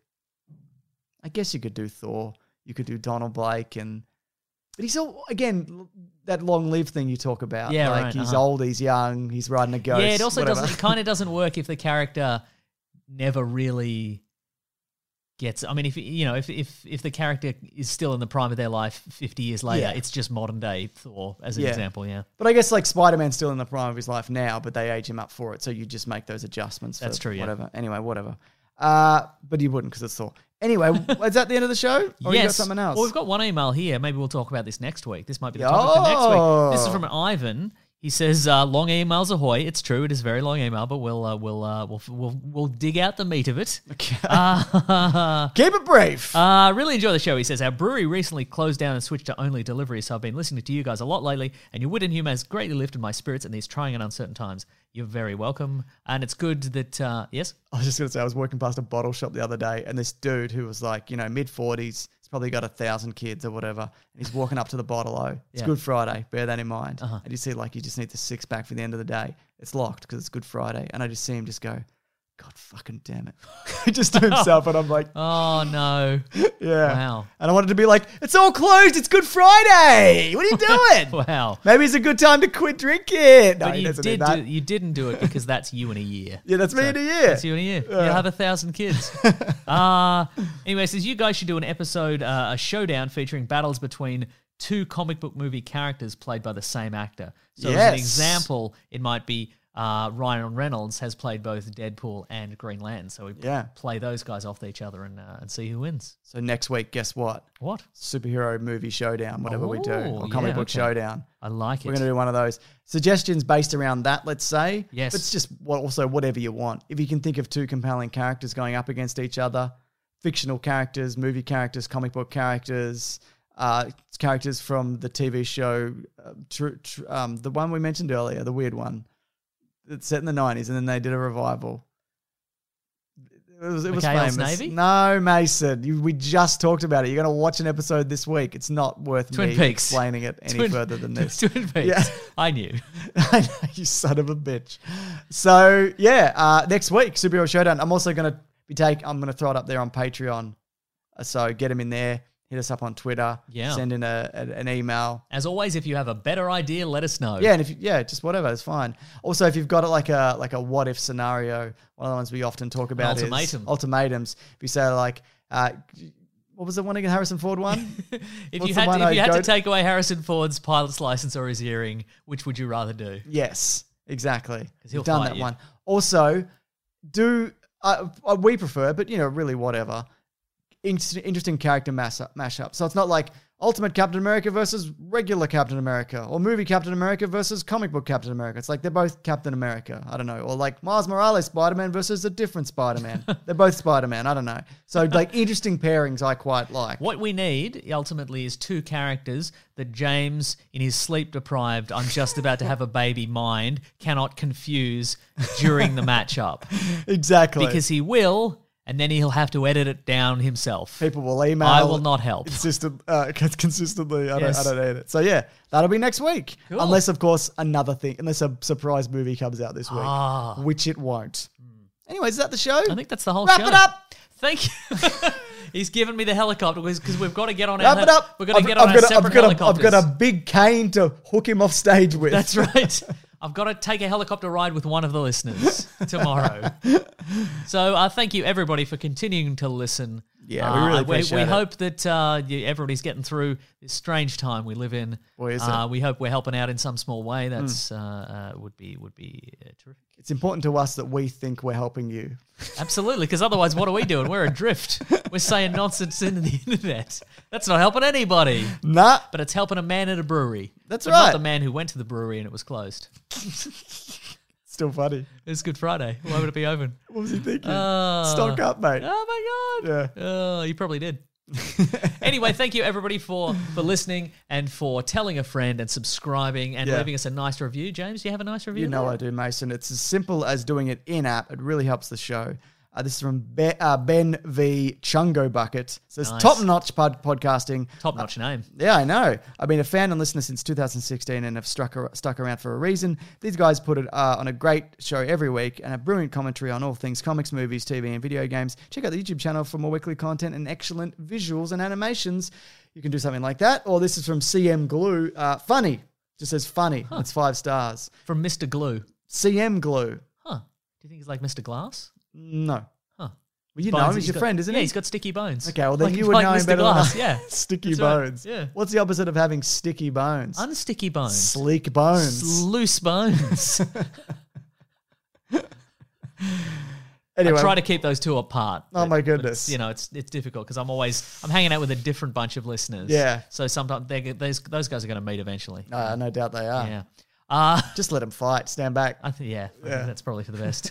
I guess you could do Thor. You could do Donald Blake, and but he's all again l- that long-lived thing you talk about. Yeah, like right, he's uh-huh. old, he's young, he's riding a ghost. Yeah, it also whatever. doesn't. It kind of doesn't work if the character never really gets. I mean, if you know, if if if the character is still in the prime of their life fifty years later, Yeah. it's just modern day Thor as an Yeah. example. Yeah, But I guess like Spider-Man's still in the prime of his life now, but they age him up for it, so you just make those adjustments. That's for true, yeah. Whatever. Anyway, whatever. Uh, but you wouldn't because it's Thor. Anyway, is that the end of the show? Or you got something else? Well, we've got one email here. Maybe we'll talk about this next week. This might be the topic for next week. This is Oh. from Ivan. He says, uh, "Long emails ahoy!" It's true. It is a very long email, but we'll uh, we'll, uh, we'll we'll we'll dig out the meat of it. Okay. Uh, Keep it brief. Uh, really enjoy the show. He says, our brewery recently closed down and switched to only delivery, so I've been listening to you guys a lot lately, and your wit and humour has greatly lifted my spirits in these trying and uncertain times. You're very welcome. And it's good that, uh, yes? I was just going to say, I was working past a bottle shop the other day, and this dude who was like, you know, mid-forties, he's probably got a thousand kids or whatever, and he's walking up to the bottle-o. It's Yeah. Good Friday, bear that in mind. Uh-huh. And you see, like, you just need the six-pack for the end of the day. It's locked because it's Good Friday. And I just see him just go, God fucking damn it. Just to himself, and I'm like, Oh, no. yeah. Wow. And I wanted to be like, it's all closed, it's Good Friday. What are you doing? Wow. Maybe it's a good time to quit drinking. No, But he you, doesn't did need that. do, you didn't do it because that's you in a year. Yeah, that's me So, in a year. That's you in a year. You'll have a thousand kids. uh, anyway, it says you guys should do an episode, uh, a showdown featuring battles between two comic book movie characters played by the same actor. So as an Yes. example, it might be uh, Ryan Reynolds has played both Deadpool and Green Lantern. So we Yeah. play those guys off each other and uh, and see who wins. So next week, guess what? What? Superhero movie showdown, whatever we do, Oh, or comic yeah, book okay. showdown. I like it. We're going to do one of those. Suggestions based around that, let's say. Yes. But it's just what, also whatever you want. If you can think of two compelling characters going up against each other, fictional characters, movie characters, comic book characters, uh, characters from the T V show, uh, tr- tr- um, the one we mentioned earlier, the weird one. It's set in the nineties, and then they did a revival. It was, it was McHale's famous. Navy? No, Mason. You, we just talked about it. You're going to watch an episode this week. It's not worth Twin me Peaks. explaining it any Twin- further than this. Twin Peaks. Yeah. I knew. I know, you son of a bitch. So yeah, uh, next week, Superhero Showdown. I'm also going to be take. I'm going to throw it up there on Patreon. Uh, So get him in there. hit us up on Twitter. Yeah. Send in a, a an email. As always, if you have a better idea, let us know. Yeah, and if you, yeah, just whatever, it's fine. Also, if you've got it like a like a what if scenario, one of the ones we often talk about ultimatum. is ultimatums. If you say like, uh, what was the one again? Harrison Ford one. if What's you the had, one if I you had go to take away Harrison Ford's pilot's license or his earring, which would you rather do? Yes, exactly. he'll We've done fight that you. one. Also, do uh, uh, we prefer, but you know, really whatever. In- interesting character mash mashup. So it's not like Ultimate Captain America versus regular Captain America, or movie Captain America versus comic book Captain America. It's like they're both Captain America. I don't know. Or like Miles Morales Spider-Man versus a different Spider-Man. They're both Spider-Man. I don't know. So like interesting pairings I quite like. What we need ultimately is two characters that James, in his sleep-deprived, I'm just about to have a baby mind, cannot confuse during the matchup. Exactly. Because he will, and then he'll have to edit it down himself. People will email. I will not help. Consistent, uh, consistently. I don't, Yes. I don't need it. So yeah, that'll be next week. Cool. Unless, of course, another thing, unless a surprise movie comes out this week, Ah. which it won't. Anyways, is that the show? I think that's the whole Wrap show. it up. Thank you. He's given me the helicopter because we've got to get on Wrap our it up. We've got to I've- get on I've our got a- separate I've got a- helicopters. I've got a big cane to hook him off stage with. That's right. I've got to take a helicopter ride with one of the listeners tomorrow. So uh, thank you, everybody, for continuing to listen. Yeah, we Uh, really we, appreciate we it. hope that uh, you, everybody's getting through this strange time we live in. Boy, is uh, it. We hope we're helping out in some small way. That's uh, uh, would be would be uh, terrific. It's important to us that we think we're helping you. Absolutely, because otherwise, what are we doing? We're adrift. We're saying nonsense into the internet. That's not helping anybody. Nah, But it's helping a man at a brewery. That's but right. Not the man who went to the brewery and it was closed. still funny. It's Good Friday. Why would it be open? What was he thinking? Uh, Stock up, mate. Oh my god. Yeah. Oh, you probably did. Anyway, thank you everybody for for listening and for telling a friend and subscribing and Yeah. leaving us a nice review. James, do you have a nice review? You know there? I do, Mason. It's as simple as doing it in-app. It really helps the show. Uh, this is from Be- uh, Ben V. Chungo Bucket. It says, Nice. top-notch pod- podcasting. Top-notch name. Yeah, I know. I've been a fan and listener since two thousand sixteen and have struck ar- stuck around for a reason. These guys put it uh, on a great show every week and a brilliant commentary on all things comics, movies, T V, and video games. Check out the YouTube channel for more weekly content and excellent visuals and animations. You can do something like that. Or this is from C M Glue. Uh, funny. Just says funny. It's five stars. From Mister Glue. C M Glue. Huh. Do you think he's like Mister Glass? No. Huh. Well, you Bones- know him. He's he's your got- friend, isn't yeah, he? he's got sticky bones. Okay, well then Like- you would like know him Mister better Glass, than I. yeah. Sticky That's right, bones. yeah. What's the opposite of having sticky bones? Unsticky bones. Sleek bones. Loose bones. Anyway, I try to keep those two apart. Oh, but- my but goodness. it's, you know, it's it's difficult because I'm always I'm hanging out with a different bunch of listeners. Yeah. So sometimes they those those guys are going to meet eventually. uh, no doubt they are. Yeah. Uh, Just let them fight. Stand back. I think yeah, I Yeah. think that's probably for the best.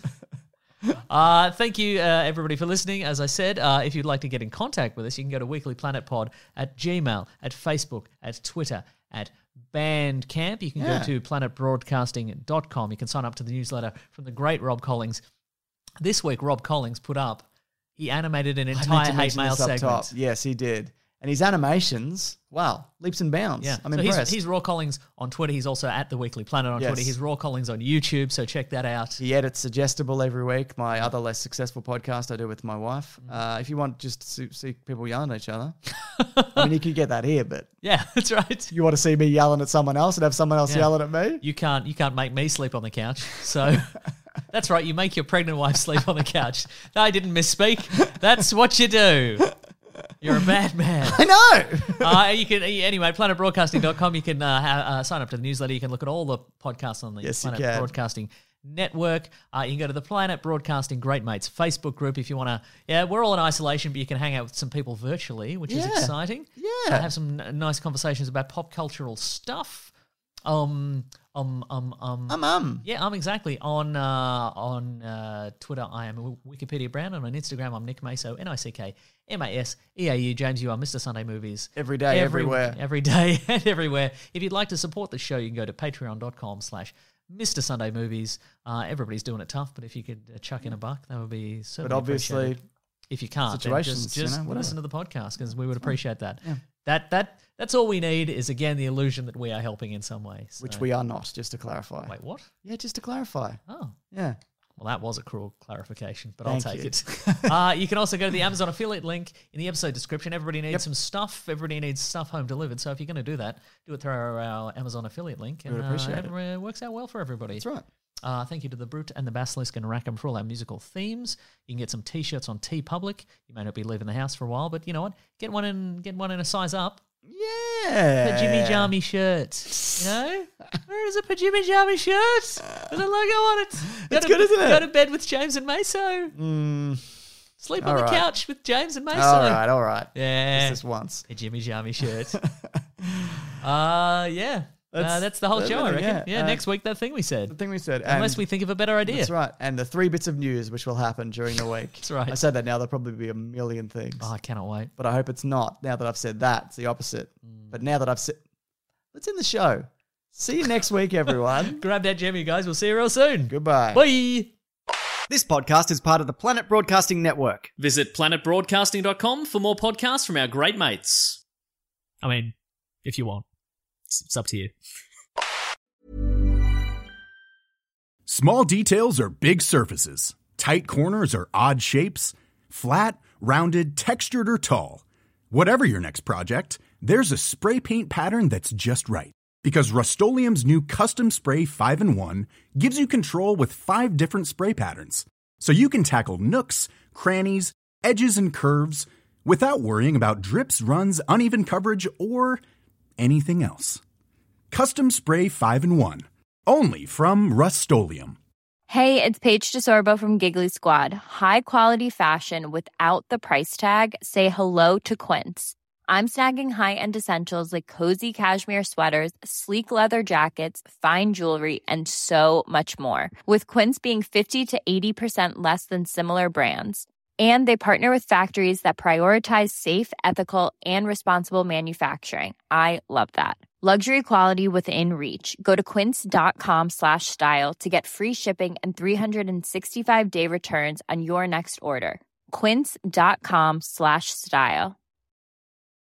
uh, thank you, uh, everybody, for listening. As I said, uh, if you'd like to get in contact with us, you can go to Weekly Planet Pod at Gmail, at Facebook, at Twitter, at Bandcamp. You can Yeah. go to planet broadcasting dot com. You can sign up to the newsletter from the great Rob Collings. This week, Rob Collings put up, he animated an I meant entire to hate mention mail this up segment. top. Yes, he did. And his animations, wow, leaps and bounds. Yeah, I'm so impressed. he's, he's Raw Collings on Twitter. He's also at the Weekly Planet on Yes. Twitter. He's Raw Collings on YouTube, so check that out. He edits Suggestible every week, my other less successful podcast I do with my wife. Uh, if you want just to see, see people yelling at each other, I mean, you could get that here, but Yeah, that's right. you want to see me yelling at someone else and have someone else Yeah. yelling at me? You can't you can't make me sleep on the couch. So that's right. You make your pregnant wife sleep on the couch. No, I didn't misspeak. That's what you do. You're a bad man. I know. Uh, you can anyway, planet broadcasting dot com. You can uh, ha, uh, sign up to the newsletter. You can look at all the podcasts on the Yes, you Planet can. Broadcasting Network. Uh, you can go to the Planet Broadcasting Great Mates Facebook group if you want to. Yeah, we're all in isolation, but you can hang out with some people virtually, which is Yeah. exciting. Yeah. Uh, have some n- nice conversations about pop cultural stuff. Um, um, um, um. I'm um. Yeah, I'm exactly on uh, on uh, Twitter. I am Wikipedia Brown, and on Instagram I'm Nick Maso, N I C K M A S E A U. James, you are Mister Sunday Movies Every day, everywhere. every day and everywhere. If you'd like to support the show, you can go to patreon dot com slash Mister Sunday Movies. Uh, everybody's doing it tough, but if you could uh, chuck in a buck, that would be certainly But obviously, appreciated. If you can't, then situations, just, you just know, whatever. listen to the podcast because we would appreciate that. That that that's all we need is again the illusion that we are helping in some way. which So- we are not, just to clarify. Wait, what? Yeah, just to clarify. Oh, Yeah. Well, that was a cruel clarification, but Thank I'll take you. it. uh, you can also go to the Amazon affiliate link in the episode description. Everybody needs Yep. some stuff. Everybody needs stuff home delivered. So if you're going to do that, do it through our, our Amazon affiliate link. And would appreciate uh, it. It works out well for everybody. That's right. Uh, thank you to The Brute and The Basilisk and Rackham for all our musical themes. You can get some T-shirts on TeePublic. You may not be leaving the house for a while, but you know what? Get one in, get one in a size up. Yeah. Pajimmy Jammy shirt. You know? Where is a Pajimmy Jammy shirt? With a logo on it. Go It's to, good, isn't it? Go to bed with James and Meso. Mm, Sleep on all the right. couch with James and Meso. all right, all right. Yeah. Just this once. Pajimmy Jammy shirt. uh, yeah. That's, uh, That's- that's the whole that's show, I everything, reckon. yeah. Yeah, Uh, next week, that thing we The said. thing we said. Unless and we think of a better idea. That's right. And the three bits of news which will happen during the week. That's right. I said that now. There'll probably be a million things. Oh, I cannot wait. But I hope it's not. Now that I've said that, it's the opposite. Mm. But now that I've said, let's end the show. See you next week, everyone. Grab that gem, you guys. We'll see you real soon. Goodbye. Bye. This podcast is part of the Planet Broadcasting Network. Visit planet broadcasting dot com for more podcasts from our great mates. I mean, if you want. It's, it's up to you. Small details are big surfaces. Tight corners are odd shapes. Flat, rounded, textured, or tall. Whatever your next project, there's a spray paint pattern that's just right. Because Rust-Oleum's new Custom Spray five in one gives you control with five different spray patterns. So you can tackle nooks, crannies, edges, and curves without worrying about drips, runs, uneven coverage, or anything else. Custom Spray five in one. Only from Rust-Oleum. Hey, it's Paige DeSorbo from Giggly Squad. High quality fashion without the price tag. Say hello to Quince. I'm snagging high-end essentials like cozy cashmere sweaters, sleek leather jackets, fine jewelry, and so much more. With Quince being fifty to eighty percent less than similar brands. And they partner with factories that prioritize safe, ethical, and responsible manufacturing. I love that. Luxury quality within reach. Go to quince.com slash style to get free shipping and three sixty-five day returns on your next order. Quince.com slash style.